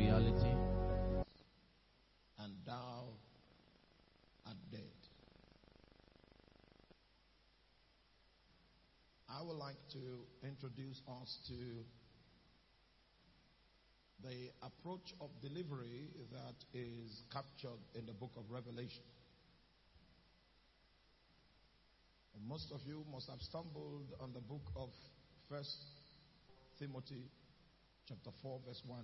reality, and thou art dead. I would like to introduce us to the approach of delivery that is captured in the book of Revelation. And most of you must have stumbled on the book of 1 Timothy chapter 4 verse 1.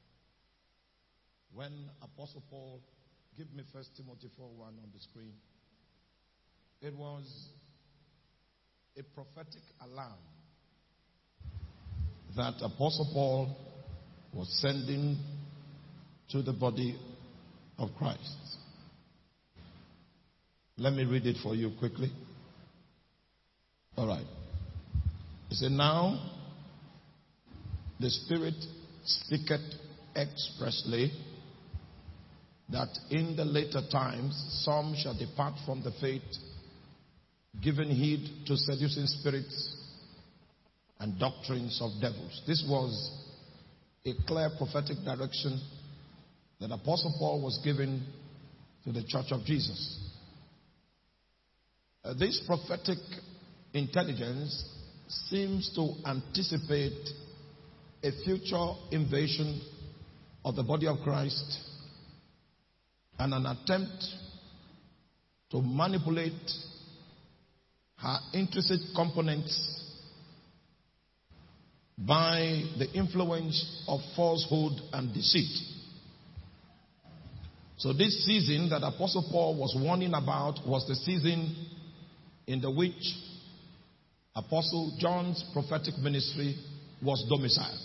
When Apostle Paul, give me 1 Timothy 4:1 on the screen. It was a prophetic alarm that Apostle Paul was sending to the body of Christ. Let me read it for you quickly. All right. He said, now the Spirit speaketh expressly that in the later times some shall depart from the faith, giving heed to seducing spirits and doctrines of devils. This was a clear prophetic direction that Apostle Paul was giving to the church of Jesus. This prophetic intelligence seems to anticipate a future invasion of the body of Christ and an attempt to manipulate her intrinsic components by the influence of falsehood and deceit. So this season that Apostle Paul was warning about was the season in the which Apostle John's prophetic ministry was domiciled.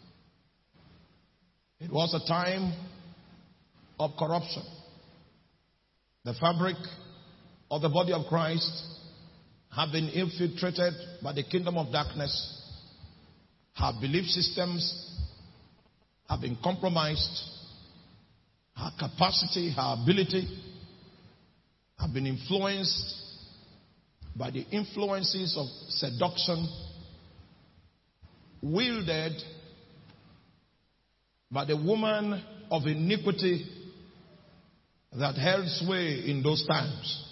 It was a time of corruption. The fabric of the body of Christ have been infiltrated by the kingdom of darkness. Her belief systems have been compromised. Her capacity, her ability have been influenced by the influences of seduction, wielded by the woman of iniquity that held sway in those times.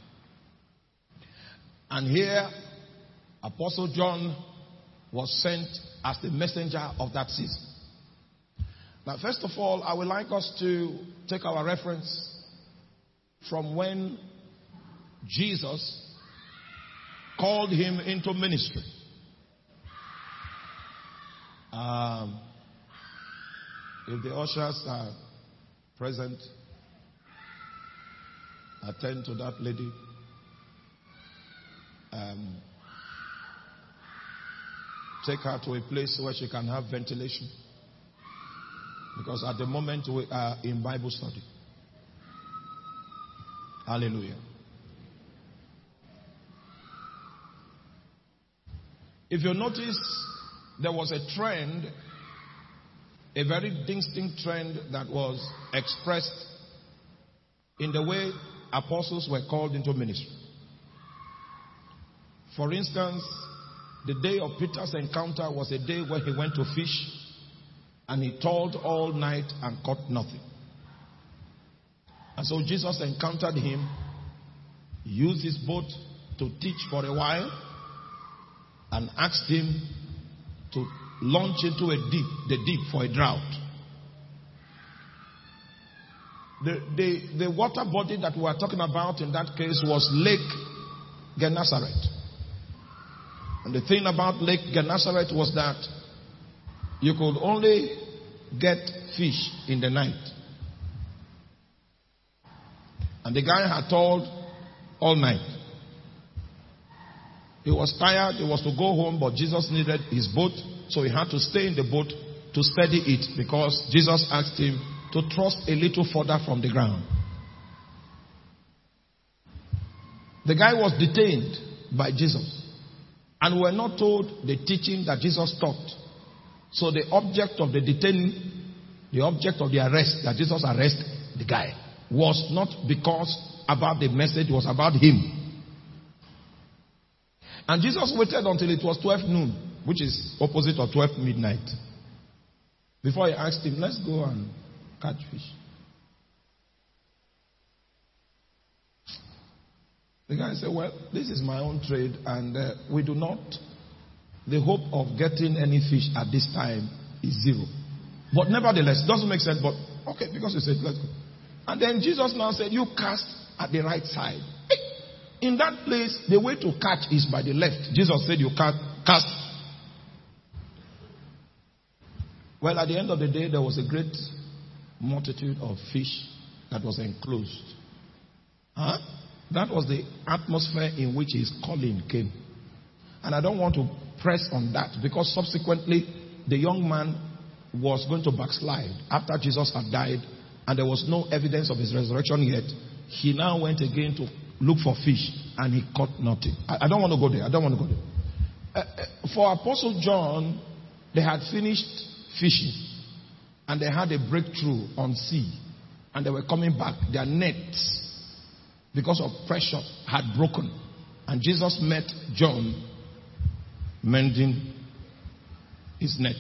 And here, Apostle John was sent as the messenger of that season. Now, first of all, I would like us to take our reference from when Jesus called him into ministry. If the ushers are present, attend to that lady. Take her to a place where she can have ventilation. Because at the moment we are in Bible study. Hallelujah. If you notice, there was a trend, a very distinct trend that was expressed in the way apostles were called into ministry. For instance, the day of Peter's encounter was a day when he went to fish and he toiled all night and caught nothing. And so Jesus encountered him, used his boat to teach for a while, and asked him to launch into the deep for a drought. The water body that we are talking about in that case was Lake Gennesaret. And the thing about Lake Gennesaret was that you could only get fish in the night. And the guy had toiled all night. He was tired, he was to go home, but Jesus needed his boat, so he had to stay in the boat to steady it, because Jesus asked him to thrust a little further from the ground. The guy was detained by Jesus, and we're not told the teaching that Jesus taught. So the object of the detaining, the object of the arrest, that Jesus arrested the guy, was not because about the message, was about him. And Jesus waited until it was 12 noon, which is opposite of 12 midnight, before he asked him, let's go and catch fish. The guy said, well, this is my own trade, and we do not, the hope of getting any fish at this time is zero. But nevertheless, it doesn't make sense, but okay, because you said, let's go. And then Jesus now said, you cast at the right side. In that place, the way to catch is by the left. Jesus said, you cast. Well, at the end of the day, there was a great multitude of fish that was enclosed. Huh? That was the atmosphere in which his calling came. And I don't want to press on that, because subsequently the young man was going to backslide after Jesus had died and there was no evidence of his resurrection yet. He now went again to look for fish and he caught nothing. I don't want to go there. I don't want to go there. For Apostle John, they had finished fishing and they had a breakthrough on sea and they were coming back. Their nets, because of pressure, had broken. And Jesus met John mending his net.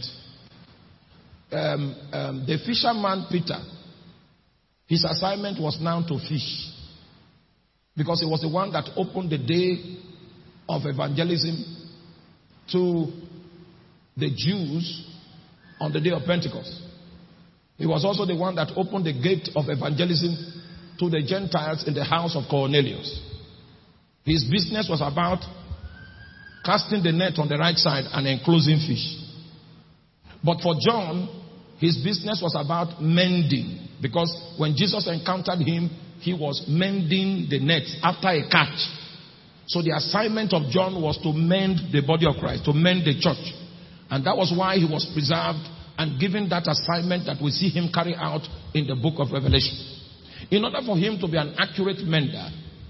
The fisherman Peter, his assignment was now to fish, because he was the one that opened the day of evangelism to the Jews on the day of Pentecost. He was also the one that opened the gate of evangelism to the Gentiles in the house of Cornelius. His business was about casting the net on the right side and enclosing fish. But for John, his business was about mending, because when Jesus encountered him, he was mending the nets after a catch. So the assignment of John was to mend the body of Christ, to mend the church. And that was why he was preserved and given that assignment that we see him carry out in the book of Revelation. In order for him to be an accurate mender,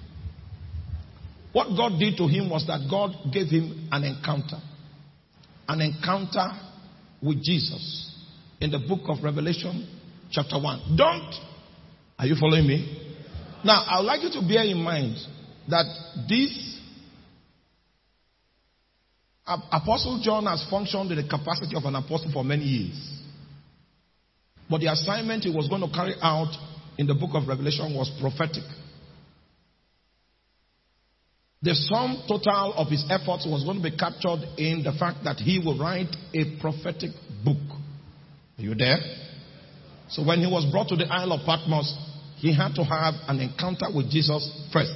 what God did to him was that God gave him an encounter with Jesus in the book of Revelation chapter 1. Are you following me? Now, I would like you to bear in mind that this Apostle John has functioned in the capacity of an apostle for many years. But the assignment he was going to carry out in the book of Revelation was prophetic. The sum total of his efforts was going to be captured in the fact that he will write a prophetic book. Are you there? So when he was brought to the Isle of Patmos, he had to have an encounter with Jesus first.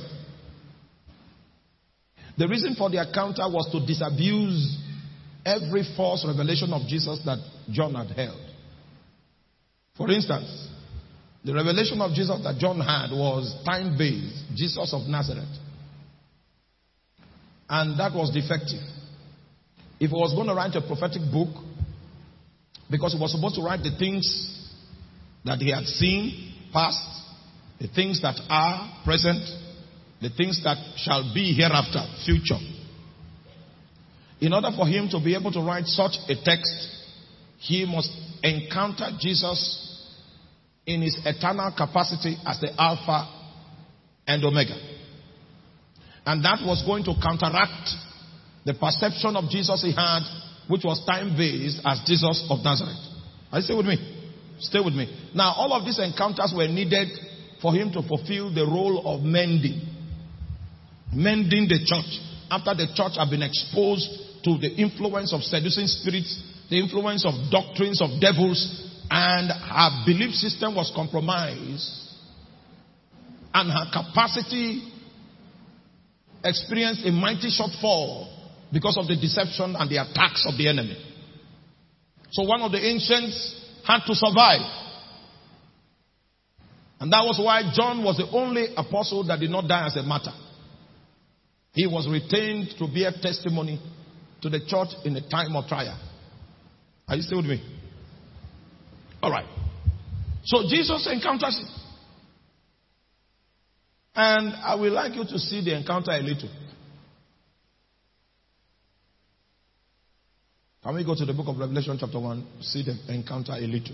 The reason for the encounter was to disabuse every false revelation of Jesus that John had held. For instance, the revelation of Jesus that John had was time-based, Jesus of Nazareth. And that was defective. If he was going to write a prophetic book, because he was supposed to write the things that he had seen, past, the things that are present, the things that shall be hereafter, future. In order for him to be able to write such a text, he must encounter Jesus in his eternal capacity as the Alpha and Omega. And that was going to counteract the perception of Jesus he had, which was time-based, as Jesus of Nazareth. Are you still with me? Stay with me. Now, all of these encounters were needed for him to fulfill the role of mending the church. After the church had been exposed to the influence of seducing spirits, the influence of doctrines of devils, and her belief system was compromised, and her capacity experienced a mighty shortfall because of the deception and the attacks of the enemy. So one of the ancients had to survive. And that was why John was the only apostle that did not die as a martyr. He was retained to bear testimony to the church in a time of trial. Are you still with me? All right. So Jesus encounters him. And I would like you to see the encounter a little. Can we go to the book of Revelation chapter 1, see the encounter a little?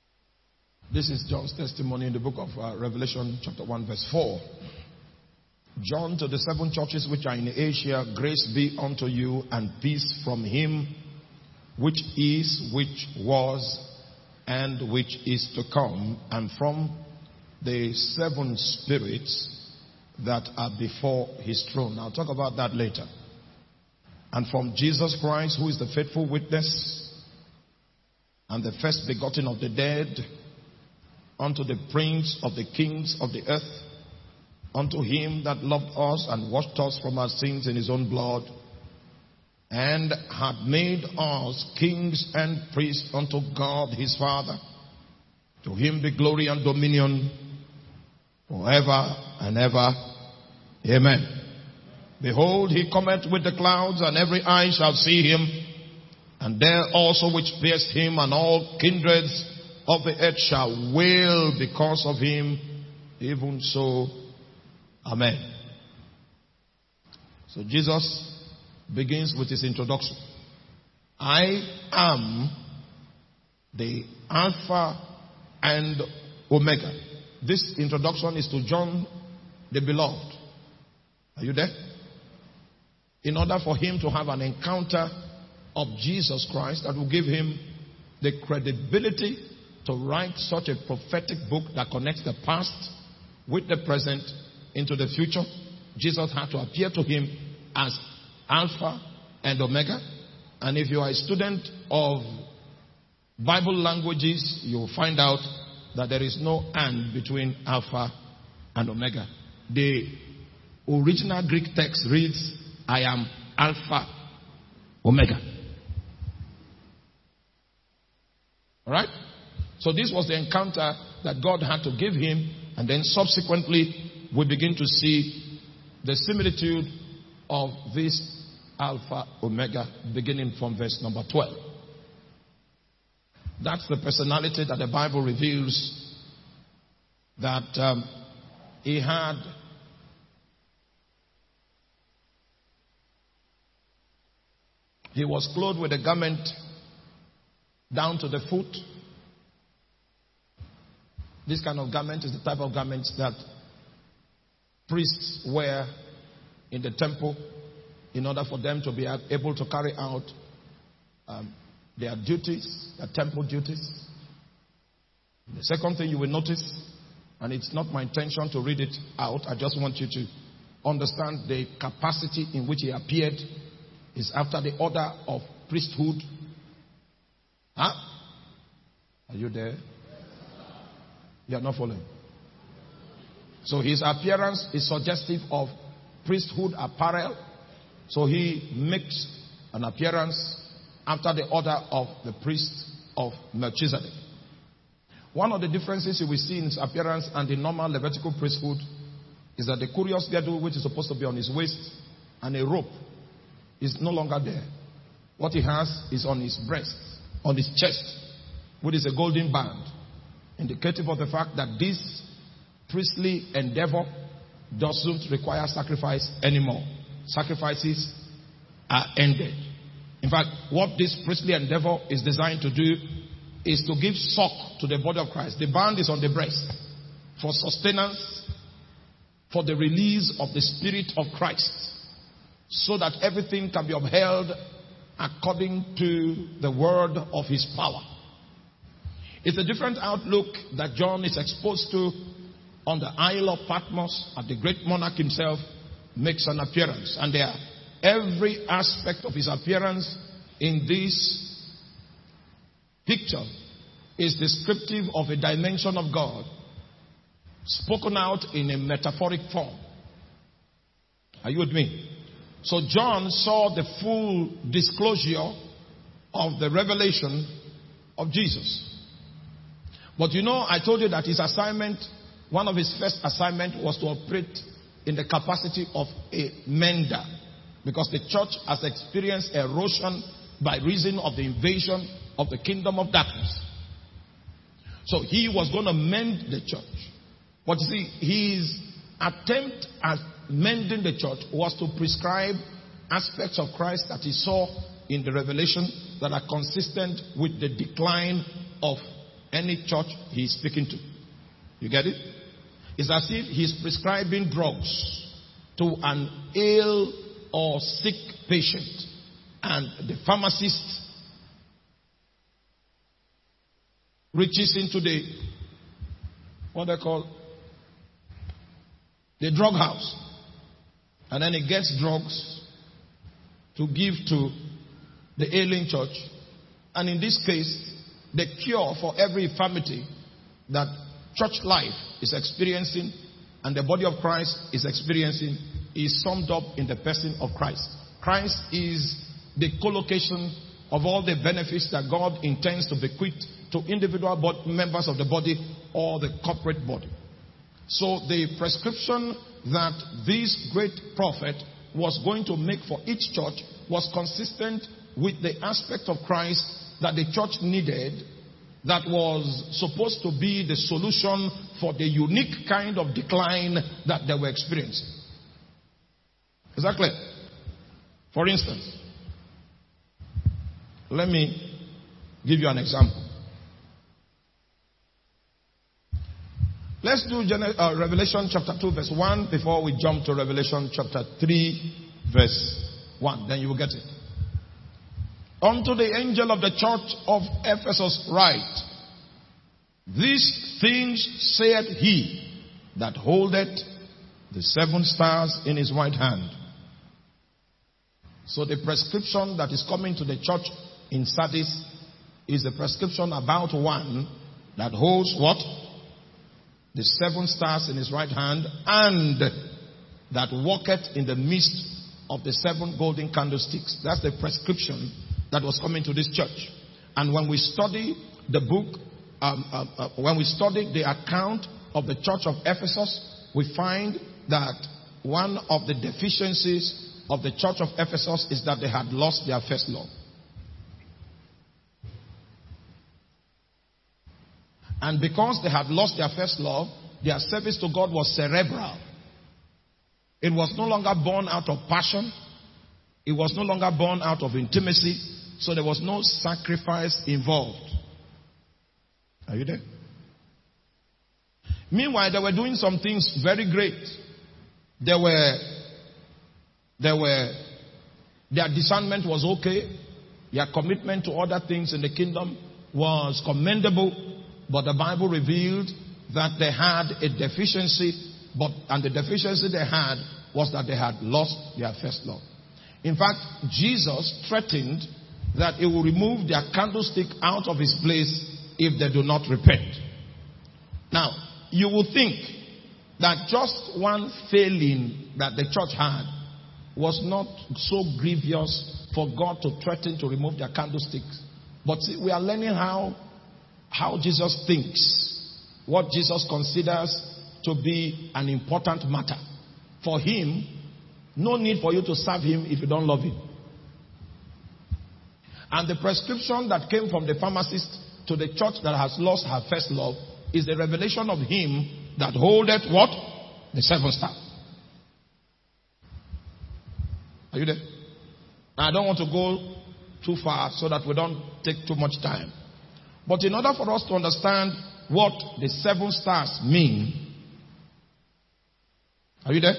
This is John's testimony in the book of Revelation chapter 1 verse 4. John to the 7 churches which are in Asia, grace be unto you and peace from him which is, which was, and which is to come, and from the 7 spirits that are before his throne. I'll talk about that later. And from Jesus Christ, who is the faithful witness and the first begotten of the dead, unto the Prince of the kings of the earth, unto him that loved us and washed us from our sins in his own blood, and hath made us kings and priests unto God his Father. To him be glory and dominion forever and ever. Amen. Behold, he cometh with the clouds, and every eye shall see him, and there also which pierced him, and all kindreds of the earth shall wail because of him. Even so, amen. So Jesus begins with his introduction. I am the Alpha and Omega. This introduction is to John the Beloved. Are you there? In order for him to have an encounter of Jesus Christ that will give him the credibility to write such a prophetic book that connects the past with the present into the future, Jesus had to appear to him as Alpha and Omega. And if you are a student of Bible languages, you'll find out that there is no and between Alpha and Omega. The original Greek text reads, I am Alpha, Omega. Alright? So this was the encounter that God had to give him, and then subsequently we begin to see the similitude of this Alpha, Omega, beginning from verse number 12. That's the personality that the Bible reveals that he had. He was clothed with a garment down to the foot. This kind of garment is the type of garments that priests wear in the temple in order for them to be able to carry out their duties, their temple duties. The second thing you will notice, and it's not my intention to read it out, I just want you to understand the capacity in which he appeared is after the order of priesthood. Huh? Are you there? You are not following. So his appearance is suggestive of priesthood apparel. So he makes an appearance after the order of the priest of Melchizedek. One of the differences you will see in his appearance and the normal Levitical priesthood is that the curious girdle, which is supposed to be on his waist, and a rope is no longer there. What he has is on his breast, on his chest, which is a golden band, indicative of the fact that this priestly endeavor doesn't require sacrifice anymore. Sacrifices are ended. In fact, what this priestly endeavor is designed to do is to give suck to the body of Christ. The band is on the breast for sustenance, for the release of the Spirit of Christ, so that everything can be upheld according to the word of his power. It's a different outlook that John is exposed to on the Isle of Patmos, and the great monarch himself makes an appearance. And there, every aspect of his appearance in this picture is descriptive of a dimension of God spoken out in a metaphoric form. Are you with me? So John saw the full disclosure of the revelation of Jesus. But you know, I told you that his assignment, one of his first assignment was to operate in the capacity of a mender, because the church has experienced erosion by reason of the invasion of the kingdom of darkness. So he was going to mend the church. But you see, his attempt at mending the church was to prescribe aspects of Christ that he saw in the revelation that are consistent with the decline of any church he is speaking to. You get it? It's as if he's prescribing drugs to an ill or sick patient, and the pharmacist reaches into the, what they call, the drug house, and then he gets drugs to give to the ailing church. And in this case, the cure for every infirmity that church life is experiencing and the body of Christ is experiencing is summed up in the person of Christ. Christ is the collocation of all the benefits that God intends to bequeath to individual members of the body or the corporate body. So the prescription that this great prophet was going to make for each church was consistent with the aspect of Christ that the church needed, that was supposed to be the solution for the unique kind of decline that they were experiencing. Is that clear? For instance, let me give you an example. Let's do Revelation chapter 2 verse 1 before we jump to Revelation chapter 3 verse 1. Then you will get it. Unto the angel of the church of Ephesus write, these things saith he that holdeth the 7 stars in his right hand. So the prescription that is coming to the church in Sardis is a prescription about one that holds what? The 7 stars in his right hand, and that walketh in the midst of the 7 golden candlesticks. That's the prescription that was coming to this church. And when we study the book, when we study the account of the church of Ephesus, we find that one of the deficiencies of the church of Ephesus is that they had lost their first love. And because they had lost their first love, their service to God was cerebral. It was no longer born out of passion. It was no longer born out of intimacy. So there was no sacrifice involved. Are you there? Meanwhile, they were doing some things very great. Their discernment was okay. Their commitment to other things in the kingdom was commendable. But the Bible revealed that they had a deficiency, and the deficiency they had was that they had lost their first love. In fact, Jesus threatened that he will remove their candlestick out of his place if they do not repent. Now, you would think that just one failing that the church had was not so grievous for God to threaten to remove their candlesticks. But see, we are learning how Jesus thinks, what Jesus considers to be an important matter. For him, no need for you to serve him if you don't love him. And the prescription that came from the pharmacist to the church that has lost her first love is the revelation of him that holdeth what? The 7 stars. Are you there? I don't want to go too far so that we don't take too much time. But in order for us to understand what the 7 stars mean, are you there?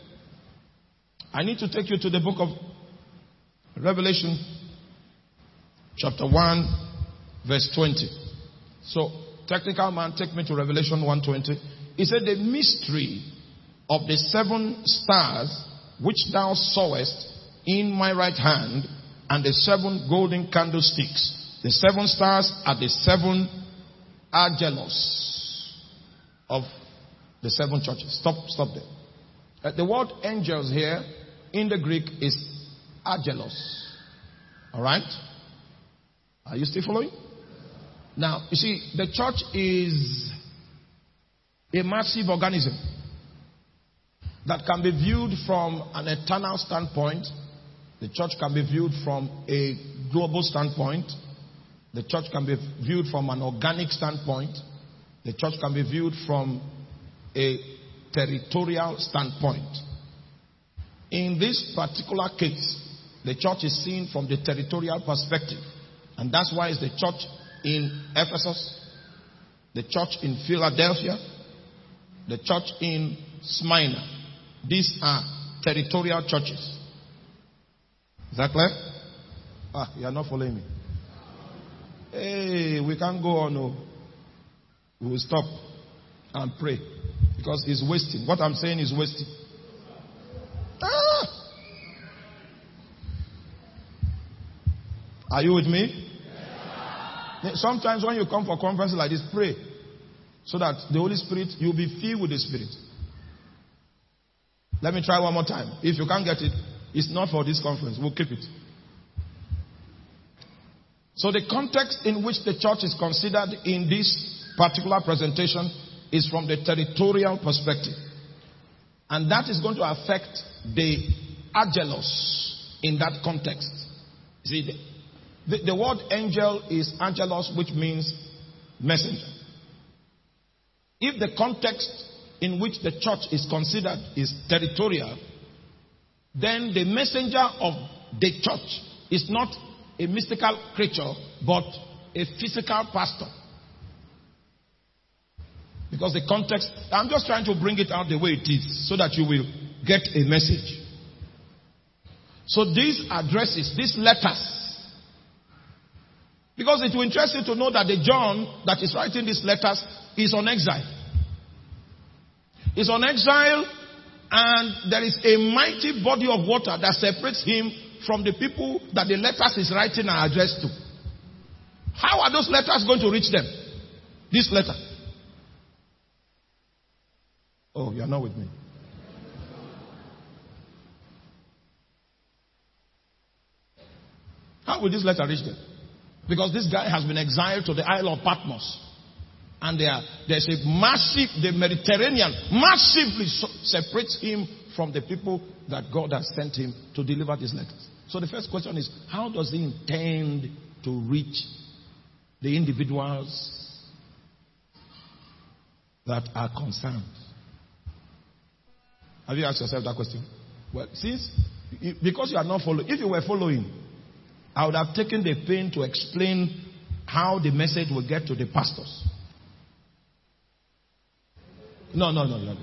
I need to take you to the book of Revelation, chapter 1, verse 20. So, technical man, take me to Revelation 1:20. He said, the mystery of the 7 stars which thou sawest in my right hand, and the 7 golden candlesticks. The 7 stars are the 7 angelos of the 7 churches. Stop there. The word angels here in the Greek is angelos. Alright? Are you still following? Now, you see, the church is a massive organism that can be viewed from an eternal standpoint. The church can be viewed from a global standpoint. The church can be viewed from an organic standpoint. The church can be viewed from a territorial standpoint. In this particular case, the church is seen from the territorial perspective. And that's why it's the church in Ephesus, the church in Philadelphia, the church in Smyrna. These are territorial churches. Is that clear? You are not following me. Hey, we can't go on. No. We will stop and pray because it's wasting. What I'm saying is wasting. Are you with me? Sometimes when you come for conferences like this, pray so that the Holy Spirit, you'll be filled with the Spirit. Let me try one more time. If you can't get it, it's not for this conference. We'll keep it. So the context in which the church is considered in this particular presentation is from the territorial perspective. And that is going to affect the angelos in that context. See, the word angel is angelos, which means messenger. If the context in which the church is considered is territorial, then the messenger of the church is not a mystical creature, but a physical pastor. Because the context, I'm just trying to bring it out the way it is, so that you will get a message. So these addresses, these letters, because it will interest you to know that the John that is writing these letters is on exile. He's on exile, and there is a mighty body of water that separates him from the people that the letters he's writing are addressed to. How are those letters going to reach them? This letter. Oh, you are not with me. How will this letter reach them? Because this guy has been exiled to the Isle of Patmos. And there's a the Mediterranean massively separates him from the people that God has sent him to deliver these letters. So the first question is, how does he intend to reach the individuals that are concerned? Have you asked yourself that question? Well, because you are not following, if you were following, I would have taken the pain to explain how the message will get to the pastors. No.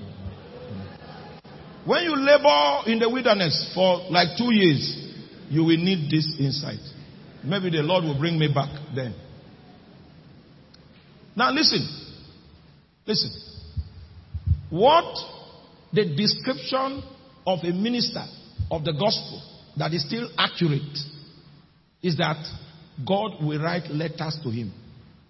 When you labor in the wilderness for like 2 years, you will need this insight. Maybe the Lord will bring me back then. Now listen. What the description of a minister of the gospel that is still accurate is that God will write letters to him.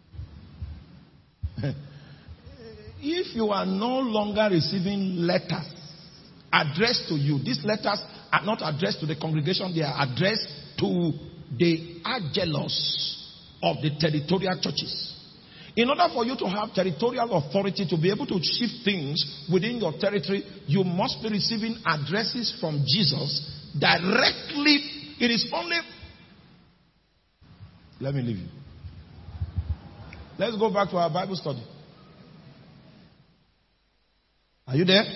If you are no longer receiving letters addressed to you, these letters are not addressed to the congregation, they are addressed to the angelos of the territorial churches. In order for you to have territorial authority to be able to shift things within your territory, you must be receiving addresses from Jesus directly. It is only... Let me leave you. Let's go back to our Bible study. Are you there?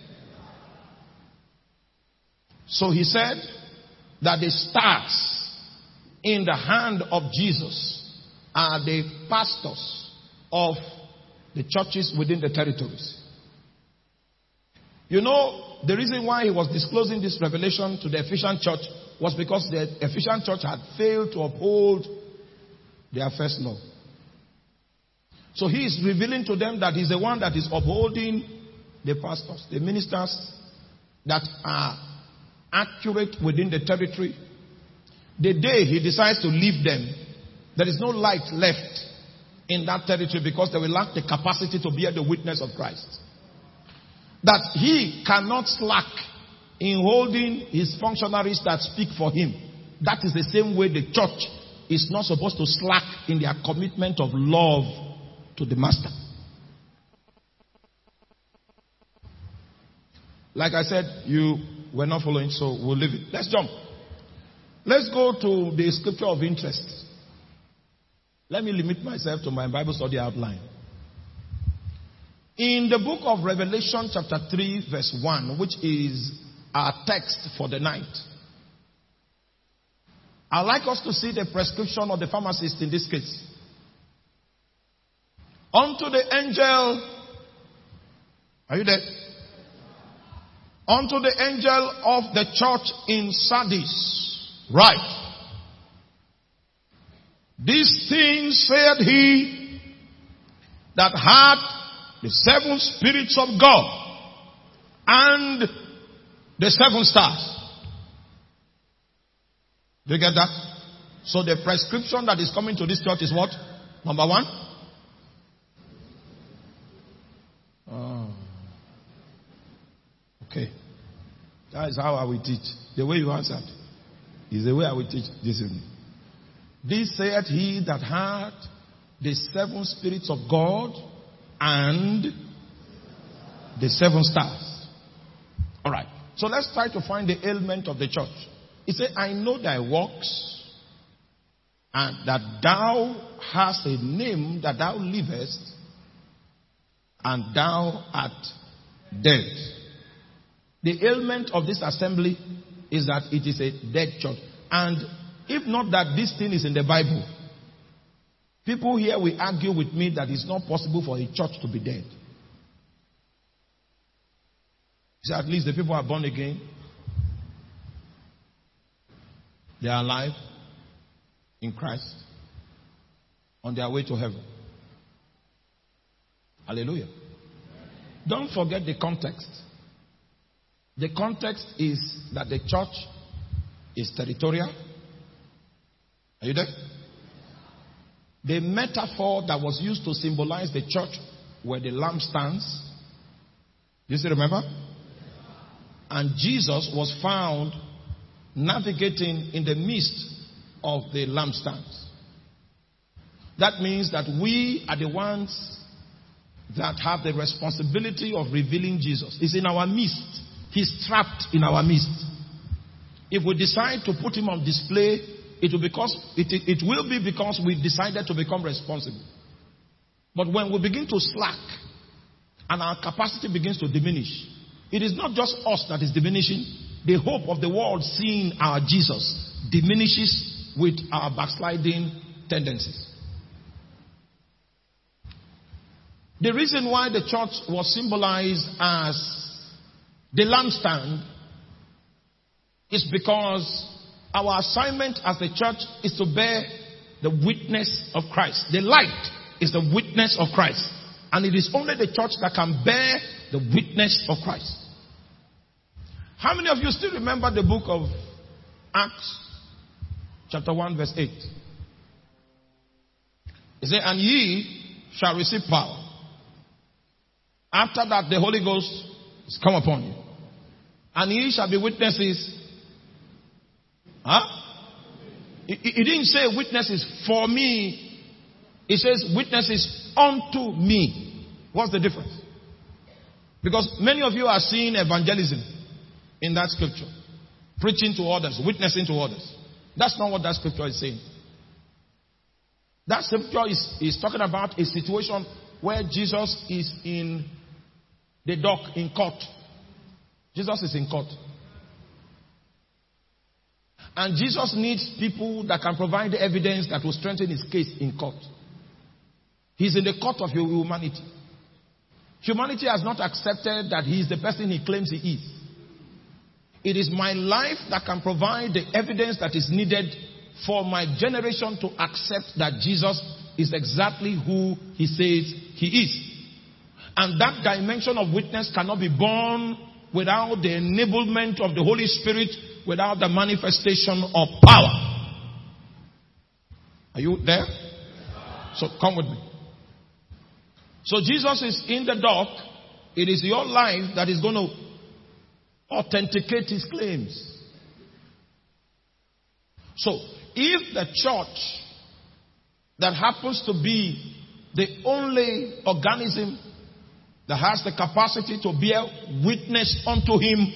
So he said that the stars in the hand of Jesus are the pastors of the churches within the territories. You know, the reason why he was disclosing this revelation to the Ephesian church was because the Ephesian church had failed to uphold their first law. So he is revealing to them that he's the one that is upholding the pastors, the ministers that are accurate within the territory. The day he decides to leave them, there is no light left in that territory because they will lack the capacity to bear the witness of Christ. That he cannot slack in holding his functionaries that speak for him. That is the same way the church is not supposed to slack in their commitment of love to the master. Like I said, you were not following, so we'll leave it. Let's jump. Let's go to the scripture of interest. Let me limit myself to my Bible study outline. In the book of Revelation chapter 3 verse 1, which is our text for the night, I'd like us to see the prescription of the pharmacist in this case. Unto the angel, are you there? Unto the angel of the church in Sardis, write, these things said he that had the 7 spirits of God and the 7 stars. Do you get that? So the prescription that is coming to this church is what? Number 1? Okay. That is how I will teach. The way you answered is the way I will teach this evening. This said he that had the 7 spirits of God and the 7 stars. Alright. So let's try to find the ailment of the church. He said, I know thy works, and that thou hast a name that thou livest, and thou art dead. The ailment of this assembly is that it is a dead church. And if not that this thing is in the Bible, people here will argue with me that it's not possible for a church to be dead. So at least the people are born again. They are alive in Christ, on their way to heaven. Hallelujah. Don't forget the context. The context is that the church is territorial. Are you there? The metaphor that was used to symbolize the church were the lampstands. You still remember? And Jesus was found navigating in the midst of the lampstands. That means that we are the ones that have the responsibility of revealing Jesus. He's in our midst. He's trapped in our midst. If we decide to put him on display, it will be because we decided to become responsible. But when we begin to slack and our capacity begins to diminish, it is not just us that is diminishing. The hope of the world seeing our Jesus diminishes with our backsliding tendencies. The reason why the church was symbolized as the lampstand is because our assignment as the church is to bear the witness of Christ. The light is the witness of Christ. And it is only the church that can bear the witness of Christ. How many of you still remember the book of Acts, chapter 1, verse 8? It says, and ye shall receive power. After that, the Holy Ghost is come upon you. And ye shall be witnesses. It didn't say witnesses for me. It says witnesses unto me. What's the difference? Because many of you are seeing evangelism in that scripture. Preaching to others, witnessing to others. That's not what that scripture is saying. That scripture is talking about a situation where Jesus is in the dock, in court. Jesus is in court. And Jesus needs people that can provide the evidence that will strengthen his case in court. He's in the court of humanity. Humanity has not accepted that he is the person he claims he is. It is my life that can provide the evidence that is needed for my generation to accept that Jesus is exactly who he says he is. And that dimension of witness cannot be born without the enablement of the Holy Spirit, without the manifestation of power. Are you there? So come with me. So Jesus is in the dock. It is your life that is going to authenticate his claims. So if the church that happens to be the only organism that has the capacity to bear witness unto him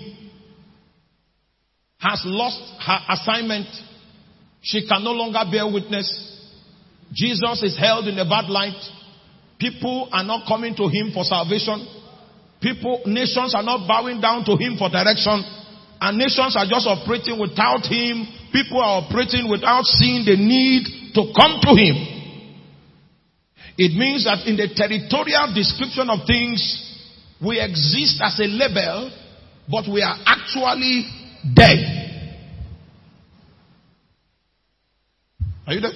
has lost her assignment, she can no longer bear witness. Jesus is held in a bad light. People are not coming to him for salvation. Nations are not bowing down to him for direction. And nations are just operating without him. People are operating without seeing the need to come to him. It means that in the territorial description of things, we exist as a label but we are actually dead. Are you there?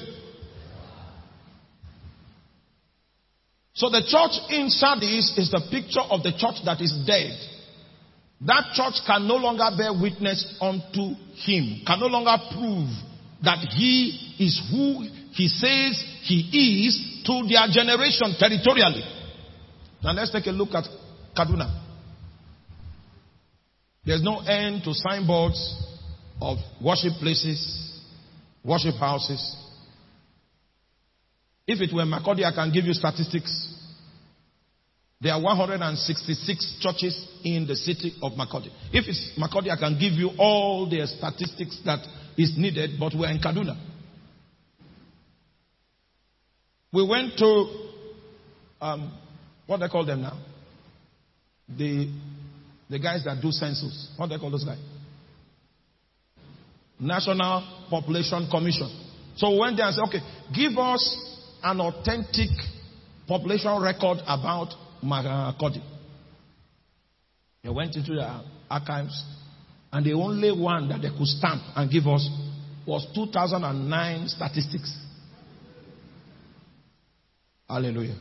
So the church in Sardis is the picture of the church that is dead. That church can no longer bear witness unto him, can no longer prove that he is who he says he is to their generation territorially. Now let's take a look at Kaduna. There's no end to signboards of worship places, worship houses. If it were Makurdi, I can give you statistics. There are 166 churches in the city of Makurdi. If it's Makurdi, I can give you all the statistics that is needed, but we're in Kaduna. We went to, what do they call them now? The guys that do census. What do they call those guys? National Population Commission. So we went there and said, okay, give us an authentic population record about Makurdi. They went into the archives, and the only one that they could stamp and give us was 2009 statistics. Hallelujah.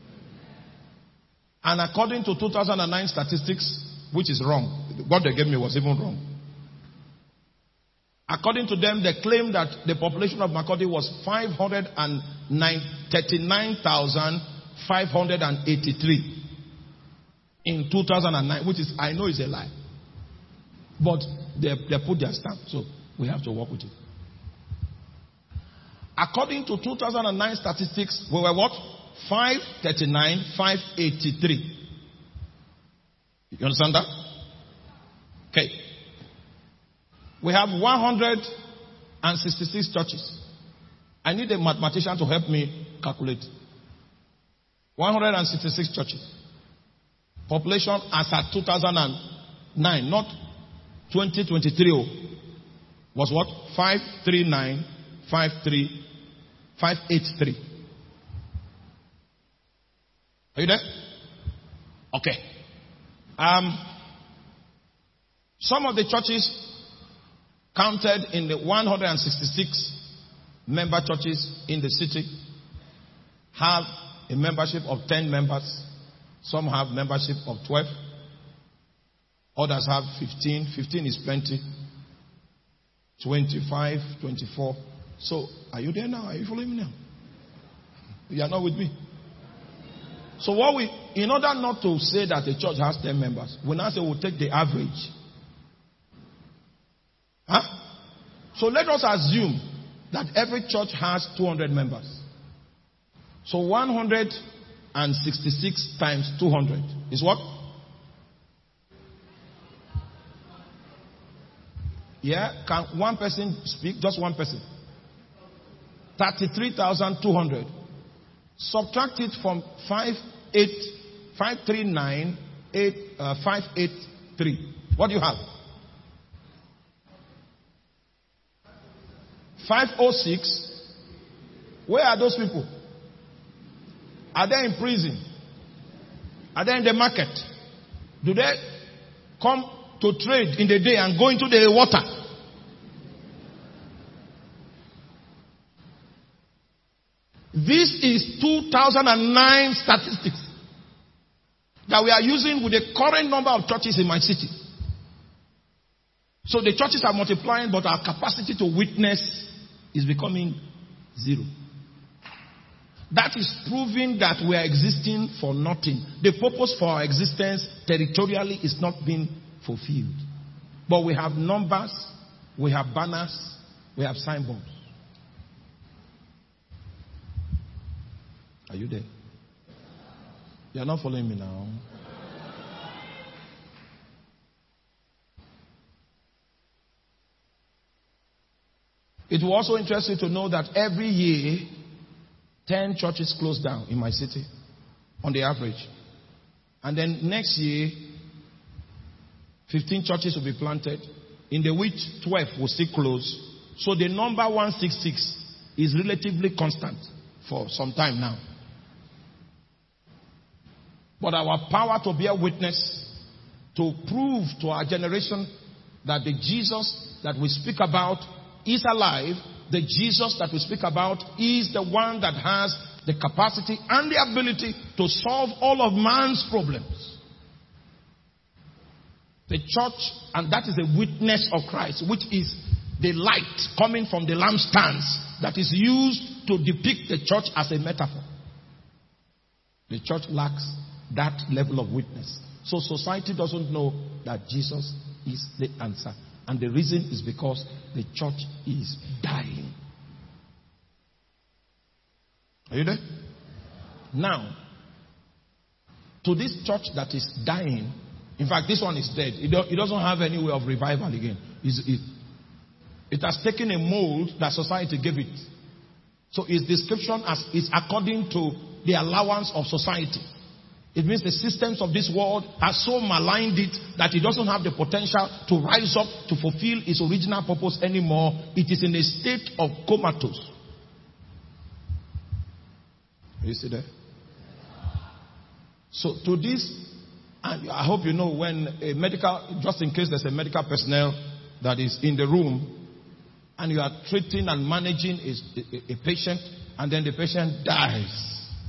And according to 2009 statistics, which is wrong, what they gave me was even wrong. According to them, they claim that the population of Makurdi was 539,583 in 2009, which is, I know is a lie. But they put their stamp, so we have to work with it. According to 2009 statistics, we were what? 539,583. You understand that? Okay. We have 166 churches. I need a mathematician to help me calculate. 166 churches. Population as at 2009, not 2023, was what? 539,583. Are you there? Okay. Some of the churches counted in the 166 member churches in the city have a membership of 10 members. Some have membership of 12. Others have 15. 15 is plenty. 25, 24. So, are you there now? Are you following me now? You are not with me. So in order not to say that the church has 10 members, we now say we'll take the average. Huh? So let us assume that every church has 200 members. So 166 times 200 is what? Yeah? Can one person speak? Just one person. 33,200. Subtract it from 539,583. What do you have? 506. Where are those people? Are they in prison? Are they in the market? Do they come to trade in the day and go into the water? This is 2009 statistics that we are using with the current number of churches in my city. So the churches are multiplying, but our capacity to witness is becoming zero. That is proving that we are existing for nothing. The purpose for our existence territorially is not being fulfilled. But we have numbers, we have banners, we have signboards. Are you there? You are not following me now. It will also interest you to know that every year 10 churches close down in my city on the average. And then next year 15 churches will be planted, in the which 12 will still close. So the number 166 is relatively constant for some time now. But our power to bear witness to prove to our generation that the Jesus that we speak about is alive. The Jesus that we speak about is the one that has the capacity and the ability to solve all of man's problems. The church, and that is the witness of Christ, which is the light coming from the lampstands that is used to depict the church as a metaphor. The church lacks that level of witness. So society doesn't know that Jesus is the answer. And the reason is because the church is dying. Are you there? Now, to this church that is dying, in fact, this one is dead. It doesn't have any way of revival again. It has taken a mold that society gave it. So its description is according to the allowance of society. It means the systems of this world have so maligned it that it doesn't have the potential to rise up to fulfill its original purpose anymore. It is in a state of comatose. You see there? So to this, and I hope you know, when a medical, just in case there's a medical personnel that is in the room and you are treating and managing a patient and then the patient dies,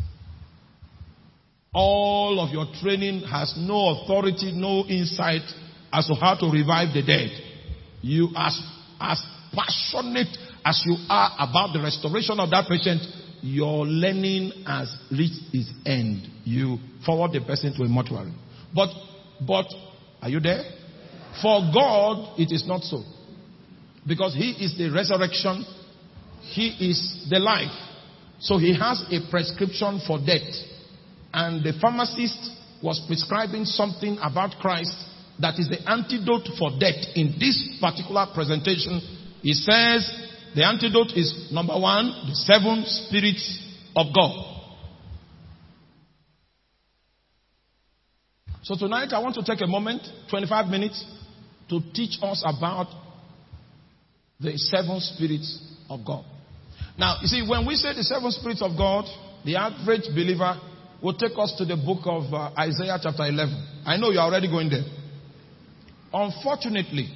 all of your training has no authority, no insight as to how to revive the dead. You as passionate as you are about the restoration of that patient, your learning has reached its end. You forward the person to a mortuary. But, are you there? For God, it is not so. Because He is the resurrection. He is the life. So He has a prescription for death. And the pharmacist was prescribing something about Christ that is the antidote for death. In this particular presentation, he says the antidote is, number one, the 7 spirits of God. So tonight I want to take a moment, 25 minutes, to teach us about the 7 spirits of God. Now, you see, when we say the 7 spirits of God, the average believer will take us to the book of Isaiah chapter 11. I know you're already going there. Unfortunately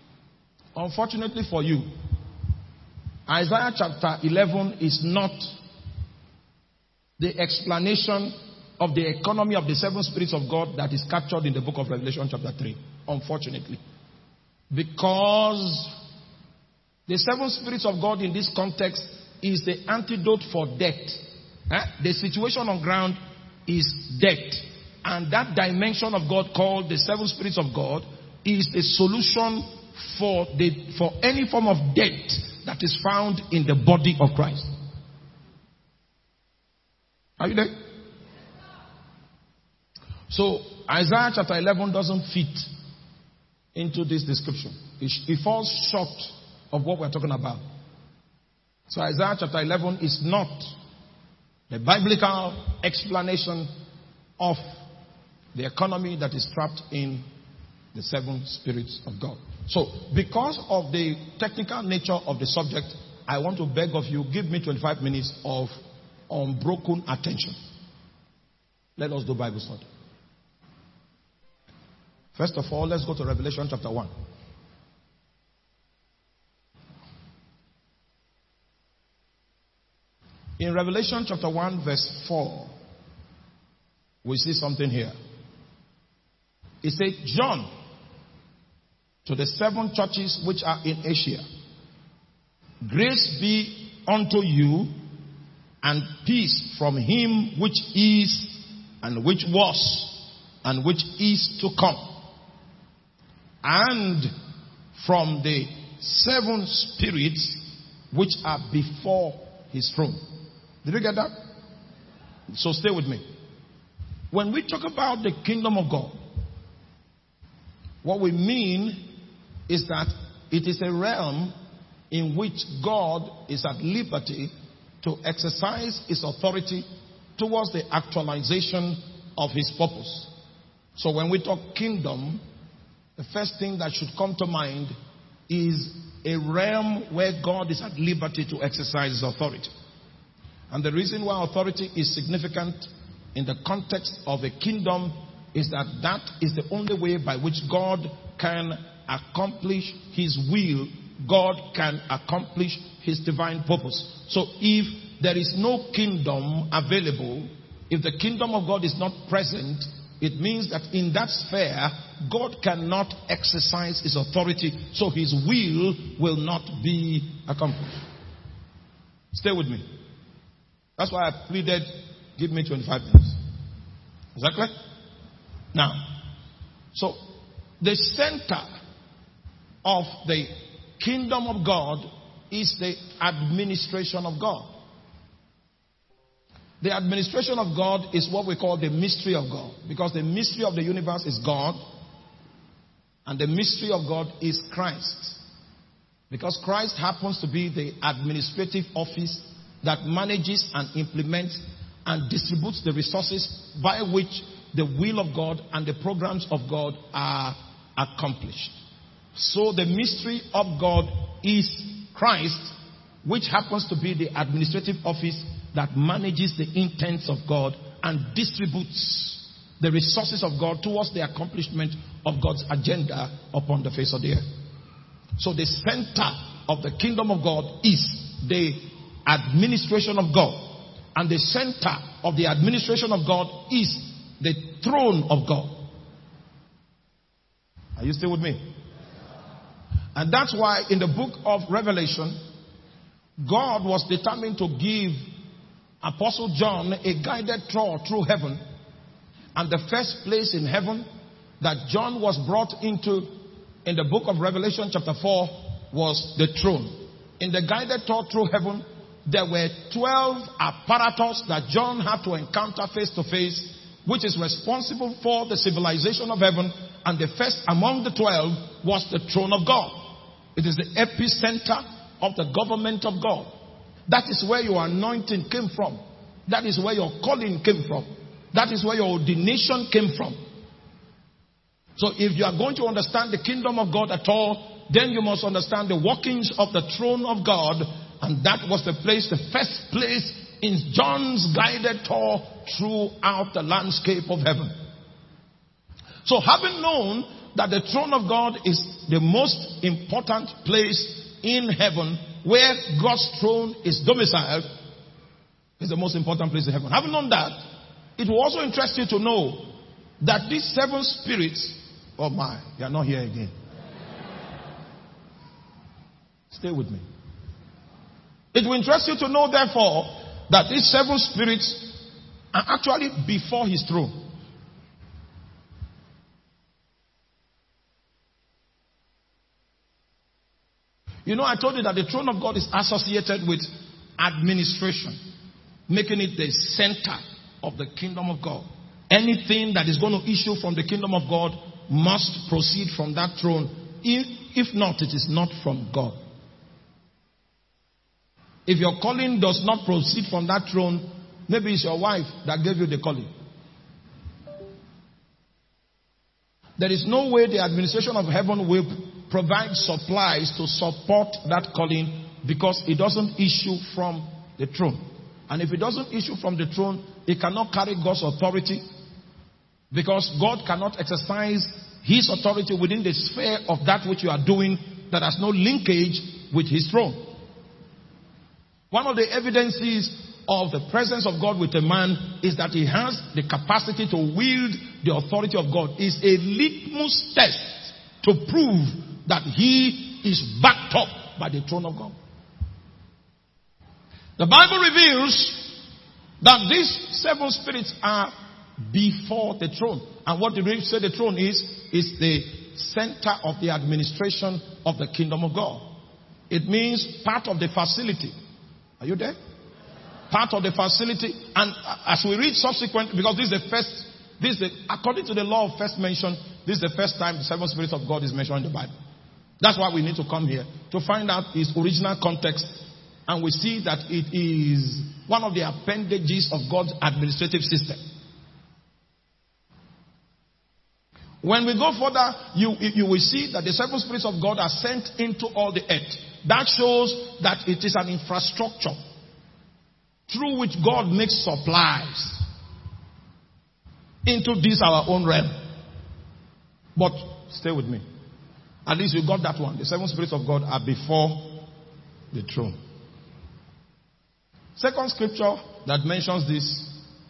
for you, Isaiah chapter 11 is not the explanation of the economy of the 7 spirits of God that is captured in the book of Revelation chapter 3. Unfortunately. Because the 7 spirits of God in this context is the antidote for death. The situation on ground is death. And that dimension of God called the 7 spirits of God is the solution for any form of death that is found in the body of Christ. Are you there? So Isaiah chapter 11 doesn't fit into this description. It falls short of what we're talking about. So Isaiah chapter 11 is not the biblical explanation of the economy that is trapped in the 7 spirits of God. So, because of the technical nature of the subject, I want to beg of you, give me 25 minutes of unbroken attention. Let us do Bible study. First of all, let's go to Revelation chapter 1. In Revelation chapter 1 verse 4, we see something here. It says, John, to the 7 churches which are in Asia, grace be unto you and peace from him which is and which was and which is to come, and from the 7 spirits which are before his throne. Did you get that? So stay with me. When we talk about the kingdom of God, what we mean is that it is a realm in which God is at liberty to exercise his authority towards the actualization of his purpose. So when we talk kingdom, the first thing that should come to mind is a realm where God is at liberty to exercise his authority. And the reason why authority is significant in the context of a kingdom is that that is the only way by which God can accomplish his will. God can accomplish his divine purpose. So if there is no kingdom available, if the kingdom of God is not present, it means that in that sphere, God cannot exercise his authority, so his will not be accomplished. Stay with me. That's why I pleaded, give me 25 minutes. Is that clear? Now, so the center of the kingdom of God is the administration of God. The administration of God is what we call the mystery of God, because the mystery of the universe is God, and the mystery of God is Christ. Because Christ happens to be the administrative office that manages and implements and distributes the resources by which the will of God and the programs of God are accomplished. So the mystery of God is Christ, which happens to be the administrative office that manages the intents of God and distributes the resources of God towards the accomplishment of God's agenda upon the face of the earth. So the center of the kingdom of God is the administration of God. And the center of the administration of God is the throne of God. Are you still with me? And that's why in the book of Revelation, God was determined to give Apostle John a guided tour through heaven. And the first place in heaven that John was brought into in the book of Revelation chapter 4 was the throne. In the guided tour through heaven, there were 12 apparatus that John had to encounter face to face, which is responsible for the civilization of heaven. And the first among the 12 was the throne of God. It is the epicenter of the government of God. That is where your anointing came from. That is where your calling came from. That is where your ordination came from. So if you are going to understand the kingdom of God at all, then you must understand the workings of the throne of God. And that was the place, the first place in John's guided tour throughout the landscape of heaven. So having known that the throne of God is the most important place in heaven, where God's throne is domiciled, is the most important place in heaven. Having known that, it will also interest you to know that these 7 spirits, oh my, you are not here again. Stay with me. It will interest you to know, therefore, that these 7 spirits are actually before his throne. You know, I told you that the throne of God is associated with administration, making it the center of the kingdom of God. Anything that is going to issue from the kingdom of God must proceed from that throne. If not, it is not from God. If your calling does not proceed from that throne, maybe it's your wife that gave you the calling. There is no way the administration of heaven will provide supplies to support that calling, because it doesn't issue from the throne. And if it doesn't issue from the throne, it cannot carry God's authority, because God cannot exercise his authority within the sphere of that which you are doing that has no linkage with his throne. One of the evidences of the presence of God with a man is that he has the capacity to wield the authority of God. It's a litmus test to prove that he is backed up by the throne of God. The Bible reveals that these 7 spirits are before the throne. And what the Greek say the throne is the center of the administration of the kingdom of God. It means part of the facility. Are you there? Part of the facility. And as we read subsequent, because according to the law of first mention, this is the first time the 7 spirits of God is mentioned in the Bible. That's why we need to come here to find out its original context. And we see that it is one of the appendages of God's administrative system. When we go further, you will see that the 7 spirits of God are sent into all the earth. That shows that it is an infrastructure through which God makes supplies. into this our own realm. But stay with me. At least you got that one. The seven spirits of God are before the throne. Second scripture that mentions this.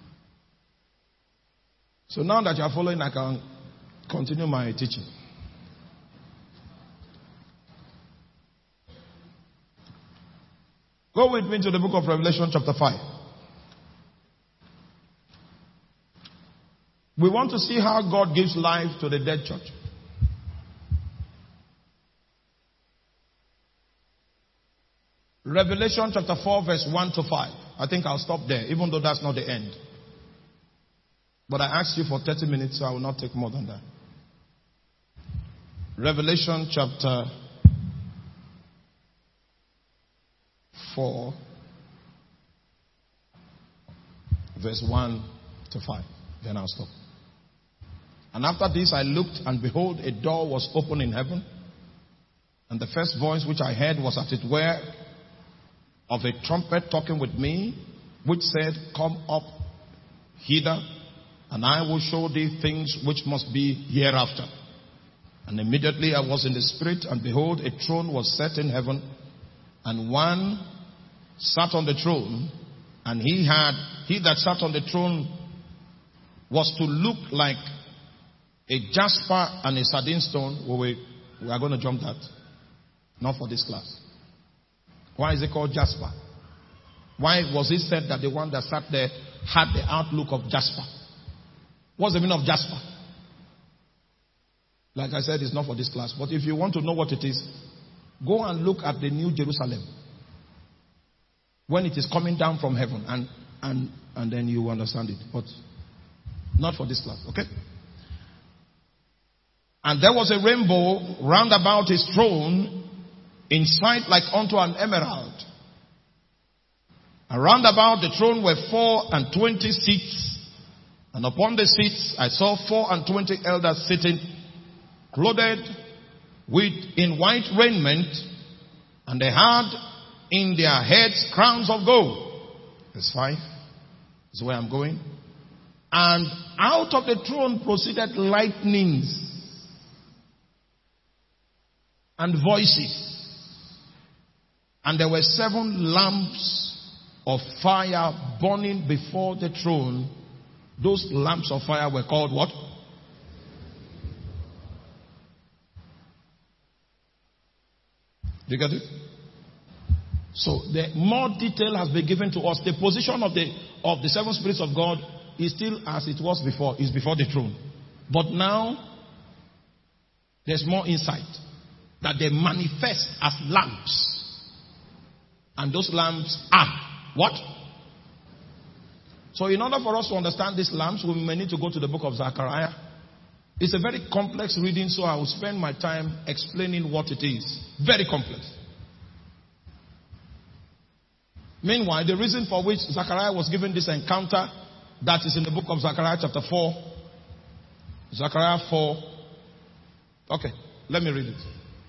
So now that you are following, I can continue my teaching. Go with me to the book of Revelation chapter 5. We want to see how God gives life to the dead church. Revelation chapter 4 verse 1 to 5. I think I'll stop there, even though that's not the end. But I asked you for 30 minutes, so I will not take more than that. Revelation chapter 4 verse 1 to 5. Then I'll stop. And after this I looked, and behold, a door was opened in heaven. And the first voice which I heard was as it were of a trumpet talking with me, which said, Come up hither, and I will show thee things which must be hereafter. And immediately I was in the spirit, and behold, a throne was set in heaven, and one sat on the throne, and he that sat on the throne was to look like a jasper and a sardine stone. We are going to jump that. Not for this class. Why is it called jasper? Why was it said that the one that sat there had the outlook of jasper? What's the meaning of jasper? Like I said, it's not for this class. But if you want to know what it is, go and look at the New Jerusalem. When it is coming down from heaven. And then you understand it. But not for this class. Okay? And there was a rainbow round about his throne, in sight like unto an emerald. And round about the throne were 24 seats. And upon the seats I saw 24 elders sitting, clothed in white raiment, and they had in their heads crowns of gold. Verse 5 is where I'm going. And out of the throne proceeded lightnings and voices. And there were 7 lamps of fire burning before the throne. Those lamps of fire were called what? Do you get it? So the more detail has been given to us. The position of the 7 spirits of God is still as it was before. Is before the throne. But now there's more insight. That they manifest as lamps. And those lamps are what? So in order for us to understand these lamps, we may need to go to the book of Zechariah. It's a very complex reading, so I will spend my time explaining what it is. Very complex. Meanwhile, the reason for which Zechariah was given this encounter, that is in the book of Zechariah chapter 4. Zechariah 4. Okay, let me read it.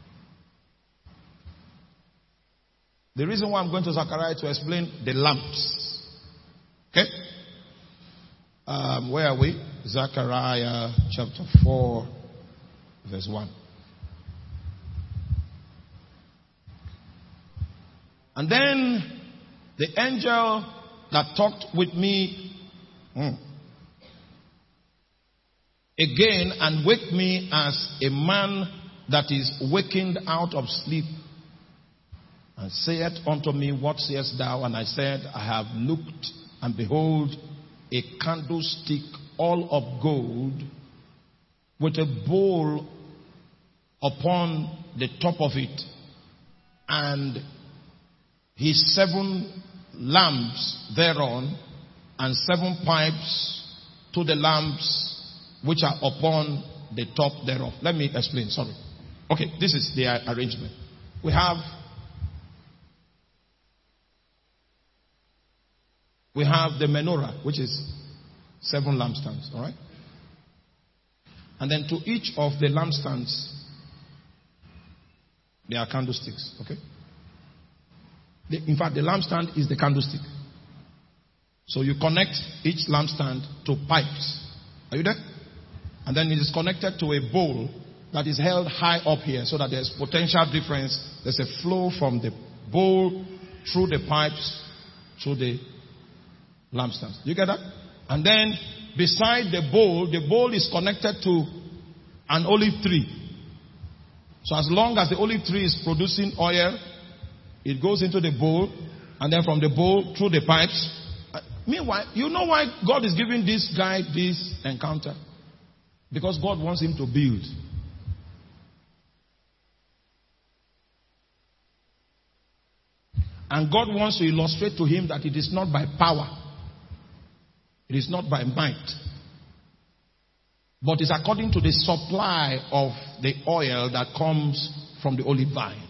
The reason why I'm going to Zechariah to explain the lamps. Okay? Where are we? Zechariah chapter 4 verse 1. And then the angel that talked with me again and waked me as a man that is wakened out of sleep, and saith unto me, What sayest thou? And I said, I have looked, and behold, a candlestick all of gold, with a bowl upon the top of it, and his 7 lamps thereon, and 7 pipes to the lamps which are upon the top thereof. Let me explain, sorry. Okay, this is the arrangement. We have the menorah, which is 7 lampstands, all right? And then to each of the lampstands, there are candlesticks, okay? In fact, the lampstand is the candlestick. So you connect each lampstand to pipes. Are you there? And then it is connected to a bowl that is held high up here so that there's potential difference. There's a flow from the bowl through the pipes to the lampstands. Do you get that? And then beside the bowl is connected to an olive tree. So as long as the olive tree is producing oil, it goes into the bowl, and then from the bowl through the pipes. Meanwhile, you know why God is giving this guy this encounter? Because God wants him to build. And God wants to illustrate to him that it is not by power. It is not by might. But it's according to the supply of the oil that comes from the olive vine.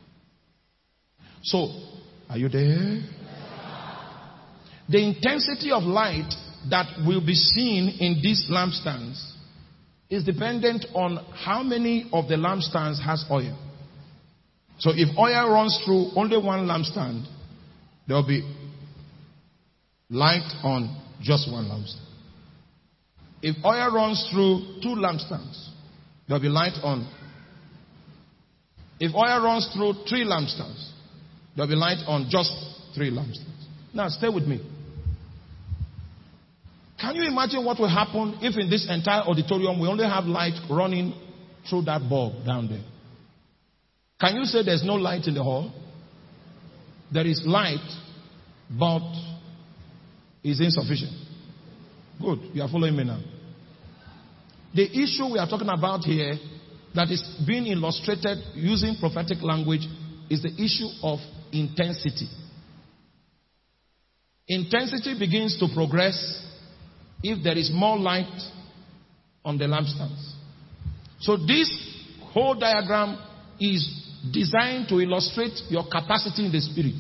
So, are you there? The intensity of light that will be seen in these lampstands is dependent on how many of the lampstands has oil. So if oil runs through only one lampstand, there will be light on just one lampstand. If oil runs through two lampstands, there will be light on. If oil runs through three lampstands, there will be light on just three lampstands. Now stay with me. Can you imagine what will happen if in this entire auditorium we only have light running through that bulb down there? Can you say there's no light in the hall? There is light, but it's insufficient. Good. You are following me now. The issue we are talking about here that is being illustrated using prophetic language is the issue of intensity. Intensity begins to progress if there is more light on the lampstands. So this whole diagram is designed to illustrate your capacity in the spirit.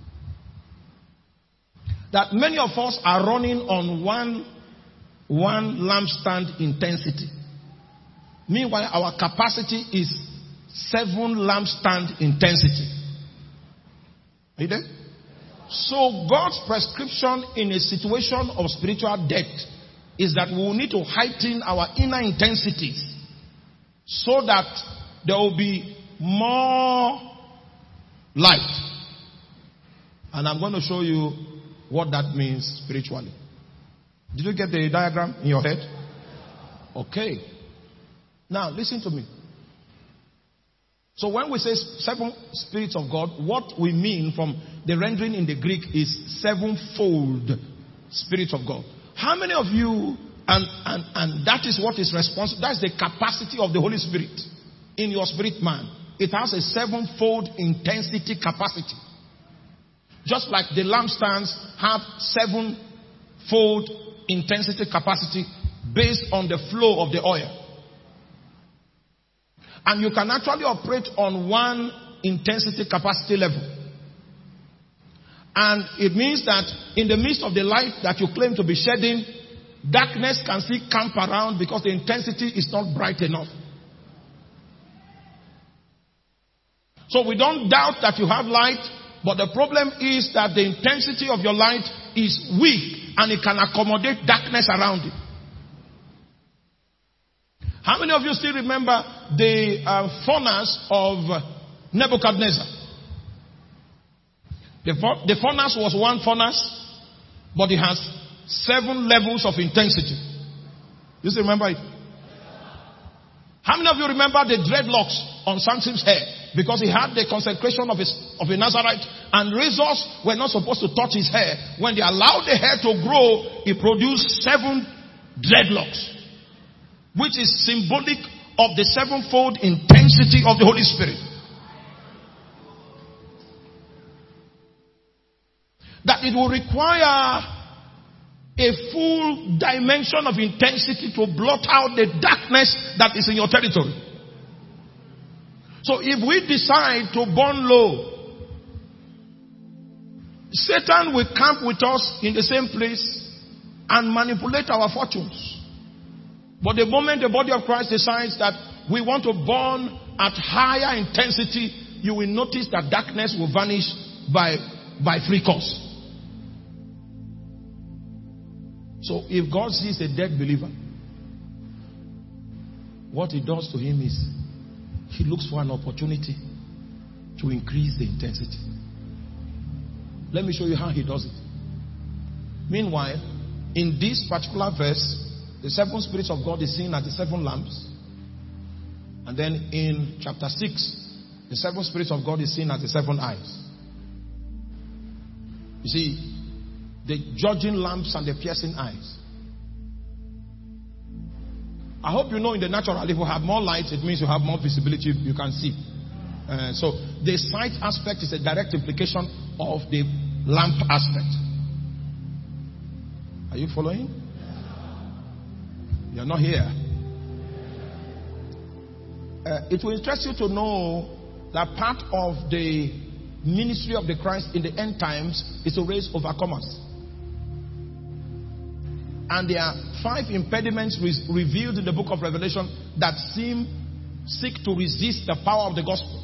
That many of us are running on one lampstand intensity. Meanwhile, our capacity is 7 lampstand intensity. Are you there? So God's prescription in a situation of spiritual depth is that we will need to heighten our inner intensities so that there will be more light. And I'm going to show you what that means spiritually. Did you get the diagram in your head? Okay. Now listen to me. So when we say 7 spirits of God, what we mean from the rendering in the Greek is 7-fold spirits of God. How many of you, and that is what is responsible, that's the capacity of the Holy Spirit in your spirit man. It has a 7-fold intensity capacity. Just like the lampstands have 7-fold intensity capacity based on the flow of the oil. And you can actually operate on one intensity capacity level. And it means that in the midst of the light that you claim to be shedding, darkness can still camp around because the intensity is not bright enough. So we don't doubt that you have light, but the problem is that the intensity of your light is weak and it can accommodate darkness around it. How many of you still remember the furnace of Nebuchadnezzar? The furnace was one furnace, but it has 7 levels of intensity. You still remember it? How many of you remember the dreadlocks on Samson's hair? Because he had the consecration of a Nazarite, and razors were not supposed to touch his hair. When they allowed the hair to grow, it produced 7 dreadlocks, which is symbolic of the 7-fold intensity of the Holy Spirit. That it will require a full dimension of intensity to blot out the darkness that is in your territory. So if we decide to burn low, Satan will camp with us in the same place and manipulate our fortunes. But the moment the body of Christ decides that we want to burn at higher intensity, you will notice that darkness will vanish by free course. So if God sees a dead believer what he does to him is he looks for an opportunity to increase the intensity. Let me show you how he does it. Meanwhile, in this particular verse, the 7 spirits of God is seen as the 7 lamps. And then in chapter 6, the 7 spirits of God is seen as the 7 eyes. You see, the judging lamps and the piercing eyes. I hope you know in the natural, if you have more light, it means you have more visibility, you can see. So the sight aspect is a direct implication of the lamp aspect. Are you following? You're not here. It will interest you to know that part of the ministry of the Christ in the end times is to raise overcomers. And there are 5 impediments revealed in the book of Revelation that seek to resist the power of the gospel.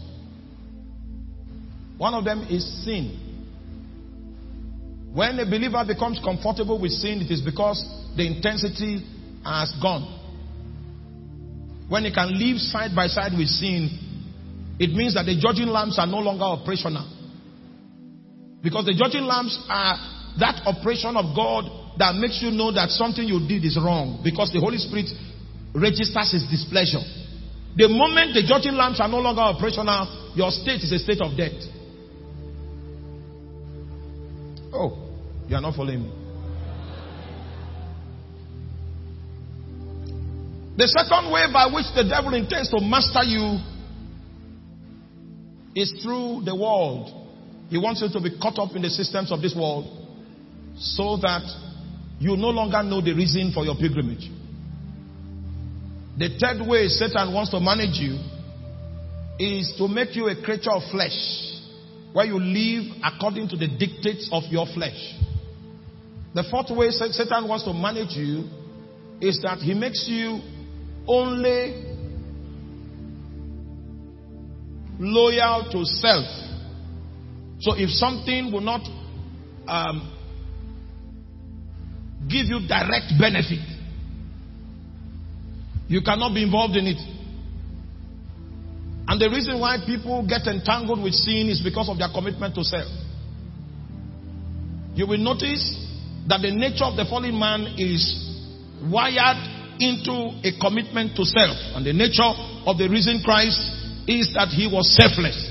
One of them is sin. When a believer becomes comfortable with sin, it is because the intensity has gone. When he can live side by side with sin, it means that the judging lamps are no longer operational. Because the judging lamps are that operation of God that makes you know that something you did is wrong. Because the Holy Spirit registers his displeasure. The moment the judging lamps are no longer operational, your state is a state of death. Oh, you are not following me. The second way by which the devil intends to master you is through the world. He wants you to be caught up in the systems of this world so that you no longer know the reason for your pilgrimage. The third way Satan wants to manage you is to make you a creature of flesh, where you live according to the dictates of your flesh. The fourth way Satan wants to manage you is that he makes you only loyal to self. So if something will not give you direct benefit, you cannot be involved in it. And the reason why people get entangled with sin is because of their commitment to self. You will notice that the nature of the fallen man is wired into a commitment to self. And the nature of the risen Christ is that he was selfless.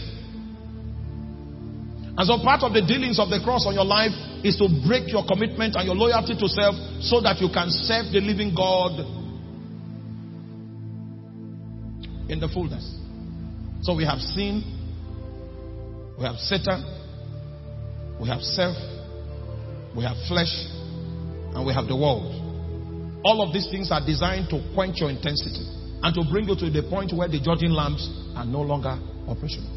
And so part of the dealings of the cross on your life is to break your commitment and your loyalty to self so that you can serve the living God in the fullness. So we have sin, we have Satan, we have self, we have flesh, and we have the world. All of these things are designed to quench your intensity and to bring you to the point where the judging lamps are no longer operational.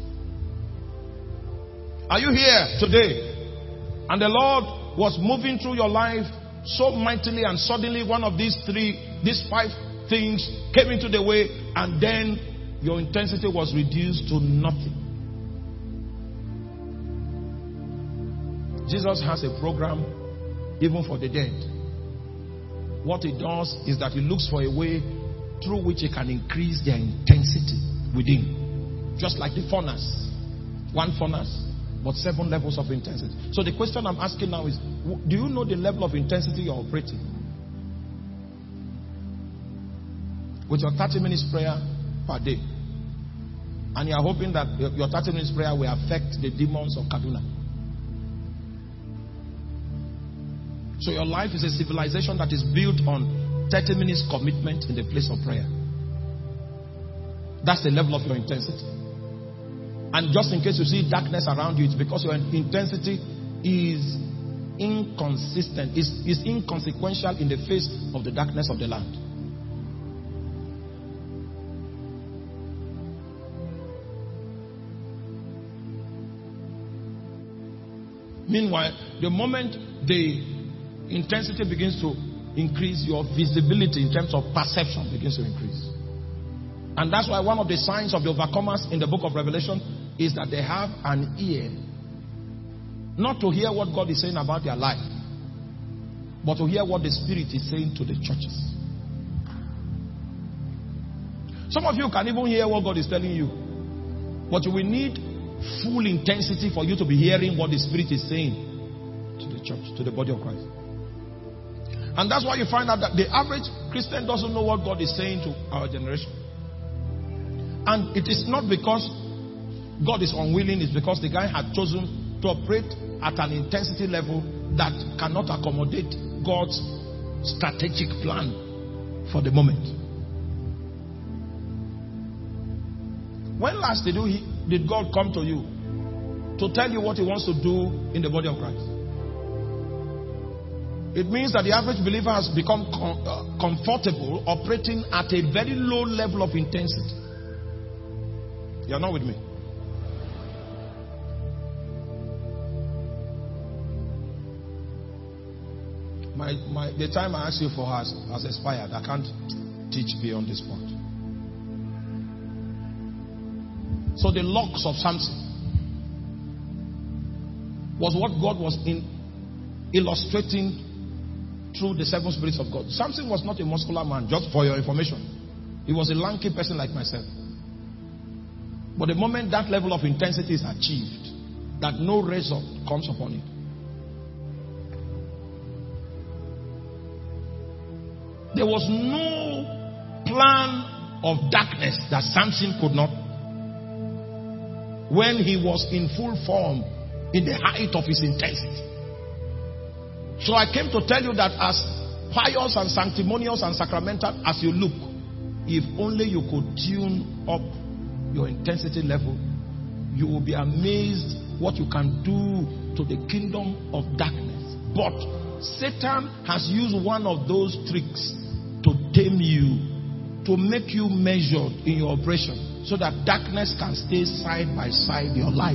Are you here today? And the Lord was moving through your life so mightily, and suddenly one of these 5 things came into the way, and then your intensity was reduced to nothing. Jesus has a program even for the dead. What he does is that he looks for a way through which he can increase their intensity within. Just like the furnace. One furnace, but 7 levels of intensity. So the question I'm asking now is, do you know the level of intensity you're operating? With your 30 minutes prayer per day. And you are hoping that your 30 minutes prayer will affect the demons of Kaduna. So your life is a civilization that is built on 30 minutes commitment in the place of prayer. That's the level of your intensity. And just in case you see darkness around you, it's because your intensity is inconsistent, is inconsequential in the face of the darkness of the land. Meanwhile, the moment the intensity begins to increase, your visibility in terms of perception begins to increase. And that's why one of the signs of the overcomers in the book of Revelation is that they have an ear, not to hear what God is saying about their life, but to hear what the Spirit is saying to the churches. Some of you can even hear what God is telling you. But you will need full intensity for you to be hearing what the Spirit is saying to the church, to the body of Christ. And that's why you find out that the average Christian doesn't know what God is saying to our generation. And it is not because God is unwilling, it's because the guy had chosen to operate at an intensity level that cannot accommodate God's strategic plan for the moment. When last did God come to you to tell you what He wants to do in the body of Christ? It means that the average believer has become comfortable operating at a very low level of intensity. You are not with me? The time I asked you for has expired. I can't teach beyond this point. So the locks of Samson was what God was illustrating through the 7 spirits of God. Samson was not a muscular man, just for your information. He was a lanky person like myself. But the moment that level of intensity is achieved, that no result comes upon it. There was no plan of darkness that Samson could not. When he was in full form, in the height of his intensity. So I came to tell you that as pious and sanctimonious and sacramental as you look, if only you could tune up your intensity level, you will be amazed what you can do to the kingdom of darkness. But Satan has used one of those tricks to tame you, to make you measured in your operation, so that darkness can stay side by side your life.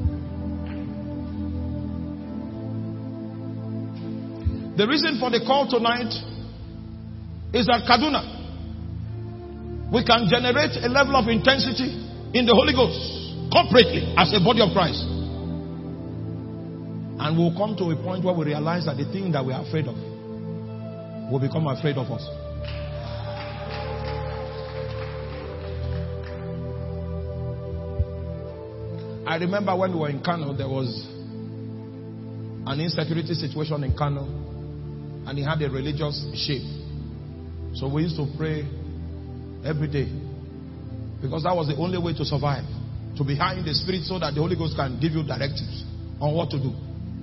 The reason for the call tonight is that Kaduna, we can generate a level of intensity in the Holy Ghost, corporately, as a body of Christ. And we'll come to a point where we realize that the thing that we are afraid of will become afraid of us. I remember when we were in Kano, there was an insecurity situation in Kano, and it had a religious shape. So we used to pray every day, because that was the only way to survive, to be high in the Spirit, so that the Holy Ghost can give you directives on what to do.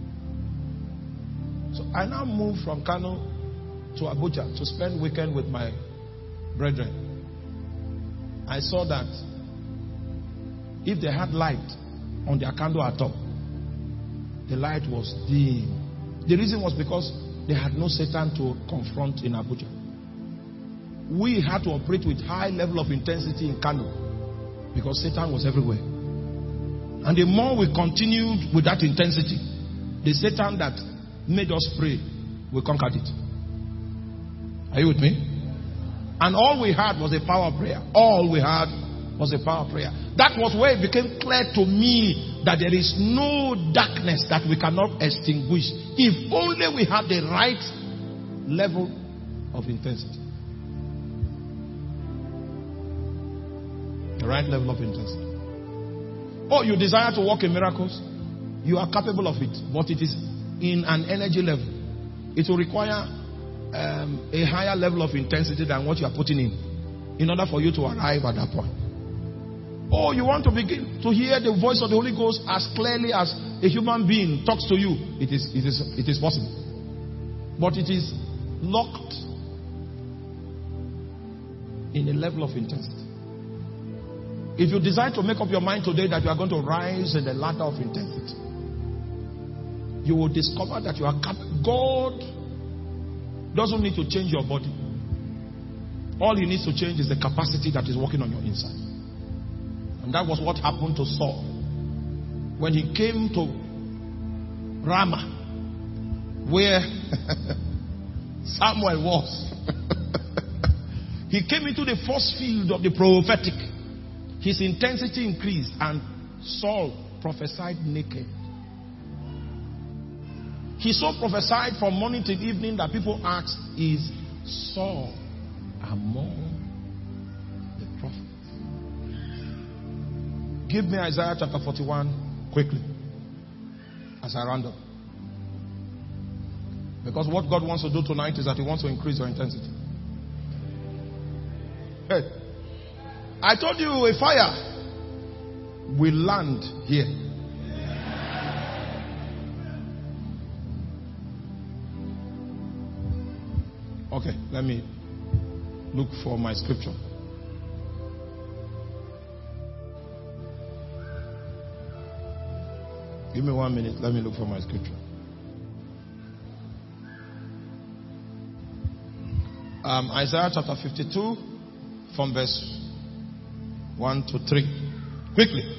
So I now moved from Kano to Abuja to spend weekend with my brethren. I saw that if they had light on their candle at all, the light was dim. The reason was because they had no Satan to confront in Abuja. We had to operate with high level of intensity in Kano because Satan was everywhere. And the more we continued with that intensity, the Satan that made us pray, we conquered it. Are you with me? And all we had was a power of prayer. All we had was a power of prayer. That was where it became clear to me that there is no darkness that we cannot extinguish if only we have the right level of intensity. The right level of intensity. Oh, you desire to walk in miracles? You are capable of it, but it is in an energy level. It will require a higher level of intensity than what you are putting in order for you to arrive at that point. Oh, you want to begin to hear the voice of the Holy Ghost as clearly as a human being talks to you? It is possible. But it is locked in a level of intensity. If you decide to make up your mind today that you are going to rise in the ladder of intensity, you will discover that you are God doesn't need to change your body. All He needs to change is the capacity that is working on your inside. And that was what happened to Saul. When he came to Ramah, where Samuel was, he came into the first field of the prophetic. His intensity increased, and Saul prophesied naked. He so prophesied from morning till evening that people asked, is Saul among the prophets? Give me Isaiah chapter 41 quickly as I round up. Because what God wants to do tonight is that He wants to increase your intensity. Hey, I told you a fire will land here. Okay, let me look for my scripture. Give me 1 minute. Let me look for my scripture. Isaiah chapter 52 from verse 1 to 3. Quickly.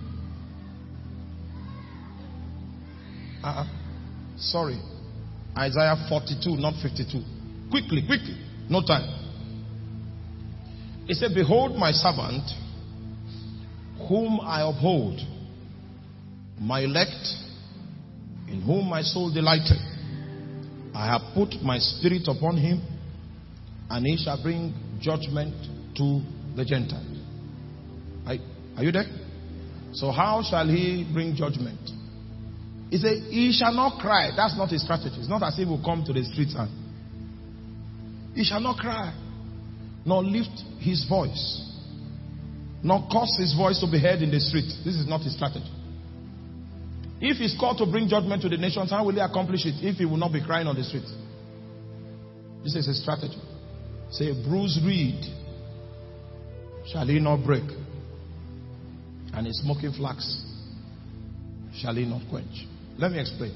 Sorry. Isaiah 42, not 52. Quickly. No time. It said, behold my servant, whom I uphold, my elect, in whom my soul delighted. I have put my spirit upon him, and he shall bring judgment to the Gentiles. Are you there? So how shall he bring judgment? He said, he shall not cry. That's not his strategy. It's not as if he will come to the streets and he shall not cry, nor lift his voice, nor cause his voice to be heard in the street. This is not his strategy. If he's called to bring judgment to the nations, how will he accomplish it if he will not be crying on the street? This is his strategy. Say, a bruised reed shall he not break, and a smoking flax shall he not quench. Let me explain.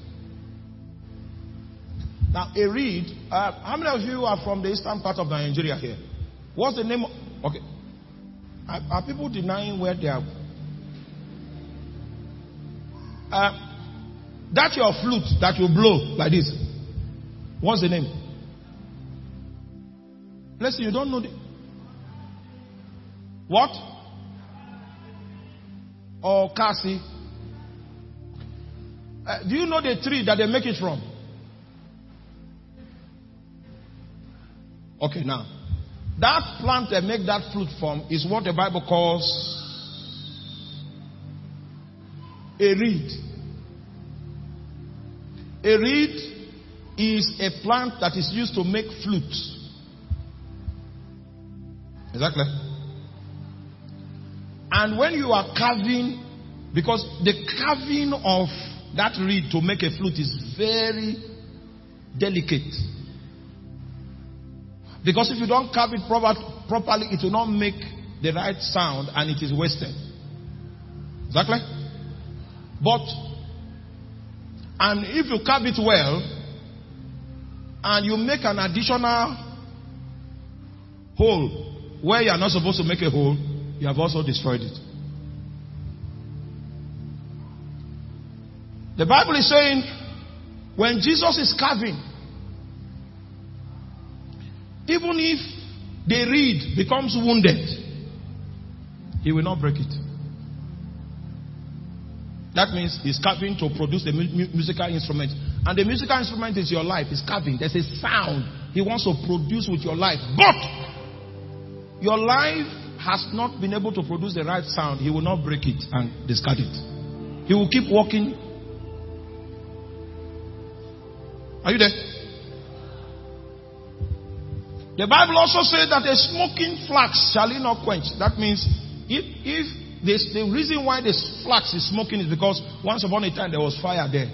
Now, a reed, how many of you are from the eastern part of Nigeria here? What's the name of, okay. Are people denying where they are? That's your flute that you blow like this. What's the name? Listen, you don't know the... What? Or Kasi? Do you know the tree that they make it from? Okay, now. That plant they make that fruit from is what the Bible calls a reed. A reed is a plant that is used to make flutes. Exactly. And when you are carving, because the carving of that reed to make a flute is very delicate. Because if you don't carve it properly, it will not make the right sound and it is wasted. Exactly. And if you carve it well, and you make an additional hole where you are not supposed to make a hole, you have also destroyed it. The Bible is saying, when Jesus is carving, even if the reed becomes wounded, he will not break it. That means he's carving to produce the musical instrument. And the musical instrument is your life. It's carving. There's a sound he wants to produce with your life. But your life has not been able to produce the right sound. He will not break it and discard it. He will keep walking. Are you there? The Bible also says that a smoking flax shall he not quench. That means if the reason why this flax is smoking is because once upon a time there was fire there.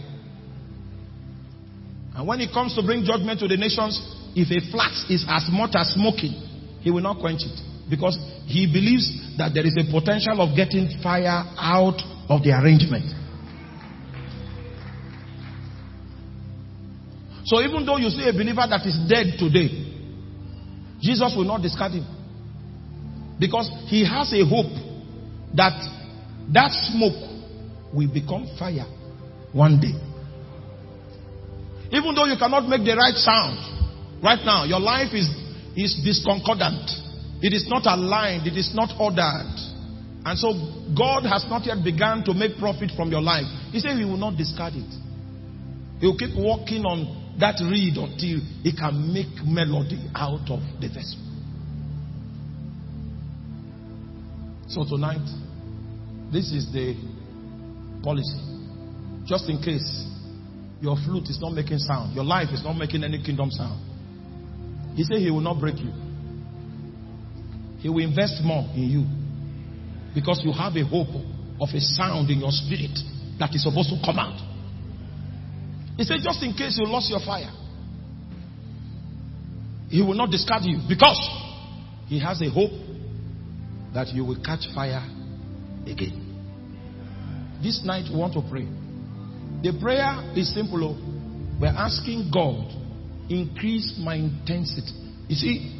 And when it comes to bring judgment to the nations, if a flax is as much as smoking, he will not quench it. Because he believes that there is a potential of getting fire out of the arrangement. So even though you see a believer that is dead today, Jesus will not discard him. Because he has a hope that smoke will become fire one day. Even though you cannot make the right sound right now, your life is discordant. It is not aligned. It is not ordered. And so God has not yet begun to make profit from your life. He said he will not discard it. He will keep working on that reed until he can make melody out of the vessel. So tonight, This is the policy. Just in case your flute is not making sound, your life is not making any kingdom sound, he said he will not break you. He will invest more in you because you have a hope of a sound in your spirit that is supposed to come out. He said just in case you lost your fire, he will not discard you because he has a hope that you will catch fire again. This night we want to pray. The prayer is simple. We're asking God, increase my intensity. You see,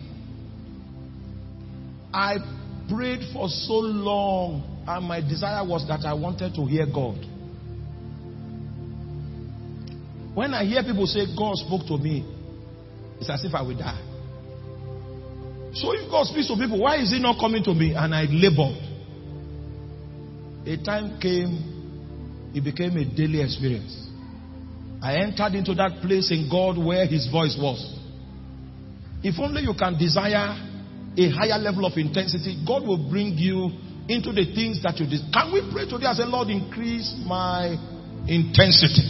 I prayed for so long and my desire was that I wanted to hear God. When I hear people say God spoke to me, it's as if I will die. So if God speaks to people, why is he not coming to me? And I labored. A time came, it became a daily experience. I entered into that place in God where his voice was. If only you can desire a higher level of intensity, God will bring you into the things that you desire. Can we pray today and say, Lord, increase my intensity?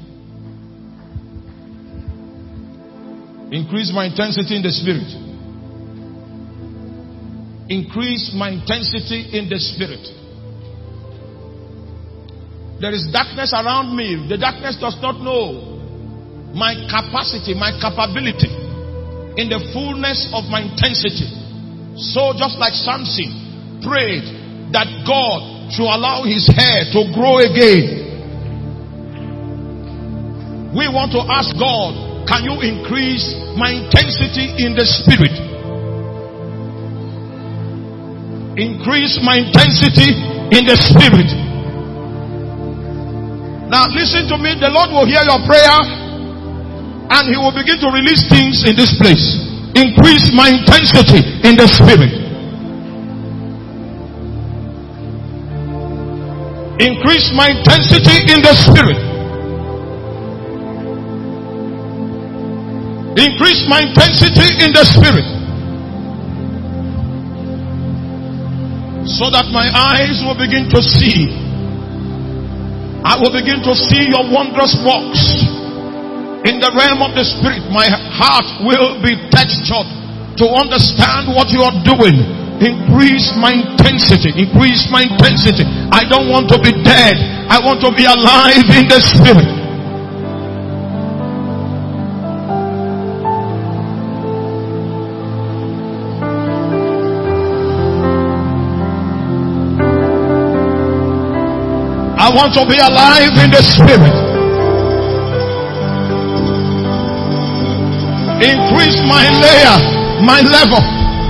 Increase my intensity in the spirit. Increase my intensity in the spirit. There is darkness around me. The darkness does not know my capacity, my capability in the fullness of my intensity. So just like Samson prayed that God should allow his hair to grow again. We want to ask God, can you increase my intensity in the spirit? Increase my intensity in the spirit. Now listen to me. The Lord will hear your prayer and he will begin to release things in this place. Increase my intensity in the spirit. Increase my intensity in the spirit. Increase my intensity in the spirit. So that my eyes will begin to see. I will begin to see your wondrous works in the realm of the spirit. My heart will be textured to understand what you are doing. Increase my intensity. Increase my intensity. I don't want to be dead. I want to be alive in the spirit. I want to be alive in the spirit. Increase my layer, my level.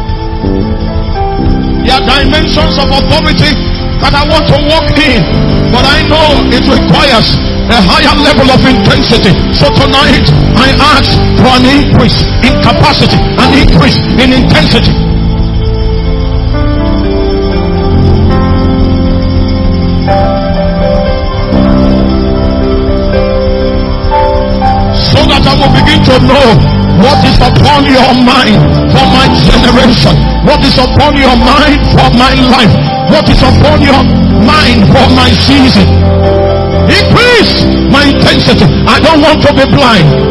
There are dimensions of authority that I want to walk in, but I know it requires a higher level of intensity. So tonight I ask for an increase in capacity, an increase in intensity. So that I will begin to know what is upon your mind for my generation. What is upon your mind for my life. What is upon your mind for my season. Increase my intensity. I don't want to be blind.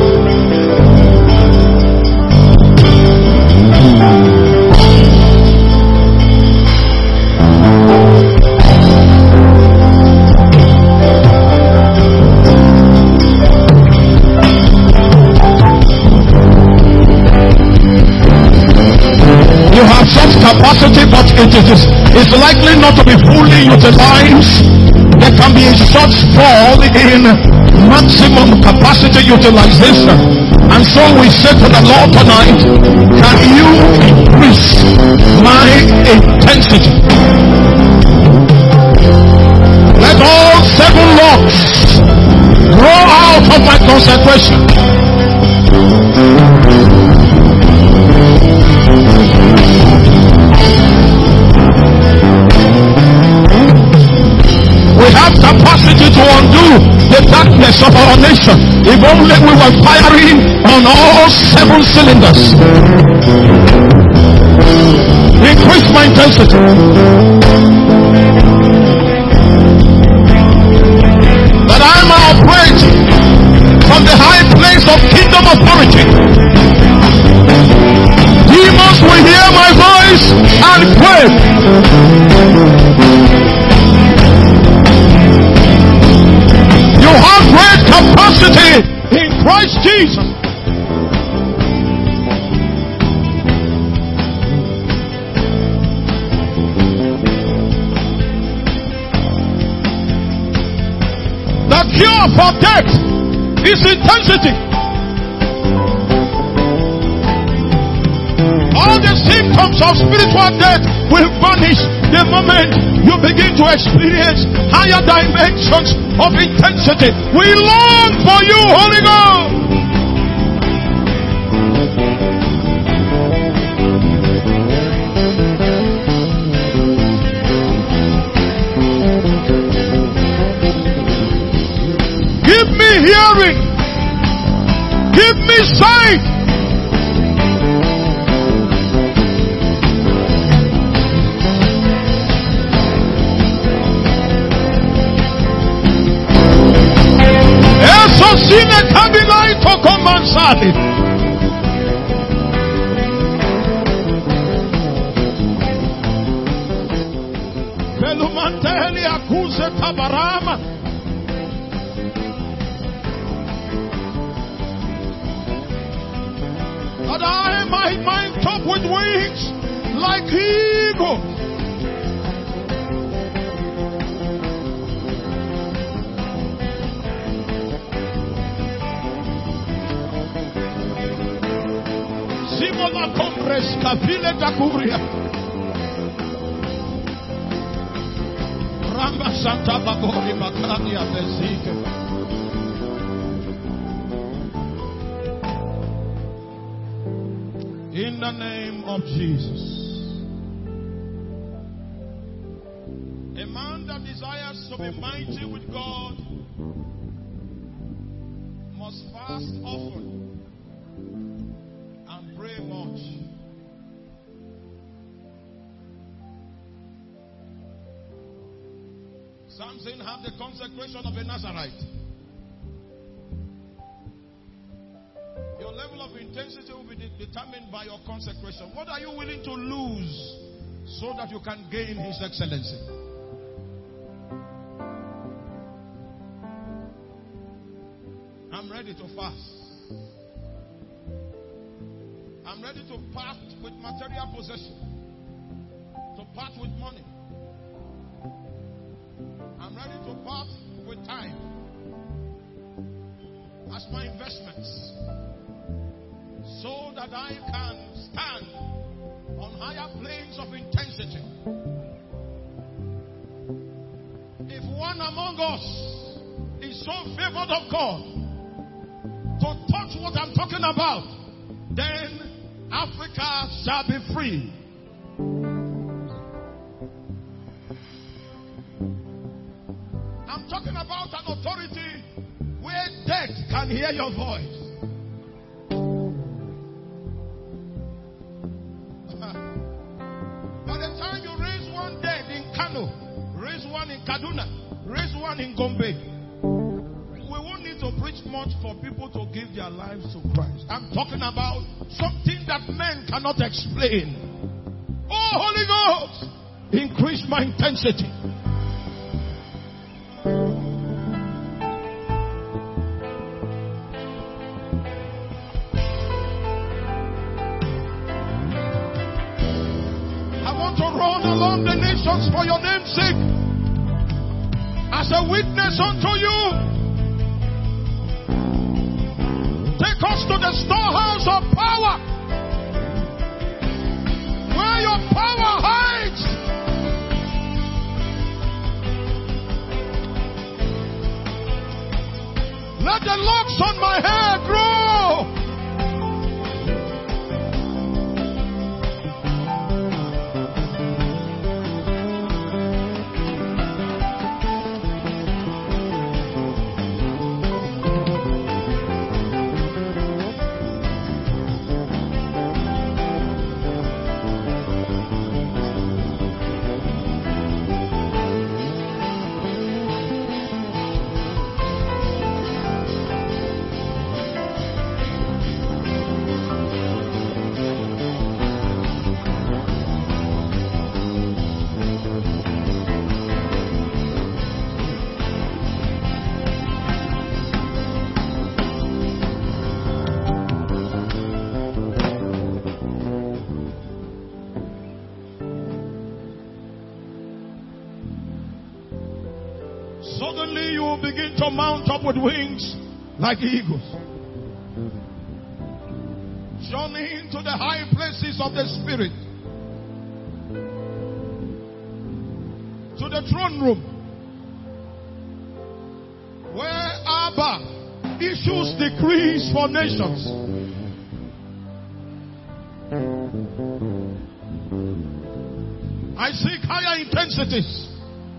You have such capacity, but it's likely not to be fully utilized. There can be a such fall in maximum capacity utilization. And so we say to the Lord tonight, can you increase my intensity? Let all 7 locks grow out of my consecration. We have capacity to undo the darkness of our nation. If only we were firing on all 7 cylinders. Increase my intensity. operate from the high place of kingdom authority. Demons will hear my voice and quake. You have great capacity in Christ Jesus. The cure for death is intensity. All the symptoms of spiritual death will vanish the moment you begin to experience higher dimensions of intensity. We long for you, Holy Ghost. Give me hearing. Give me sight. Eso sí me camina y tocó manzali. Pelumanteli acuse tabarama. That I might mount up with wings like eagles. Simola compres capile da cubria. Ramba Santa Babori Macania Besike. In the name of Jesus. A man that desires to be mighty with God must fast often and pray much. Samson had the consecration of a Nazarite. Your level of intensity will be determined by your consecration. What are you willing to lose so that you can gain His excellency? I'm ready to fast. I'm ready to part with material possession, to part with money. I'm ready to part with time as my investments, so that I can stand on higher planes of intensity. If one among us is so favored of God to touch what I'm talking about, then Africa shall be free. I'm talking about an authority where death can hear your voice. By the time you raise one dead in Kano, raise one in Kaduna, raise one in Gombe, we won't need to preach much for people to give their lives to Christ. I'm talking about something that men cannot explain. Oh, Holy Ghost, increase my intensity. Along the nations for your name's sake, as a witness unto you. Take us to the storehouse of power, where your power hides. Let the locks on my hair grow. Suddenly you will begin to mount up with wings like eagles. Journey into the high places of the Spirit. To the throne room. Where Abba issues decrees for nations. I seek higher intensities.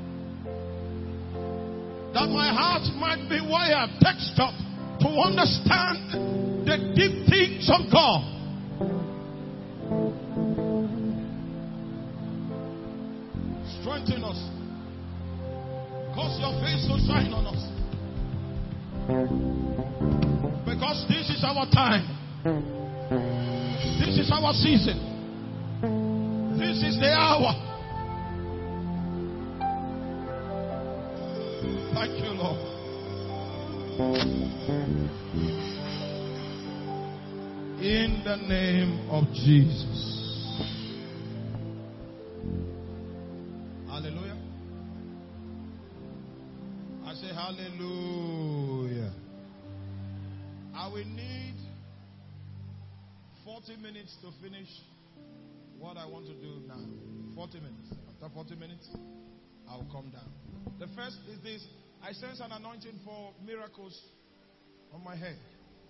That my heart might be wired, textured, to understand the deep things of God. Strengthen us. Cause your face to shine on us. Because this is our time. This is our season. This is the hour. Thank you, Lord. In the name of Jesus. Hallelujah. I say hallelujah. I will need 40 minutes to finish what I want to do now. 40 minutes. After 40 minutes, I'll come down. The first is this. I sense an anointing for miracles on my head.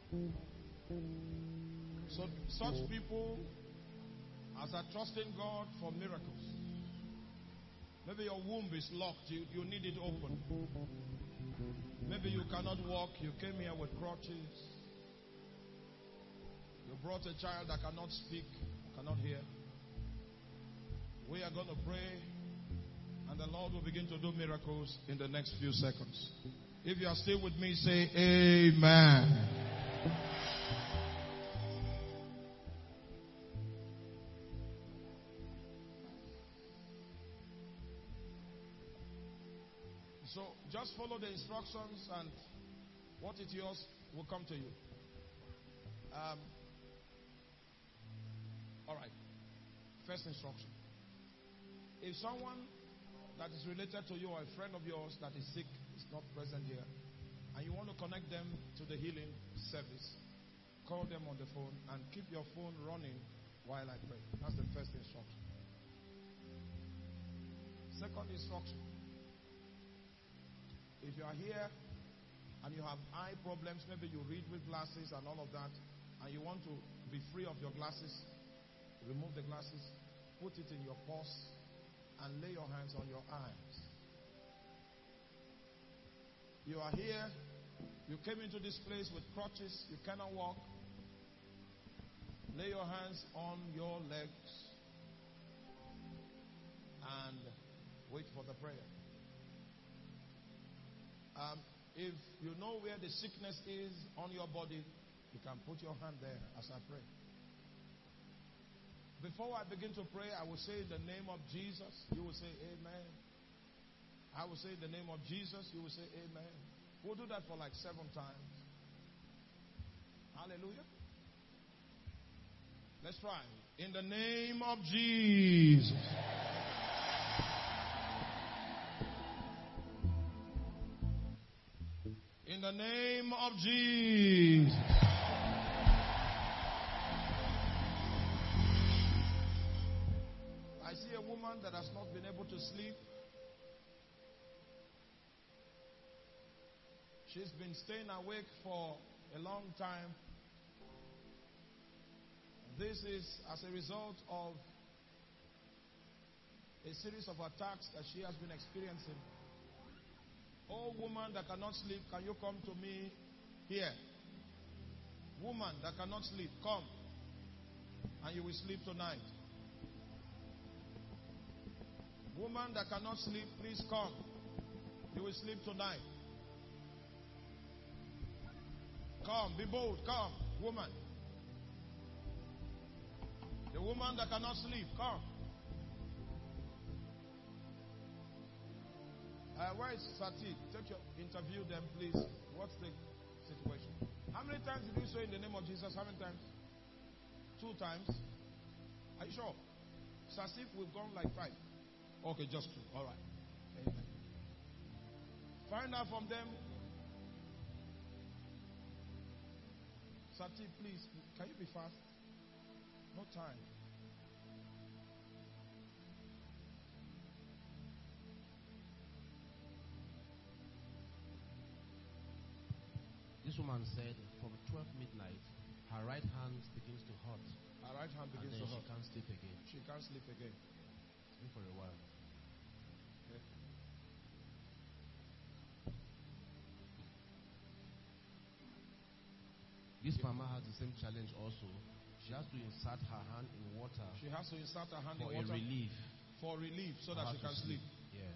So such people as are trusting God for miracles. Maybe your womb is locked. You need it open. Maybe you cannot walk. You came here with crutches. You brought a child that cannot speak, cannot hear. We are going to pray, and the Lord will begin to do miracles in the next few seconds. If you are still with me, say amen. So just follow the instructions, and what is yours will come to you. All right. First instruction. If someone that is related to you or a friend of yours that is sick is not present here, and you want to connect them to the healing service, call them on the phone and keep your phone running while I pray. That's the first instruction. Second instruction. If you are here and you have eye problems, maybe you read with glasses and all of that, and you want to be free of your glasses, remove the glasses, put it in your purse, and lay your hands on your eyes. You are here, you came into this place with crutches, you cannot walk. Lay your hands on your legs and wait for the prayer. If you know where the sickness is on your body, you can put your hand there as I pray. Before I begin to pray, I will say in the name of Jesus. You will say amen. I will say in the name of Jesus. You will say amen. We'll do that for like 7 times. Hallelujah. Let's try. In the name of Jesus. In the name of Jesus. I see a woman that has not been able to sleep. She's been staying awake for a long time. This is as a result of a series of attacks that she has been experiencing. Oh, woman that cannot sleep, can you come to me here? Woman that cannot sleep, come. And you will sleep tonight. Woman that cannot sleep, please come. You will sleep tonight. Come, be bold, come, woman. The woman that cannot sleep, come. Where is Sati? Interview them, please. What's the situation? How many times did you say in the name of Jesus? How many times? 2 times. Are you sure? It's as if we've gone like 5. Okay, just 2. All right. Amen. Find out from them. Sati, please, can you be fast? No time. This woman said from 12 midnight, her right hand begins to hurt. Her right hand And begins then to hurt. she can't sleep again. She can't sleep again. It's been for a while. Okay. This mama has the same challenge also. She has to insert her hand in water She has to insert her hand for in water a relief. for relief so For that her she to can sleep. Yeah.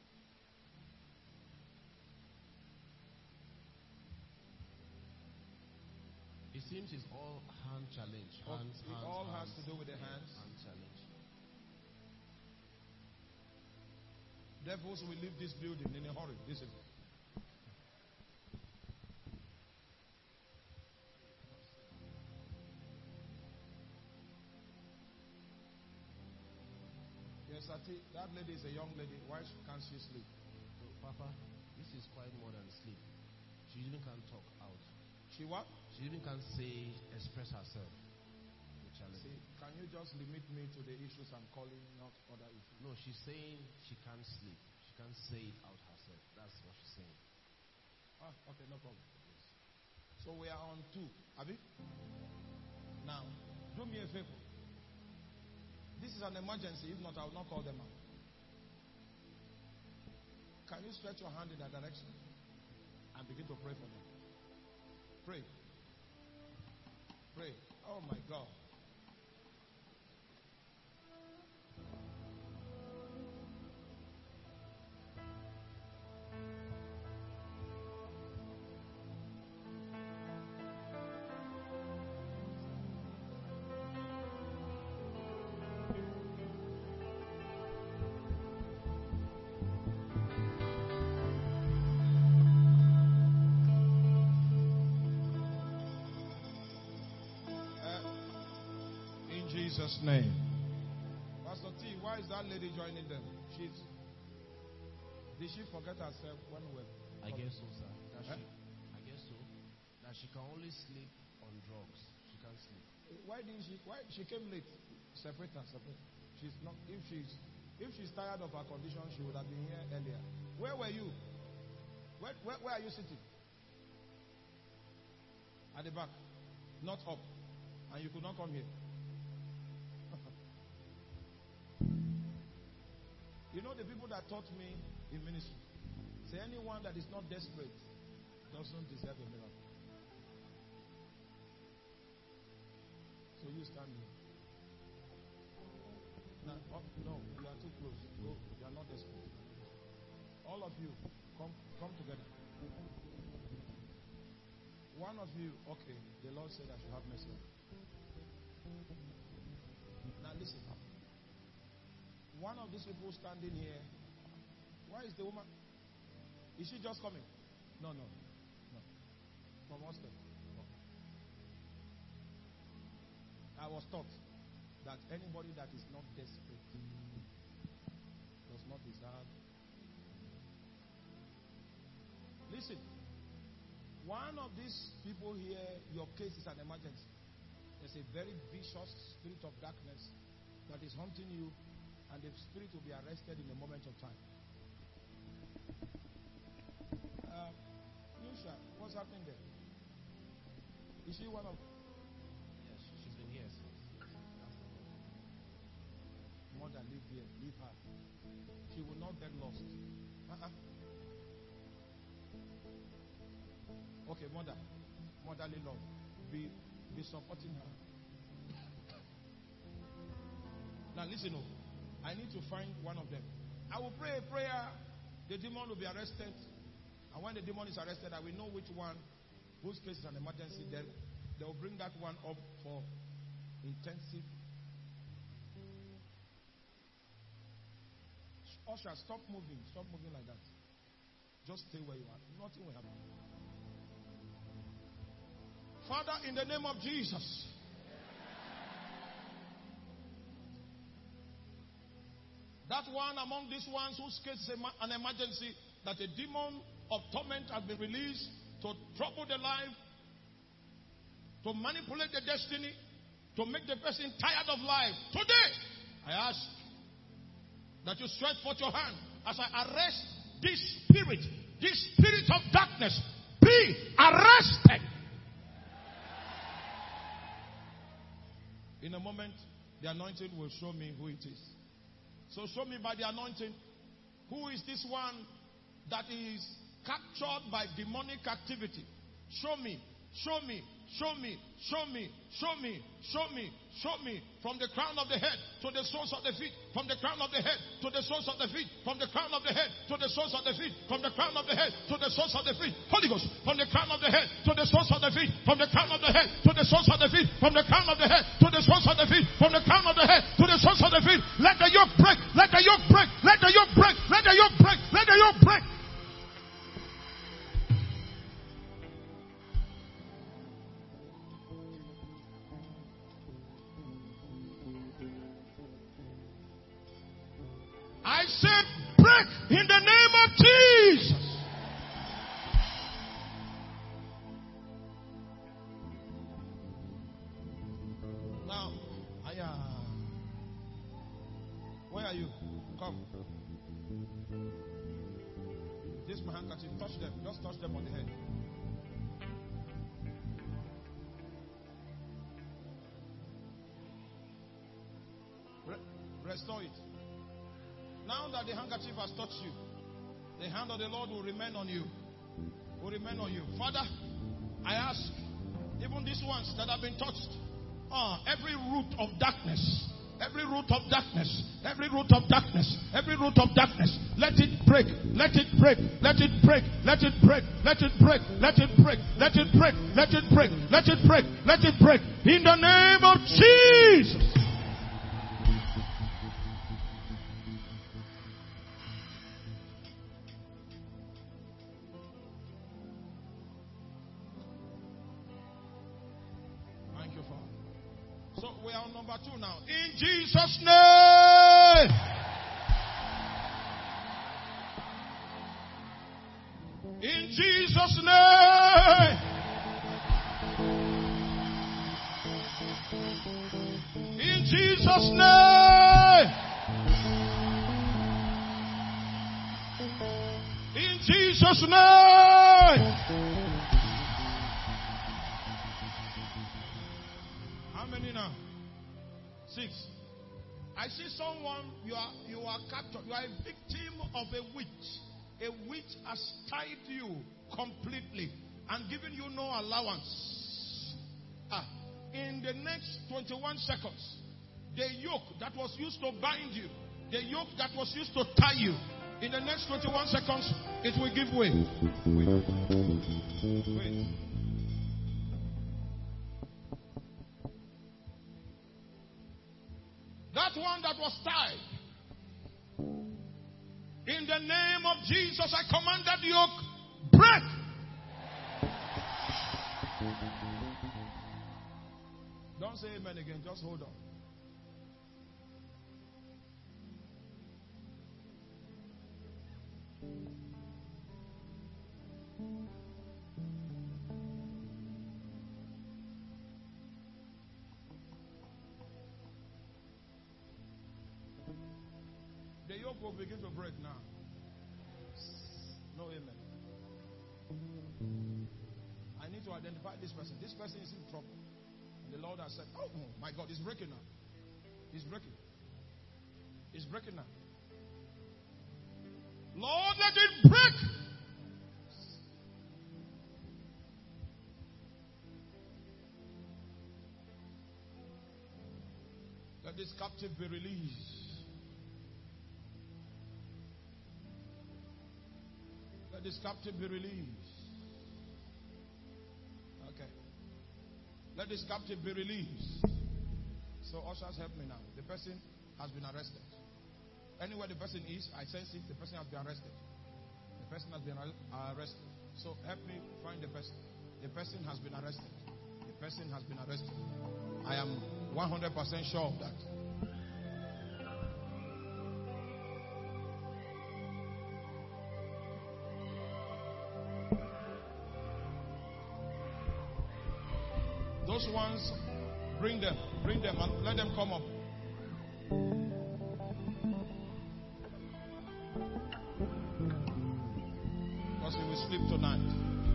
It seems it's all hand challenge. Hands, It all hands, has to do with the hands. Hand challenge. Devils will leave this building in a hurry. Listen. Yes, that lady is a young lady. Why can't she sleep? So, Papa, this is quite more than sleep. She even can't talk out. She what? She even can't express herself. The challenge. See, can you just limit me to the issues I'm calling, not other issues? No, she's saying she can't sleep. She can't say it out herself. That's what she's saying. Okay, no problem. So we are on 2. Abi? Now, do me a favor. This is an emergency. If not, I will not call them out. Can you stretch your hand in that direction and begin to pray for them? Pray. Pray. Oh my God. Jesus' name. Pastor T, why is that lady joining them? Did she forget herself when we were? I guess so, sir. Eh? I guess so. That she can only sleep on drugs. She can't sleep. Why she came late? Separate her. She's not. If she's tired of her condition, she would have been here earlier. Where were you? Where are you sitting? At the back, not up, and you could not come here. You know the people that taught me in ministry say anyone that is not desperate doesn't deserve a miracle. So you stand here. Now, no, you are too close. Go, you are not desperate. All of you, come together. One of you, okay, the Lord said I should have mercy. Now listen. One of these people standing here, why is the woman? Is she just coming? No. From what step? No. I was taught that anybody that is not desperate does not deserve. Listen, one of these people here, your case is an emergency. There's a very vicious spirit of darkness that is haunting you, and the spirit will be arrested in a moment of time. Nusha, what's happening there? Is she one of? Yes, she's been here since. Mother, leave here, leave her. She will not get lost. Okay, motherly love, be supporting her. Now listen, I need to find one of them. I will pray a prayer. The demon will be arrested. And when the demon is arrested, I will know which one, whose case is an emergency. They will bring that one up for intensive. Usher, stop moving. Stop moving like that. Just stay where you are. Nothing will happen. Father, in the name of Jesus. That one among these ones whose case is an emergency, that a demon of torment has been released to trouble the life, to manipulate the destiny, to make the person tired of life. Today, I ask that you stretch forth your hand as I arrest this spirit of darkness. Be arrested. In a moment, the anointing will show me who it is. So show me by the anointing, who is this one that is captured by demonic activity. Show me. Show me, show me, show me, show me, show me, show me. From the crown of the head to the soles of the feet. From the crown of the head to the soles of the feet. From the crown of the head to the soles of the feet. From the crown of the head to the soles of the feet. Holy Ghost. From the crown of the head to the soles of the feet. From the crown of the head to the soles of the feet. From the crown of the head to the soles of the feet. From the crown of the head to the soles of the feet. Let the yoke break. Let the yoke break. Let the yoke break. Let the yoke break. Let the yoke break. I said, break in the name of Jesus. Now, where are you? Come. This is my handkerchief. Touch them. Just touch them on the head. Restore it. Now that the handkerchief has touched you, the hand of the Lord will remain on you. Will remain on you. Father, I ask, even these ones that have been touched, every root of darkness, every root of darkness, every root of darkness, every root of darkness, let it break, let it break, let it break, let it break, let it break, let it break, let it break, let it break, let it break, let it break, in the name of Jesus. So we are on number 2 now. In Jesus' name. In Jesus' name. In Jesus' name. In Jesus' name. How many now? 6. I see someone, you are captured. You are a victim of a witch. A witch has tied you completely and given you no allowance. In the next 21 seconds, the yoke that was used to bind you, the yoke that was used to tie you, in the next 21 seconds, it will give way. Wait. That one that was tied, in the name of Jesus, I command that yoke, break. Don't say amen again, just hold on. The yoke will begin to break now. No amen. I need to identify this person. This person is in trouble. And the Lord has said, oh my God, it's breaking now. It's breaking. It's breaking now. Lord, let it break. Let this captive be released. Let this captive be released. Okay. Let this captive be released. So ushers, help me now. The person has been arrested. Anywhere the person is, I sense it, the person has been arrested. The person has been arrested. So help me find the person. The person has been arrested. The person has been arrested. I am 100% sure of that. Those ones, bring them and let them come up. Because he will sleep tonight.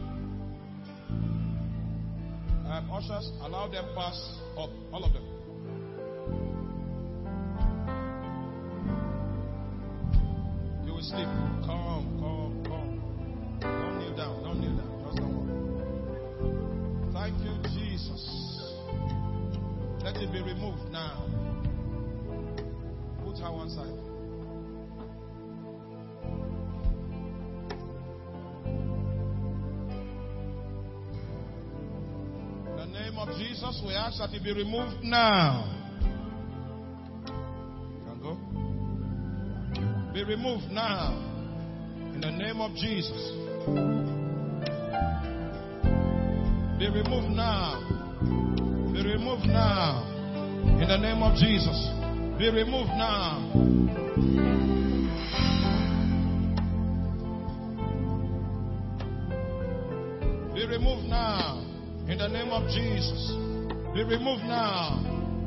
Ushers, allow them pass up, all of them. You will sleep. Come. Don't kneel down. Just don't worry. Thank you, Jesus. Let it be removed now. Put her one side. In the name of Jesus, we ask that it be removed now. You can go. Be removed now. In the name of Jesus. Be removed now. Be removed now. In the name of Jesus. Be removed now. Be removed now. In the name of Jesus. Be removed now.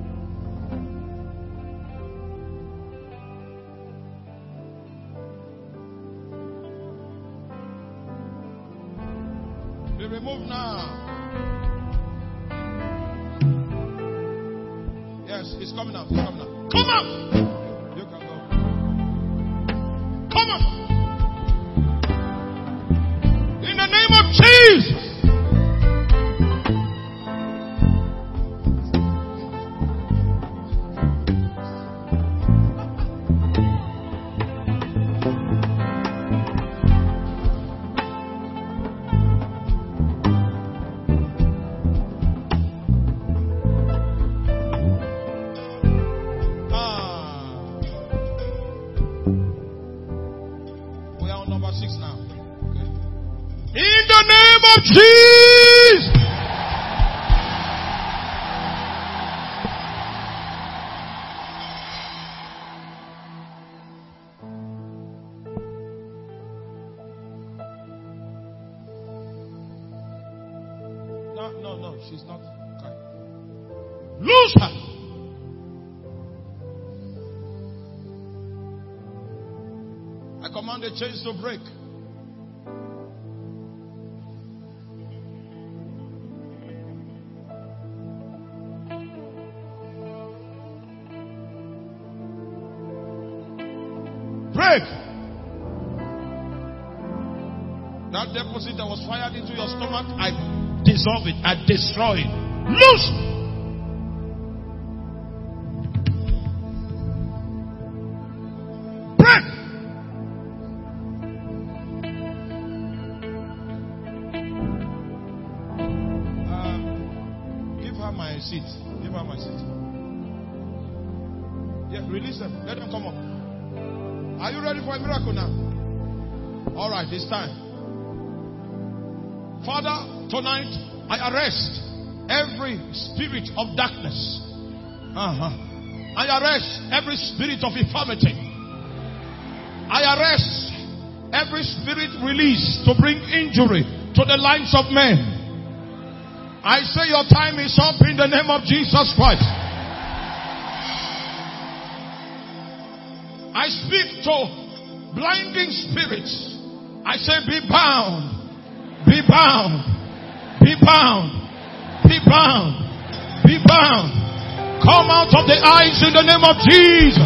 Be removed now. Yes, it's coming out. It's coming out. Come out! You can go. Come out! In the name of Jesus! Jesus! No, she's not kind. Lose her! I command the chains to break. That deposit that was fired into your stomach, I dissolve it, I destroy it. Loose! Break! Give her my seat. Give her my seat. Yeah, release them. Let them come up. Are you ready for a miracle now? Alright, it's time. Father, tonight I arrest every spirit of darkness. I arrest every spirit of infirmity. I arrest every spirit released to bring injury to the lives of men. I say your time is up in the name of Jesus Christ. I speak to blinding spirits. I say be bound. Be bound. Be bound. Be bound. Be bound. Come out of the eyes in the name of Jesus.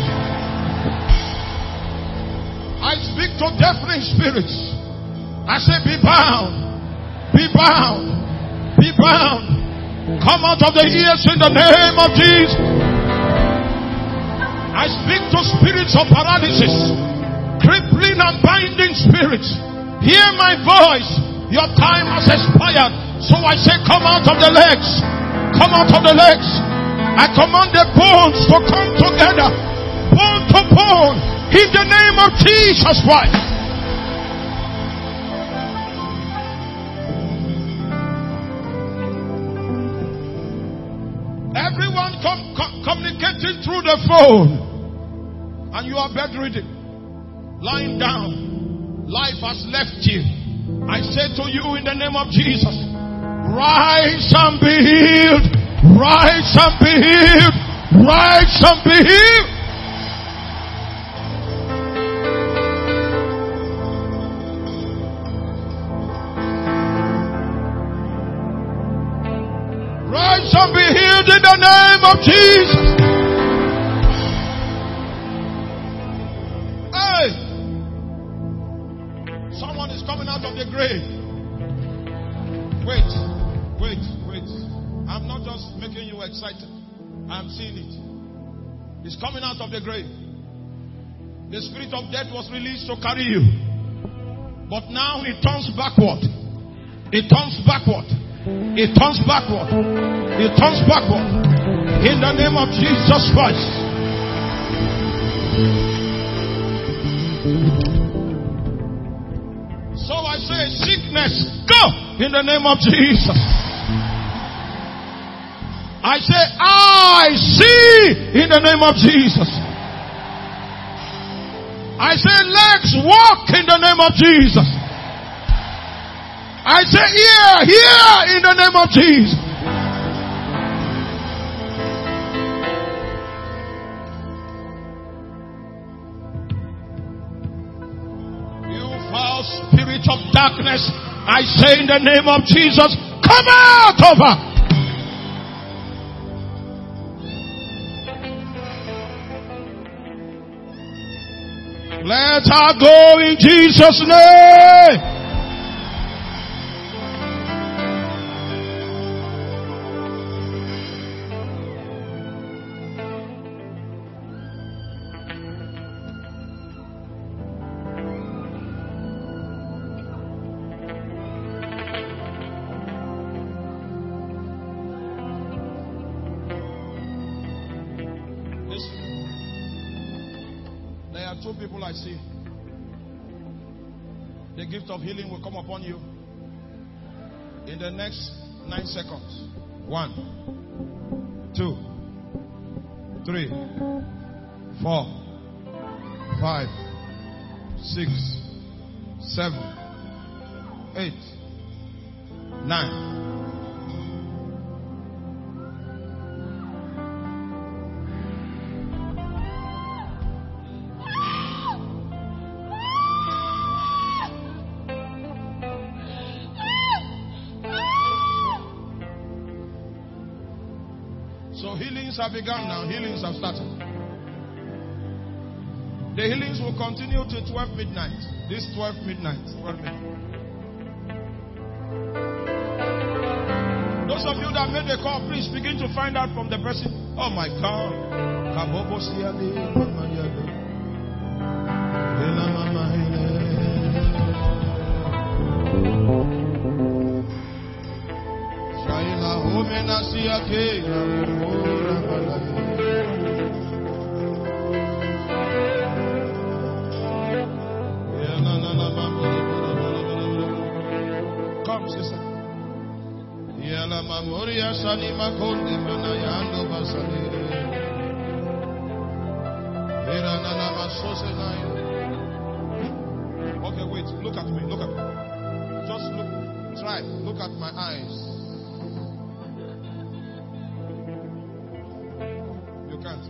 I speak to deafening spirits. I say be bound. Be bound. Be bound. Come out of the ears in the name of Jesus. I speak to spirits of paralysis, crippling and binding spirits. Hear my voice. Your time has expired. So I say, come out of the legs. Come out of the legs. I command the bones to come together. Bone to bone. In the name of Jesus Christ. Everyone communicating through the phone. And you are bedridden. Lying down. Life has left you. I say to you in the name of Jesus, rise and be healed. Rise and be healed. Rise and be healed. Rise and be healed in the name of Jesus. Hey! Someone is coming out of the grave. Wait. I'm not just making you excited. I'm seeing it. It's coming out of the grave. The spirit of death was released to carry you. But now it turns backward. It turns backward. It turns backward. It turns backward. In the name of Jesus Christ. So I say, sickness, go! In the name of Jesus. I say, I see in the name of Jesus. I say, legs walk in the name of Jesus. I say, ear in the name of Jesus. You foul spirit of darkness, I say in the name of Jesus, come out of her. Let her go in Jesus' name. Two people I see. The gift of healing will come upon you in the next 9 seconds. 1, 2, 3, 4, 5, 6, 7, 8, 9. Healings have begun now. Healings have started. The healings will continue to 12 midnight. This 12 midnight. 12 midnight. Those of you that made the call, please begin to find out from the person. Oh my God. Come, sister. Okay, wait. Look at me. Look at me. Just look. Try. Look at my eyes. You can't.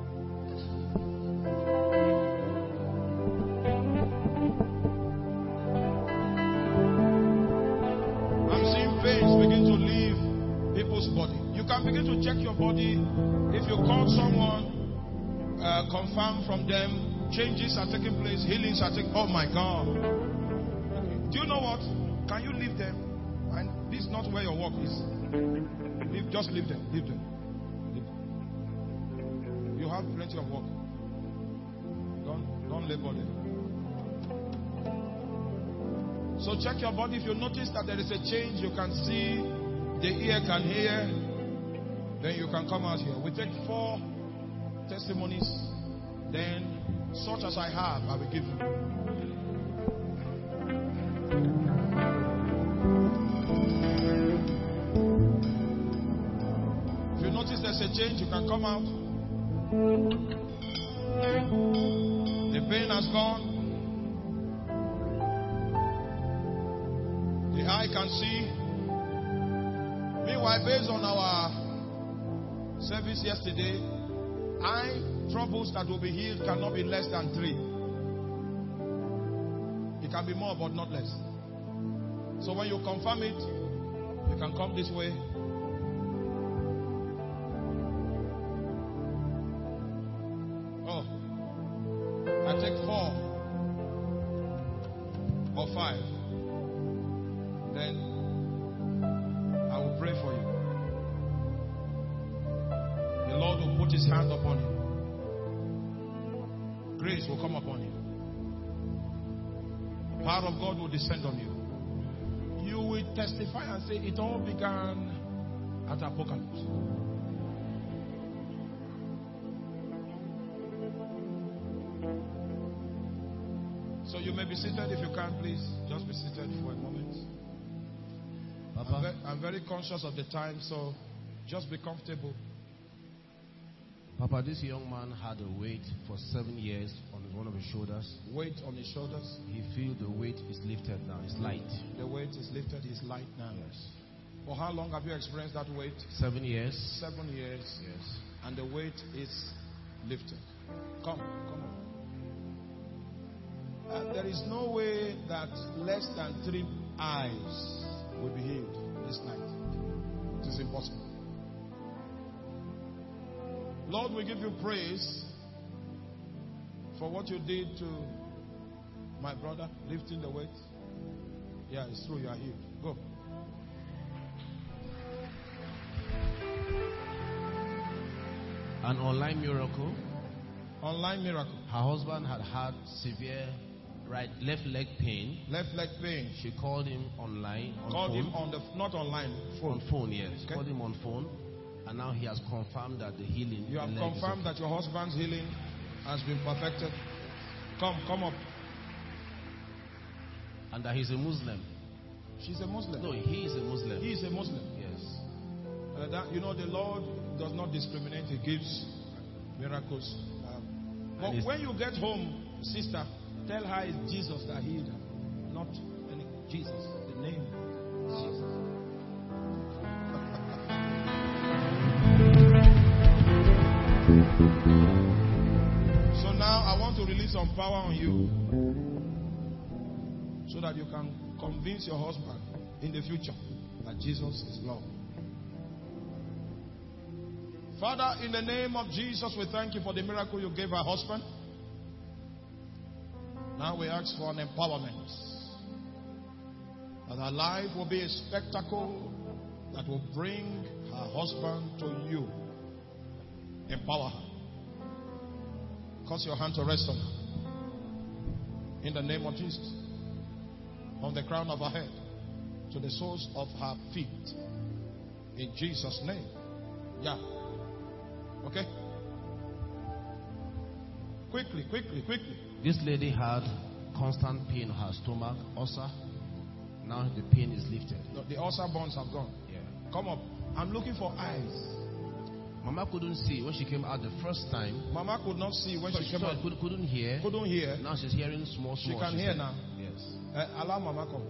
I'm seeing pains begin to leave people's body. You can begin to check your body. If you call someone, confirm from them. Changes are taking place. Healings are taking. Oh my God. Okay. Do you know what? Can you leave them? And this is not where your work is. Just leave them. Leave them. You have plenty of work. Don't labor them. So check your body. If you notice that there is a change, you can see, the ear can hear, then you can come out here. We take 4 testimonies. Then, such as I have, I will give you. If you notice there's a change, you can come out. The pain has gone. The eye can see. Meanwhile, based on our service yesterday, eye troubles that will be healed cannot be less than 3. It can be more, but not less. So when you confirm it, you can come this way. Oh, I take 4 or 5. Then I will pray for you. The Lord will put His hand upon you. Grace will come upon you. The power of God will descend on you. You will testify and say, it all began at Apocalypse. So you may be seated if you can, please. Just be seated for a moment. Papa, I'm very conscious of the time, so just be comfortable. Papa, this young man had a weight for 7 years on one of his shoulders. Weight on his shoulders. He feels the weight is lifted now. It's light. The weight is lifted. It's light now. Yes. For how long have you experienced that weight? 7 years. 7 years. Yes. And the weight is lifted. Come on. There is no way that less than 3 eyes will be healed this night. It is impossible. Lord, we give you praise for what you did to my brother, lifting the weight. Yeah, it's true, you are healed. Go. An online miracle. Online miracle. Her husband had severe left leg pain. Left leg pain. She called him online. Called him on the, not online, phone. On phone, yes. Okay. Called him on phone. And now he has confirmed that the healing. You have confirmed that your husband's healing has been perfected. Come up. And that he's a Muslim. She's a Muslim. No, he is a Muslim. He is a Muslim. Yes. The Lord does not discriminate. He gives miracles. But when you get home, sister, tell her it's Jesus that healed her. Not any Jesus. The name Jesus. So now I want to release some power on you so that you can convince your husband in the future that Jesus is Lord. Father, in the name of Jesus, we thank you for the miracle you gave our husband. Now we ask for an empowerment. That her life will be a spectacle that will bring her husband to you. Empower her. Cause your hand to rest on her. In the name of Jesus. From the crown of her head to the soles of her feet. In Jesus' name. Yeah. Okay? Quickly. This lady had constant pain in her stomach, ulcer. Now the pain is lifted. No, the ulcer burns have gone. Yeah. Come up. I'm looking for eyes. Mama couldn't see when she came out the first time. Mama could not see when she came out. Couldn't hear. Couldn't hear. Now she's hearing small. She can hear now. Yes. Allow Mama come.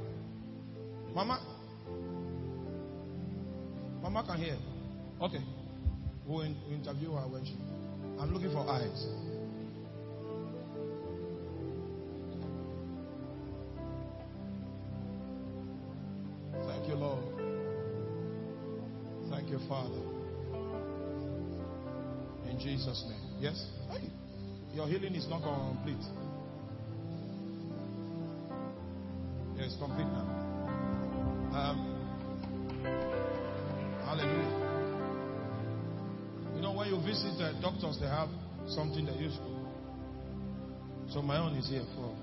Mama can hear. Okay. We'll interview her when she. I'm looking for eyes. Thank you, Lord. Thank you, Father. In Jesus' name. Yes? Hey, your healing is not complete. Yes, complete now. Hallelujah. You know, when you visit the doctors, they have something they use for. So my own is here for.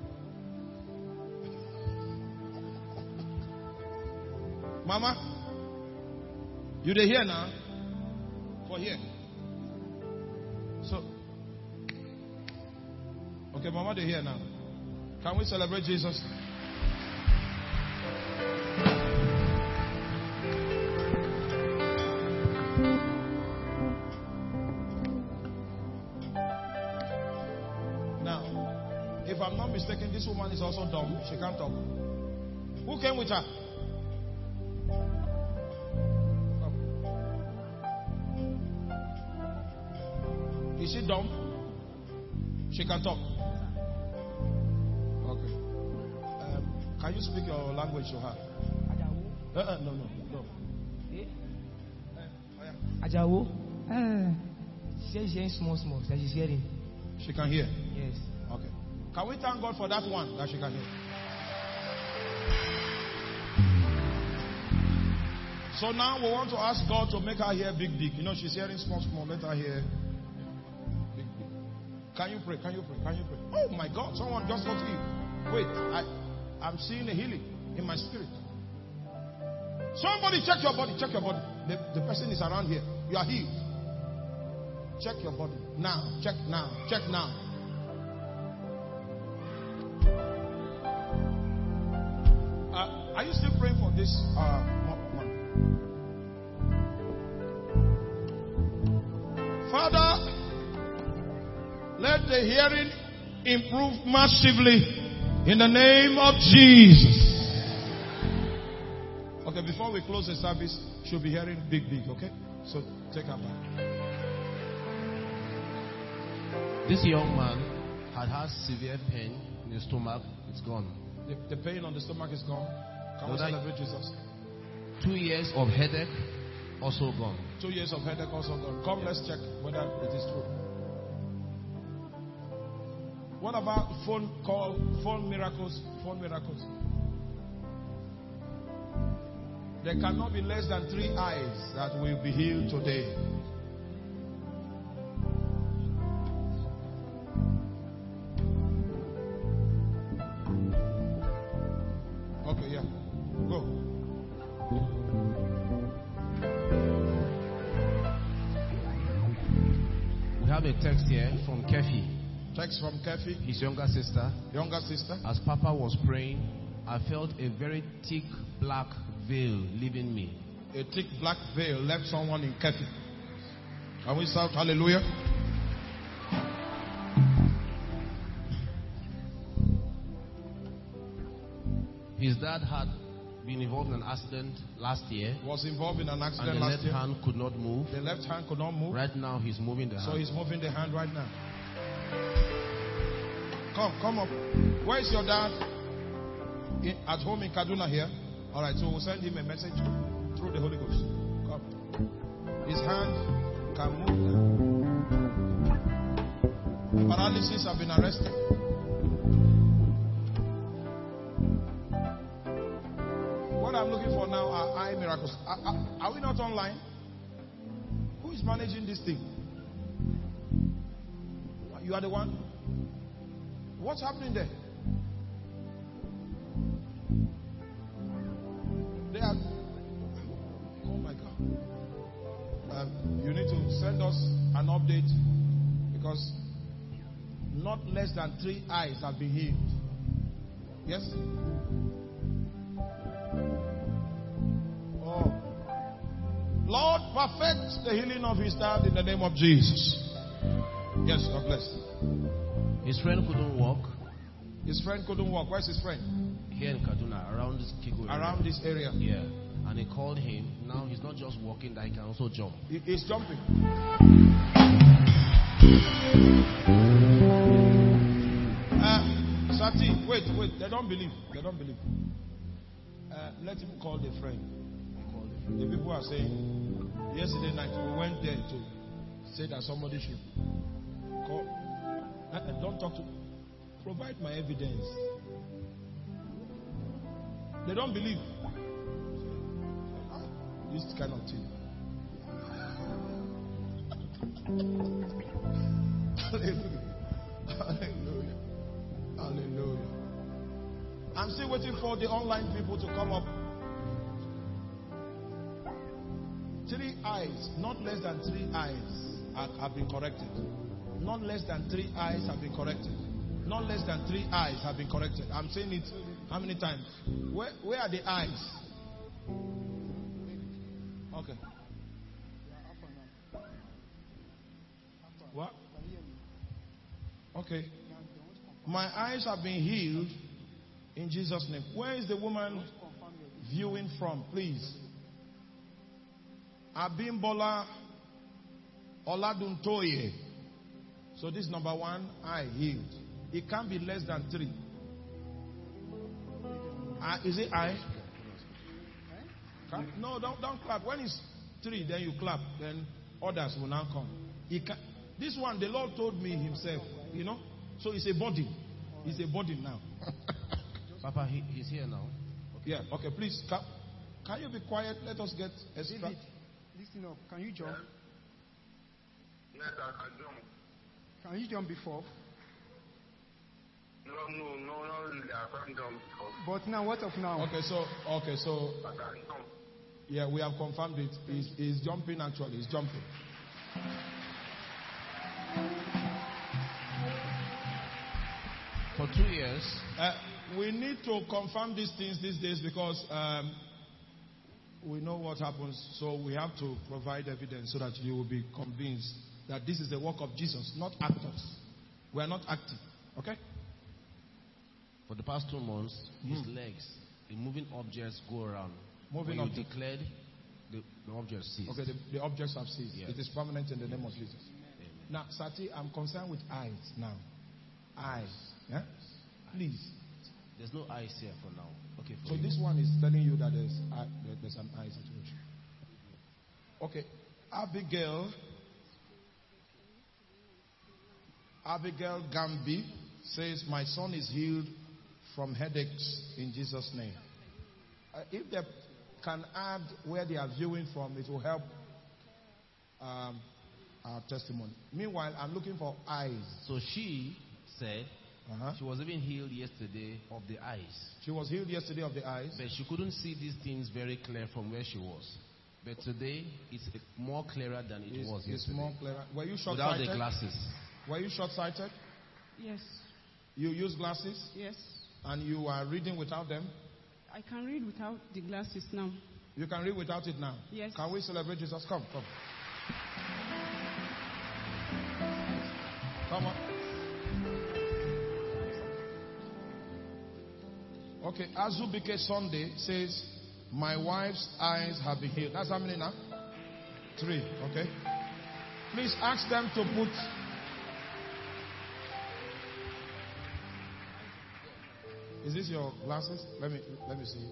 Mama, you they here now? For here. So, okay, Mama, they here now. Can we celebrate Jesus? Now, if I'm not mistaken, this woman is also dumb. She can't talk. Who came with her? Is she dumb? She can talk. Okay. Can you speak your language to her? No. Ajawo. She's hearing small. So she's hearing. She can hear? Yes. Okay. Can we thank God for that one that she can hear? So now we want to ask God to make her hear big. You know, she's hearing small. Let her hear big. Can you pray? Oh my God, someone just got healed. Wait, I'm seeing a healing in my spirit. Somebody check your body. The person is around here. You are healed. Check your body. Now. Check now. Are you still praying for this man? Father, let the hearing improve massively in the name of Jesus. Okay, before we close the service, she'll be hearing big, okay? So take her back. This young man had severe pain in his stomach. It's gone. The pain on the stomach is gone. Can we celebrate Jesus? 2 years of headache, also gone. 2 years of headache, also gone. Come, let's check whether it is true. What about phone miracles? There cannot be less than 3 eyes that will be healed today. Okay, yeah. Go. We have a text here from Kefi. Text from Kefi. His younger sister. As Papa was praying, I felt a very thick black veil leaving me. A thick black veil left someone in Kefi. Can we shout hallelujah? His dad had been involved in an accident last year. Was involved in an accident and last year. The left hand could not move. The left hand could not move. Right now he's moving the hand. So he's moving the hand right now. Come up. Where is your dad? At home in Kaduna here. Alright, so we'll send him a message through the Holy Ghost. Come. His hand can move now. Paralysis have been arrested. What I'm looking for now are eye miracles. Are we not online? Who is managing this thing? You are the one? What's happening there? They are. Oh my God. You need to send us an update because not less than 3 eyes have been healed. Yes? Oh. Lord, perfect the healing of his dad in the name of Jesus. Yes, God bless. His friend couldn't walk. His friend couldn't walk. Where's his friend? Here in Kaduna, around this Kigo area. Around this area. Yeah. And he called him. Now he's not just walking, that he can also jump. He's jumping. Sati, wait. They don't believe. Let him call the friend. The people are saying, yesterday night we went there to say that somebody should call. Don't talk to. Provide my evidence. They don't believe. This kind of thing. Hallelujah. I'm still waiting for the online people to come up. 3 eyes, not less than 3 eyes have been corrected. Not less than 3 eyes have been corrected. Not less than 3 eyes have been corrected. I'm saying it how many times? Where are the eyes? Okay. What? Okay. My eyes have been healed in Jesus' name. Where is the woman viewing from, please? Abimbola Oladuntoye. So this number 1, eye healed. It can't be less than 3. Is it eye? No, don't clap. When it's 3, then you clap. Then others will now come. This one, the Lord told me himself. You know? So it's a body. It's a body now. Papa, he's here now. Okay. Yeah, okay, please. Can you be quiet? Let us get extra. David, listen up. Can you jump? Yes, I can jump. Can you jump before? No, really, I can't jump before. But now, what of now? Okay, so. I can jump. Yeah, we have confirmed it. He's jumping actually. He's jumping. For 2 years. We need to confirm these things these days because we know what happens. So we have to provide evidence so that you will be convinced that this is the work of Jesus, not actors. We are not acting. Okay? For the past 2 months, his legs, the moving objects go around. Moving when objects. You declared the objects ceased. Okay, the objects have ceased. Yes. It is permanent in the name of Jesus. Amen. Now, Sati, I'm concerned with eyes now. Eyes. Yeah? Please. There's no eyes here for now. Okay. So this one is telling you that there's an eye situation. Okay. Abigail Gambi says, my son is healed from headaches in Jesus' name. If they can add where they are viewing from, it will help our testimony. Meanwhile, I'm looking for eyes. So she said she was even healed yesterday of the eyes. She was healed yesterday of the eyes. But she couldn't see these things very clear from where she was. But today, it's more clearer than it was yesterday. It's more clearer. Were you short-sighted? Without the glasses. Were you short-sighted? Yes. You use glasses? Yes. And you are reading without them? I can read without the glasses now. You can read without it now? Yes. Can we celebrate Jesus? Come. Come on. Okay, Azubike Sunday says, my wife's eyes have been healed. That's how many now? 3, okay? Please ask them to put... Is this your glasses? Let me see.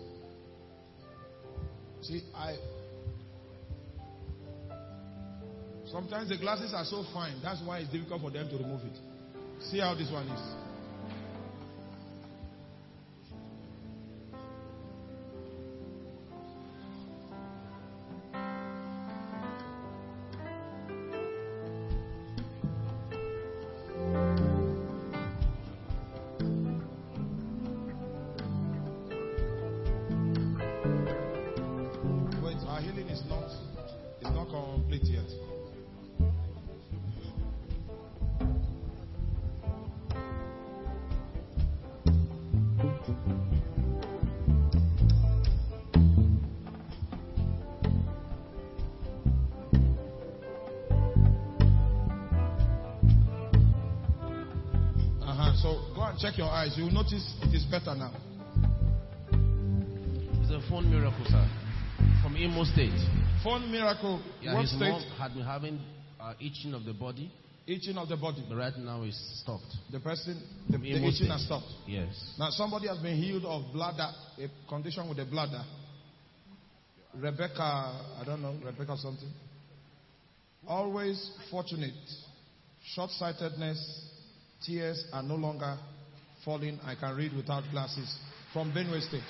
See, sometimes the glasses are so fine. That's why it's difficult for them to remove it. See how this one is. Check your eyes. You will notice it is better now. It's a phone miracle, sir. From Imo State. Phone miracle. Yeah, what his state? mom had been having itching of the body. Itching of the body. But right now it's stopped. The itching has stopped. Yes. Now somebody has been healed of bladder, a condition with the bladder. Rebecca, I don't know, Rebecca something. Always fortunate. Short-sightedness. Tears are no longer falling. I can read without glasses. From Benue State.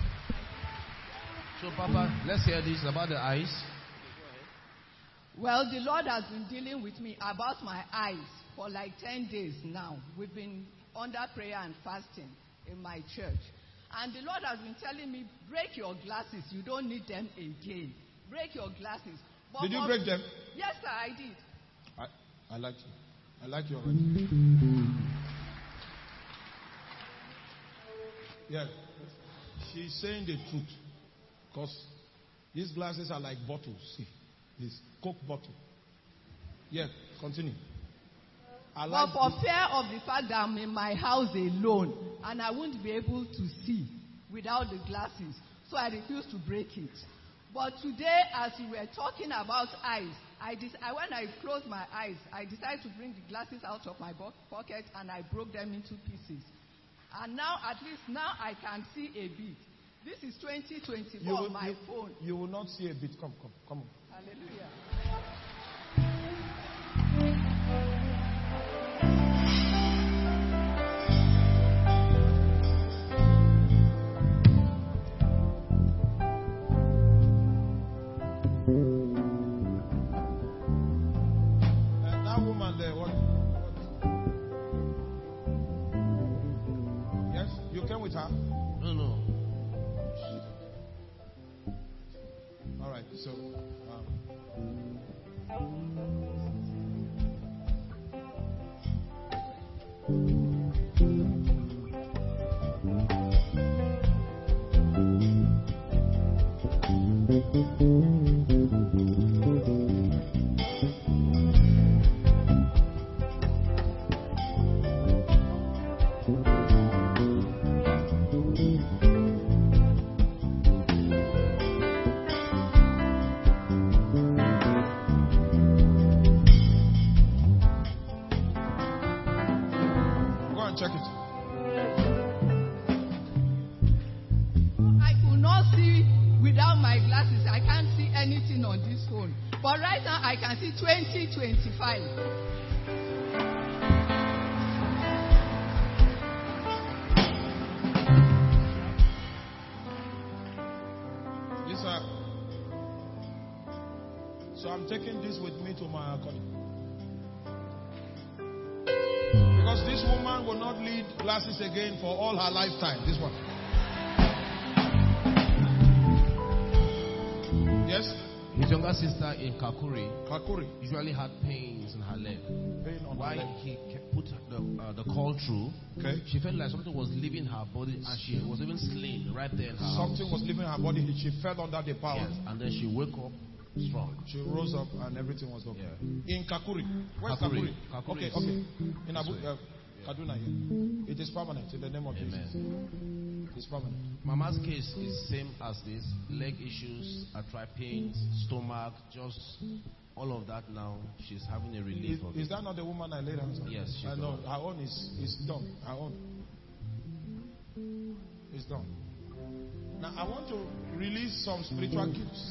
So, Papa, let's hear this about the eyes. Well, the Lord has been dealing with me about my eyes for like 10 days now. We've been under prayer and fasting in my church. And the Lord has been telling me, break your glasses. You don't need them again. Break your glasses. But did you break them? Yes, sir, I did. I like you. I like you already. Yeah. She's saying the truth. Because these glasses are like bottles. See, this Coke bottle. Yeah, continue. But for fear of the fact that I'm in my house alone and I won't be able to see without the glasses, so I refuse to break it. But today, as we were talking about eyes, when I closed my eyes, I decided to bring the glasses out of my pocket and I broke them into pieces. And now, at least now I can see a bit. This is 2024 on my phone. You will not see a bit. Come on. Hallelujah. That woman there, what? Yes, you came with her? No. All right, so. Check it. I could not see without my glasses. I can't see anything on this phone. But right now I can see 2025. Yes, sir. So I'm taking this with me to my colleague. Because this woman will not need glasses again for all her lifetime. This one. Yes? His younger sister in Kakuri Kakuri. usually had pains in her leg. Pain on While her leg. he put the call through, Okay. she felt like something was leaving her body and she was even slain right there in her Something house. was leaving her body. She fell under the power. Yes, and then she woke up strong. She rose up and everything was okay. Yeah. In Kakuri. Where's Kakuri. Kakuri? Kakuri Okay. is In Abu, this way. Kaduna here. It is permanent in the name of Jesus. Amen. It's permanent. Mama's case is same as this. Leg issues, arthritis pains, stomach, just all of that now. She's having a relief of Is it. that not the woman I laid hands on? Yes, she's I the know. one. Her own is done. Her own. It's done. Now I want to release some spiritual gifts.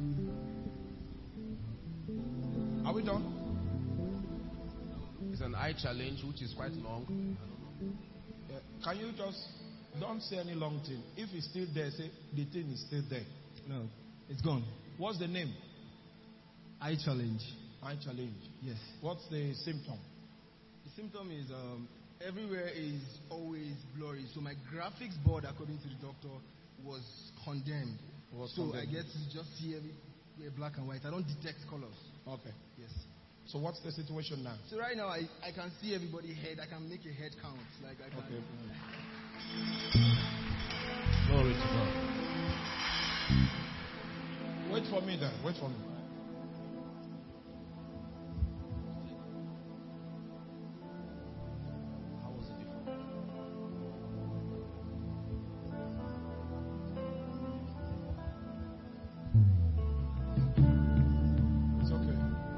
Are we done? It's an eye challenge which is quite long. Yeah. Can you just don't say any long thing? If it's still there, say the thing is still there. No, it's gone. What's the name? Eye challenge. Eye challenge. Yes. What's the symptom? The symptom is everywhere is always blurry. So my graphics board, according to the doctor, was condemned. I get to just see everywhere black and white. I don't detect colors. Okay. Yes. So what's the situation now? So right now I can see everybody's head. I can make a head count. Like I can. Okay. Glory to God. Wait for me then. Wait for me. How was it before? It's okay.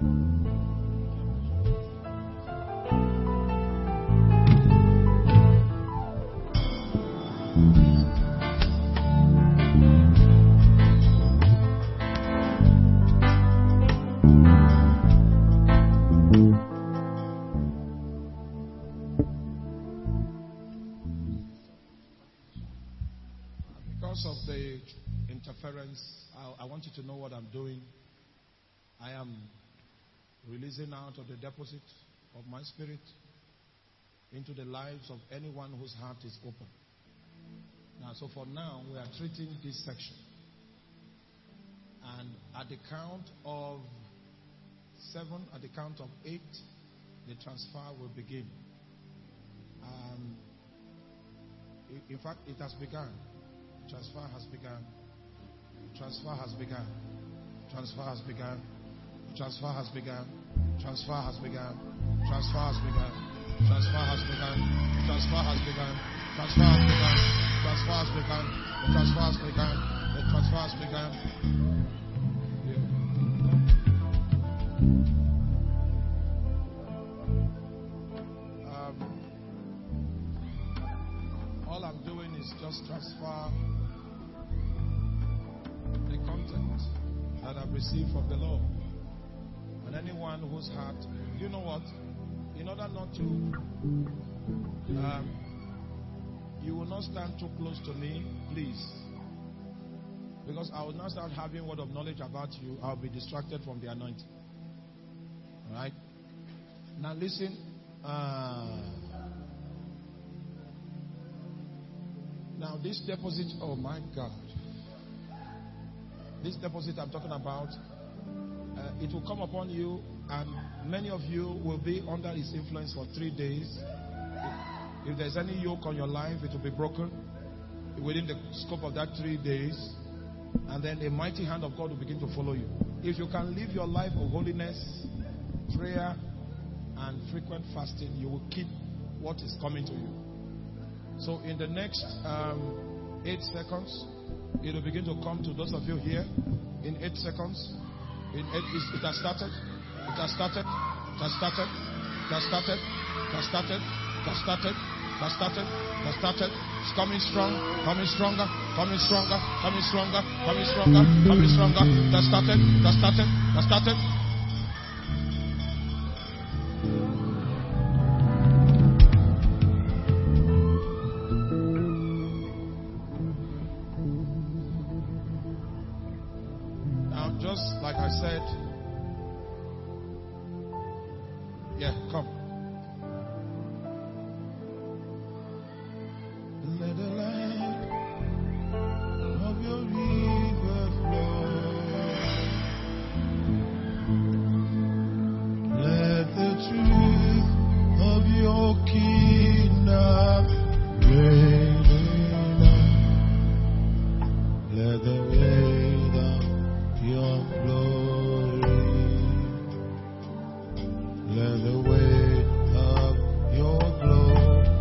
Because of the interference, I want you to know what I'm doing. I am releasing out of the deposit of my spirit into the lives of anyone whose heart is open. Now, so for now, we are treating this section. And at the count of 7, at the count of 8, the transfer will begin. In fact, it has begun. Transfer has begun. Transfer has begun. Transfer has begun. Transfer has begun. Transfer has begun. Transfer has begun. Transfer has begun. Transfer has begun. Transfer has begun. Transfer has begun. The transfer has begun. The transfer has begun. All I'm doing is just transfer the content that I've received from the Lord. And anyone whose heart, you know what? In order not to, you will not stand too close to me, please. Because I will not start having word of knowledge about you. I'll be distracted from the anointing. Alright? Now listen. Now this deposit, oh my God. This deposit I'm talking about, it will come upon you, and many of you will be under its influence for 3 days. If there's any yoke on your life, it will be broken within the scope of that 3 days. And then a mighty hand of God will begin to follow you. If you can live your life of holiness, prayer, and frequent fasting, you will keep what is coming to you. So in the next 8 seconds, it will begin to come to those of you here. In 8 seconds, it has started. It has started. It has started. It has started. It has started. It has started. It has started. It has started. It's coming strong, coming stronger, coming stronger, coming stronger, coming stronger, coming stronger. It has started. It has started. It has started. Now, just like I said, yeah, come. Let the light of your river flow. Let the truth of your kingdom reign in us. Let the weight of your glory. Let the weight of your glory.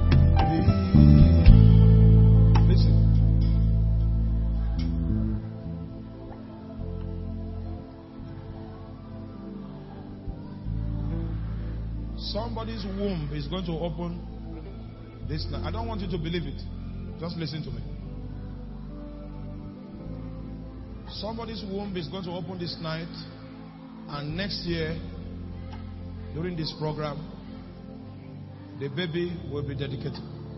Somebody's womb is going to open this night. I don't want you to believe it. Just listen to me. Somebody's womb is going to open this night, and next year, during this program, the baby will be dedicated.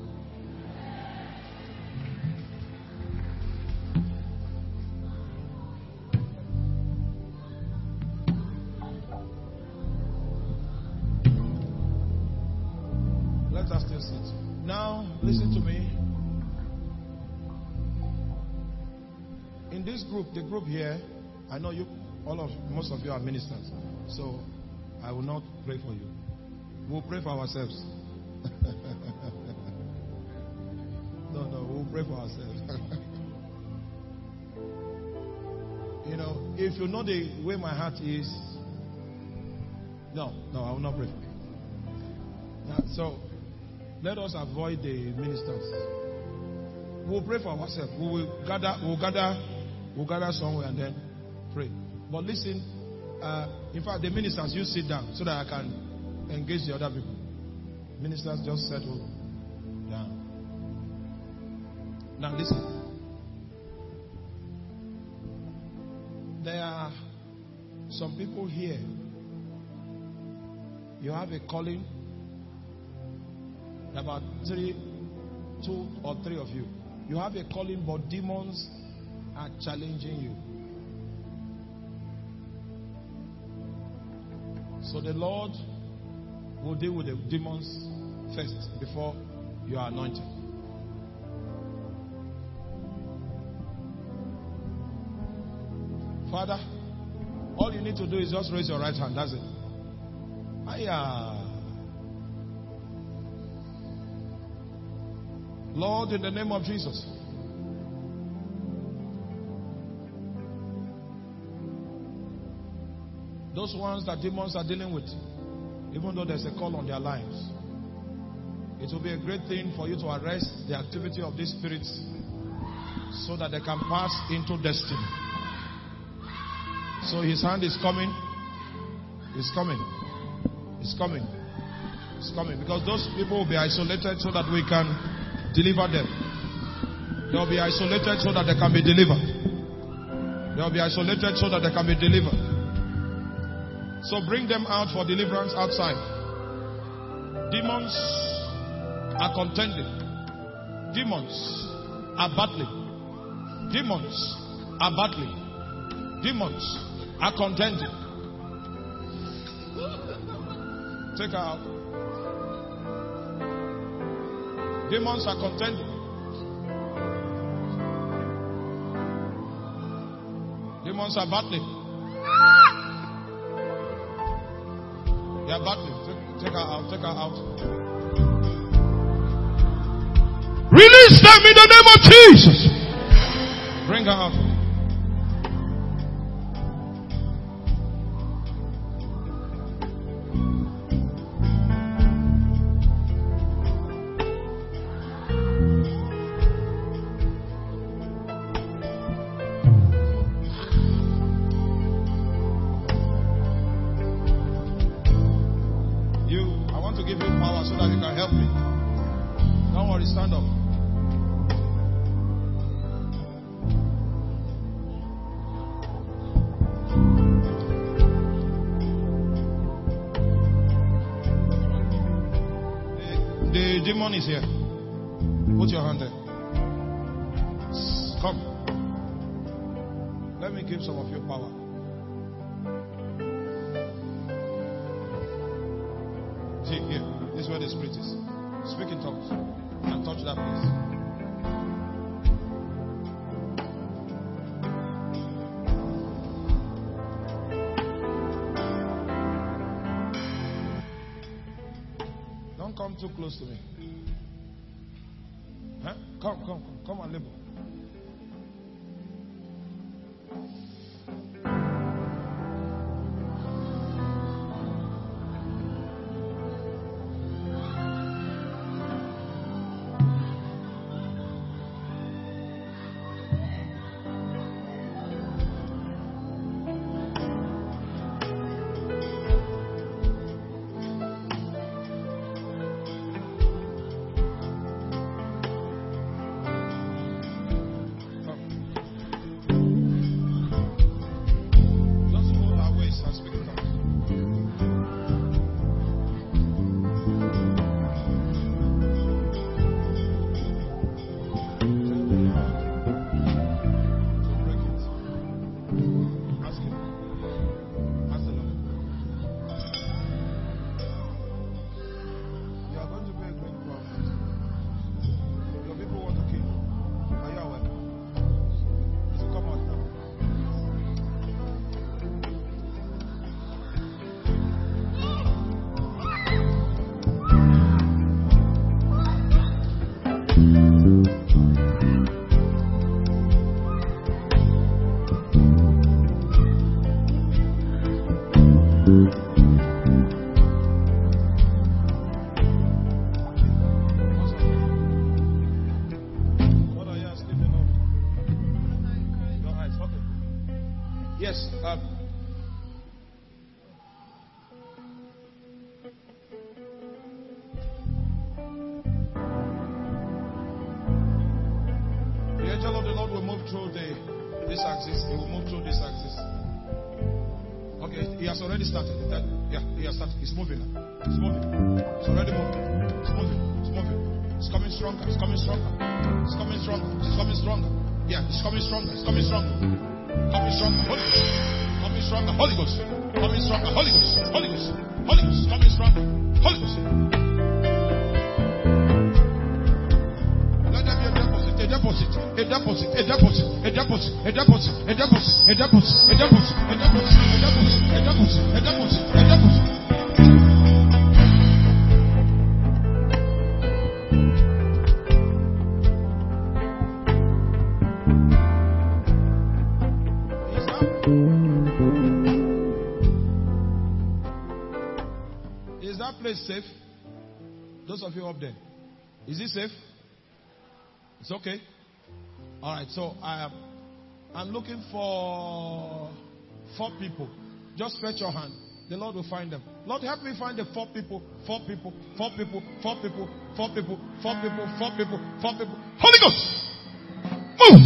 Let us still sit. Now, listen to me. In this group, the group here, I know you, most of you are ministers, so I will not pray for you. We'll pray for ourselves. No, we'll pray for ourselves. You know, if you know the way my heart is, no, I will not pray for you. So, let us avoid the ministers. We'll pray for ourselves. We'll gather somewhere and then pray. But listen, in fact, the ministers, you sit down so that I can engage the other people. Ministers, just settle down. Now listen. There are some people here. You have a calling. About 2 or 3 of you. You have a calling, but demons are challenging you. So the Lord will deal with the demons first before you are anointed. Father, all you need to do is just raise your right hand. That's it. Lord, in the name of Jesus, those ones that demons are dealing with, even though there's a call on their lives, it will be a great thing for you to arrest the activity of these spirits so that they can pass into destiny. So his hand is coming. It's coming. It's coming. It's coming. Because those people will be isolated so that we can deliver them. They will be isolated so that they can be delivered. They will be isolated so that they can be delivered. So bring them out for deliverance outside. Demons are contending. Demons are battling. Demons are battling. Demons are contending. Take her out. Demons are contending. Demons are battling. They are battling. Take her out. Take her out. Release them in the name of Jesus. Bring her out. I want to give you power so that you can help me. Don't worry, stand up. The demon is here. Put your hand there. Come. Let me give some of you power. See, here. This is where the spirit is. Speak in tongues. And touch that place. Don't come too close to me. Huh? Come and labor. Yes. The angel of the Lord will move through this axis. He will move through this axis. Okay, he has already started. He has started. He's moving now. It's moving. It's already moving. It's moving. It's moving. It's coming stronger. It's coming stronger. It's coming stronger. It's coming stronger. Yeah, it's coming stronger. It's coming stronger. Coming stronger. Holy Ghost. Coming stronger. Holy Ghost. Coming stronger. Holy Ghost. Holy Ghost. Holy Ghost. Coming stronger. Holy Ghost. Let there be a deposit. A deposit. A deposit. A deposit. A deposit. A deposit. A deposit. A deposit. A deposit. A deposit. A deposit. A deposit. A deposit. A deposit. Is that place safe? Those of you up there, is it safe? It's okay. All right. So I'm looking for 4 people. Just stretch your hand. The Lord will find them. Lord, help me find the 4 people, 4 people, 4 people, 4 people, 4 people, 4 people, 4 people, 4 people. Holy Ghost! Move!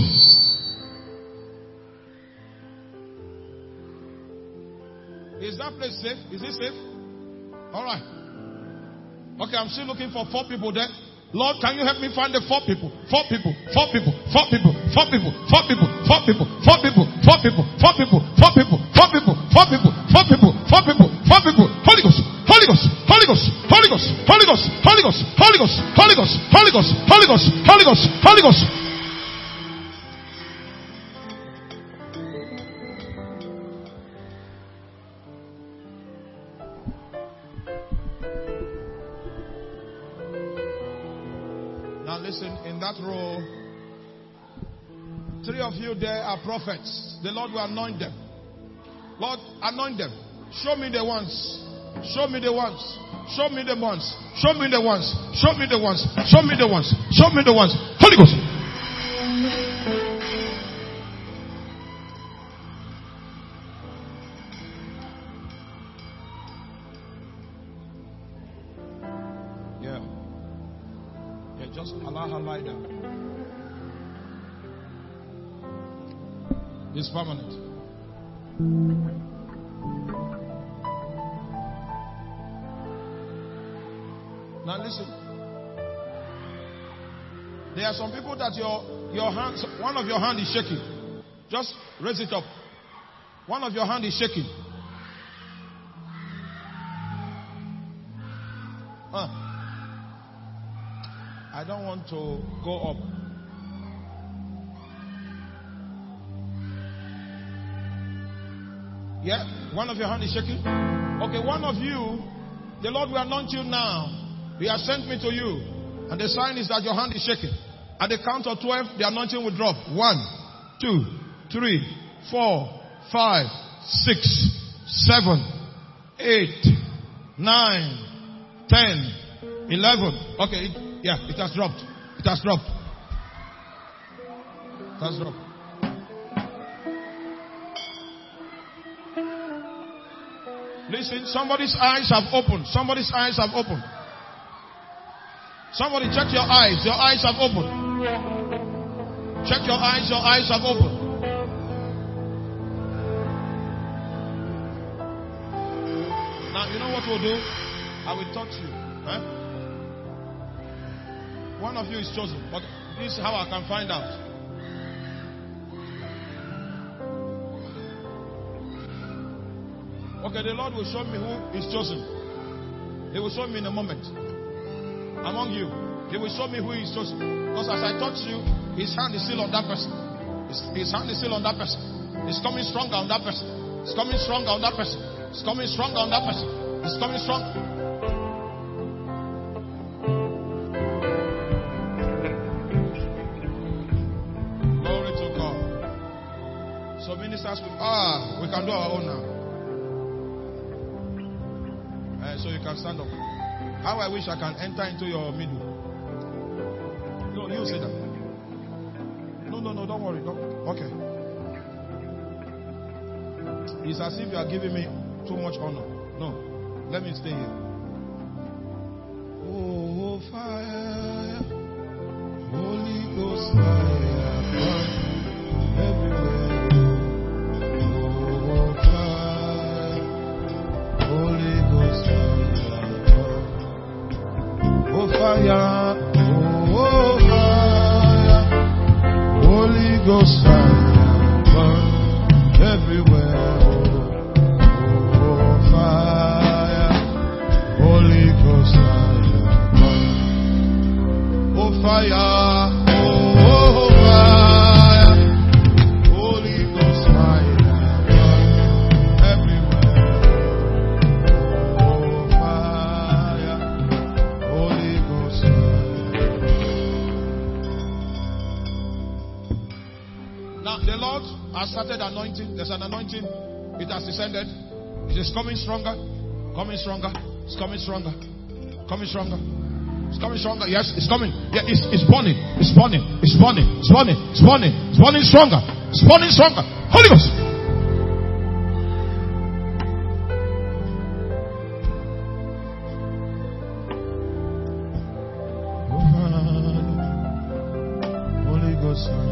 Is that place safe? Is it safe? Alright. Okay, I'm still looking for 4 people there. Lord, can you help me find the 4 people? 4 people, 4 people, 4 people, 4 people, 4 people, 4 people, 4 people, 4 people, 4 people, 4 people, 4 people, 4 people, 4 people, 4 people, 4 people. Holy Ghost, Holy Ghost, Holy Ghost, Holy Ghost, Holy Ghost, Holy Ghost, Holy Ghost, Holy Ghost, Holy Ghost, Holy Ghost, Holy Ghost, Holy Ghost. Listen, in that row, 3 of you there are prophets. The Lord will anoint them. Lord, anoint them. Show me the ones. Show me the ones. Show me the ones. Show me the ones. Show me the ones. Show me the ones. Show me the ones. Holy Ghost. Just allow her lie down. It's permanent. Now listen. There are some people that your hands, one of your hand is shaking. Just raise it up. One of your hand is shaking. I don't want to go up. Yeah? One of your hand is shaking? Okay, one of you, the Lord will anoint you now. He has sent me to you. And the sign is that your hand is shaking. At the count of 12, the anointing will drop. 1, 2, 3, 4, 5, 6, 7, 8, 9, 10, 11. Okay. Yeah, it has dropped. It has dropped. It has dropped. Listen, somebody's eyes have opened. Somebody's eyes have opened. Somebody check your eyes. Your eyes have opened. Check your eyes. Your eyes have opened. Now, you know what we'll do? I will touch you. Huh? One of you is chosen, but this is how I can find out. Okay, the Lord will show me who is chosen. He will show me in a moment. Among you, He will show me who is chosen. Because as I touch you, His hand is still on that person. His hand is still on that person. It's coming stronger on that person. It's coming stronger on that person. It's coming stronger on that person. It's coming stronger. We can do our own now. So you can stand up. How I wish I can enter into your middle. No, you say that. No, don't worry. Okay. It's as if you are giving me too much honor. No, let me stay here. Oh, fire, Holy Ghost fire, everywhere. Fire, oh fire, Holy Ghost fire, burn everywhere. Oh fire, Holy Ghost fire, burn. Oh fire, oh fire, Holy Ghost fire, burn everywhere. Oh fire, Holy Ghost. Now the Lord has started anointing. There's an anointing. It has descended. It is coming stronger. Coming stronger. It's coming stronger. Coming stronger. It's coming stronger. Yes, it's coming. Yeah, it's burning. It's burning. It's burning. It's burning. It's burning. It's burning stronger. It's burning stronger. Holy Ghost.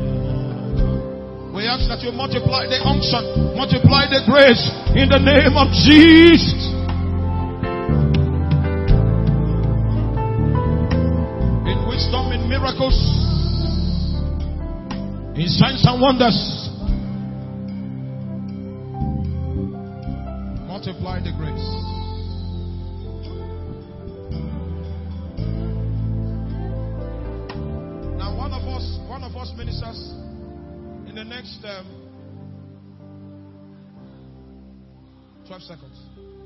We ask that you multiply the unction, multiply the grace in the name of Jesus. In wisdom, in miracles, in signs and wonders. Multiply the grace. Now one of us ministers, in the next 12 seconds,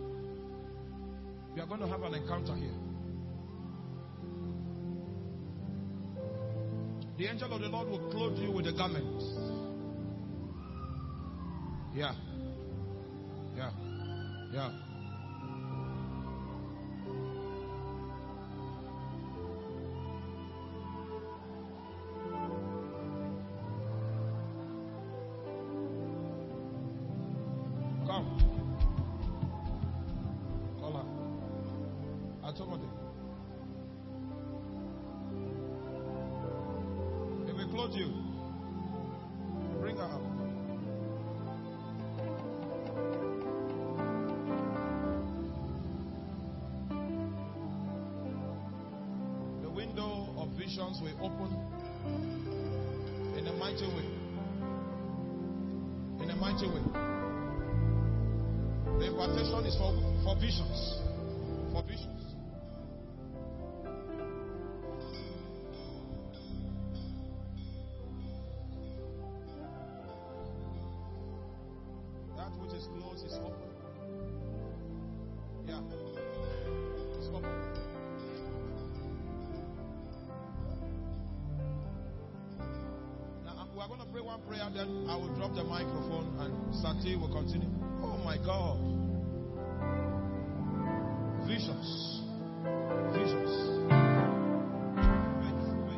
we are going to have an encounter here. The angel of the Lord will clothe you with a garment. Yeah. Come. Call her. Atomode. If we clothe you, bring her up. The window of visions will open in a mighty way. In a mighty way. The invitation is for visions. For visions. That which is closed is open. Yeah. It's open. Now we are going to pray one prayer, then I will drop the microphone and Sati will continue. Oh my God. Visions. Visions. Wait.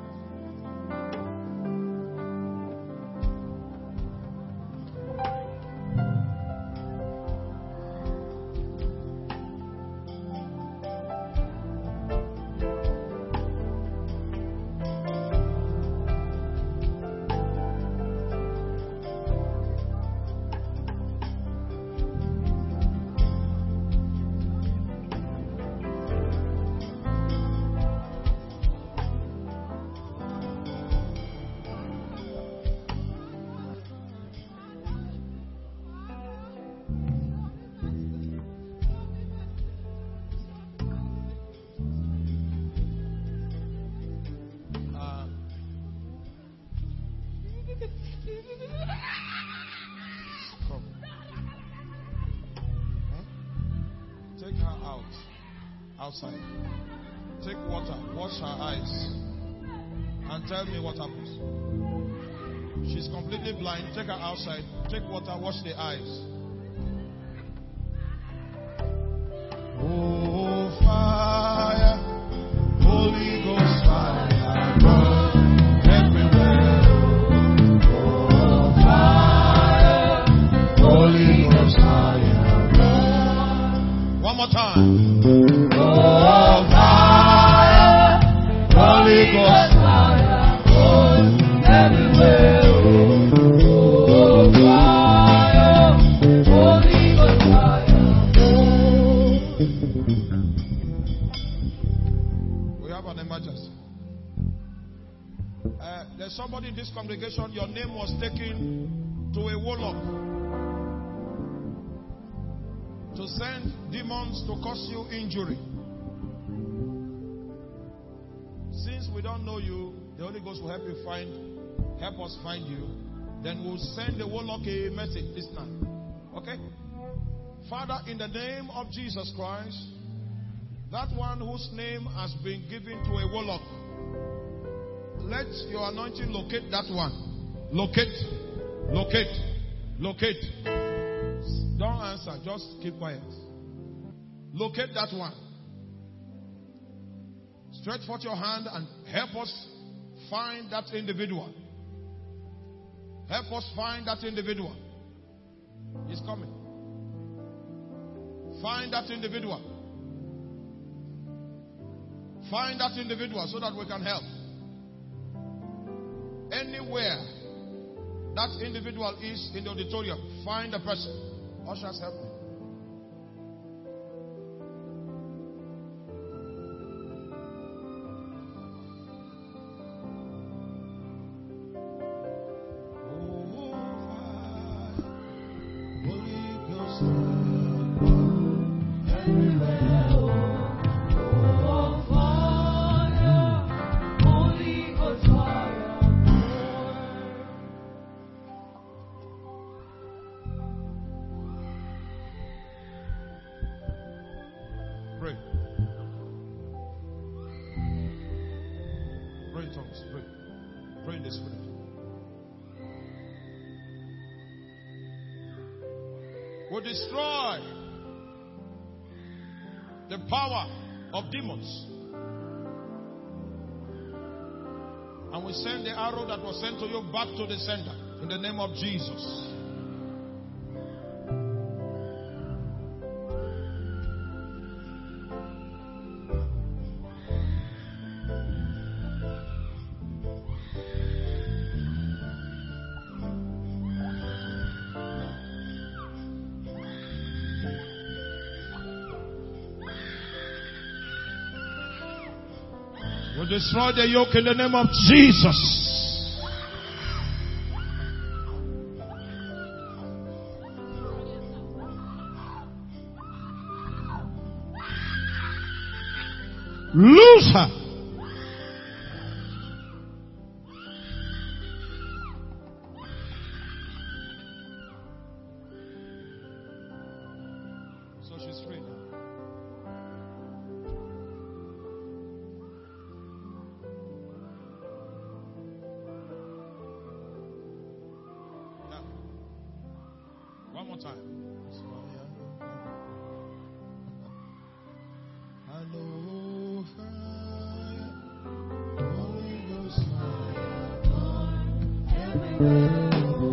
Take her outside. Take water, wash her eyes, and tell me what happens. She's completely blind. Take her outside. Take water, wash the eyes. Oh, fire, Holy Ghost fire, burn everywhere. Oh, fire, Holy Ghost fire, burn. One more time. Oh, fire, Holy Ghost fire, burn everywhere. Oh, fire, Holy Ghost fire, burn. We have an emergency. There's somebody in this congregation, your name was taken to a warlock to send demons to cause you injury. Since we don't know you, the Holy Ghost will help us find you. Then we'll send the warlock a message this night. Okay? Father, in the name of Jesus Christ, that one whose name has been given to a warlock, let your anointing locate that one. Locate. Don't answer, just keep quiet. Locate that one. Stretch forth your hand and help us find that individual. Help us find that individual. He's coming. Find that individual. Find that individual so that we can help. Anywhere that individual is in the auditorium. Find the person. Ushers, help me. Pray. Pray in tongues. Pray. Pray in the Spirit. We destroy the power of demons. And we send the arrow that was sent to you back to the sender in the name of Jesus. We destroy the yoke in the name of Jesus. Loose her. So she's free now. One more time. I know fire, Holy Ghost fire, everywhere.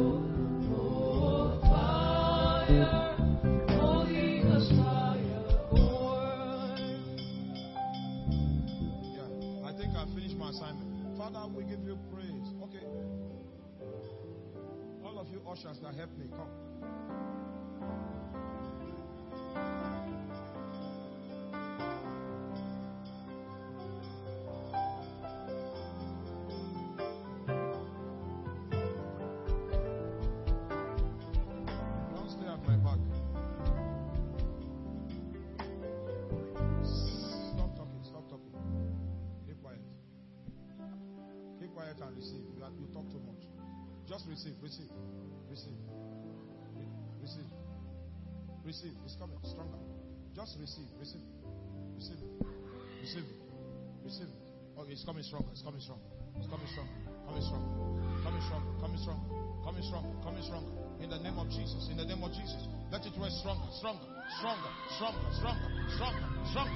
Yeah, I think I finished my assignment. Father, we give you praise. Okay. All of you ushers that help me, come. Don't stay at my back. Stop talking, stop talking. Keep quiet. Keep quiet and receive. You talk too much. Just receive, receive, receive, receive, receive. It's coming stronger. Just receive, receive, receive, receive, receive. Okay, it's coming stronger. It's coming stronger. It's coming stronger. Coming stronger. Coming stronger. Coming stronger. Coming stronger. Coming stronger. In the name of Jesus. In the name of Jesus. Let it rest stronger. Stronger. Stronger. Stronger. Stronger. Stronger. Stronger.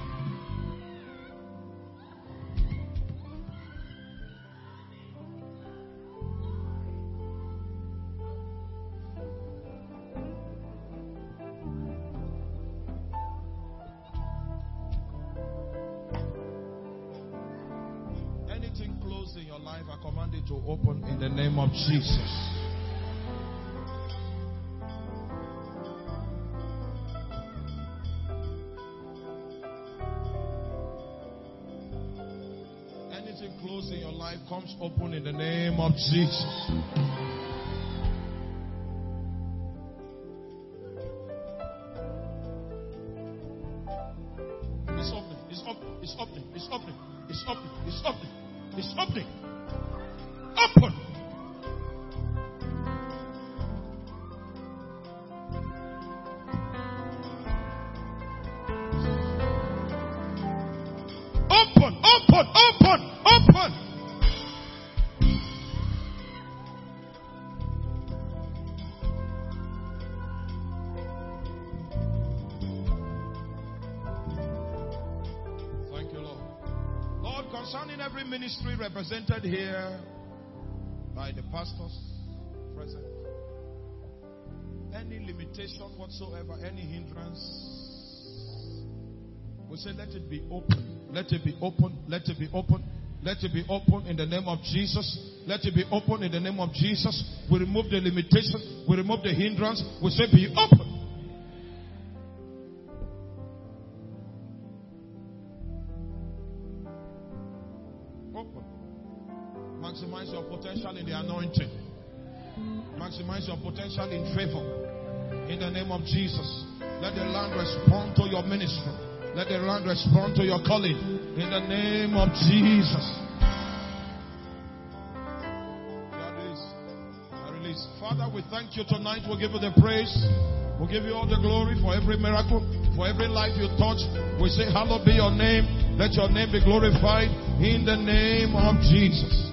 Anything closed in your life, I command it to open in the name of Jesus. Anything closed in your life comes open in the name of Jesus. It's opening. It's opening. It's opening. It's opening. It's opening. It's opening. It's opening. Open. Open. Open. Open. Open. Thank you, Lord. Lord, concerning every ministry represented here by the pastors present, any limitation whatsoever, any hindrance, we say let it be open, let it be open, let it be open Let it be open in the name of Jesus. Let it be open in the name of Jesus. We remove the limitation. We remove the hindrance. We say be open. Open. Maximize your potential in the anointing. Maximize your potential in favor. In the name of Jesus. Let the land respond to your ministry. Let the land respond to your calling. In the name of Jesus. I release. Father, we thank you tonight. We'll give you the praise. We'll give you all the glory for every miracle, for every life you touch. We say, hallowed be your name. Let your name be glorified in the name of Jesus.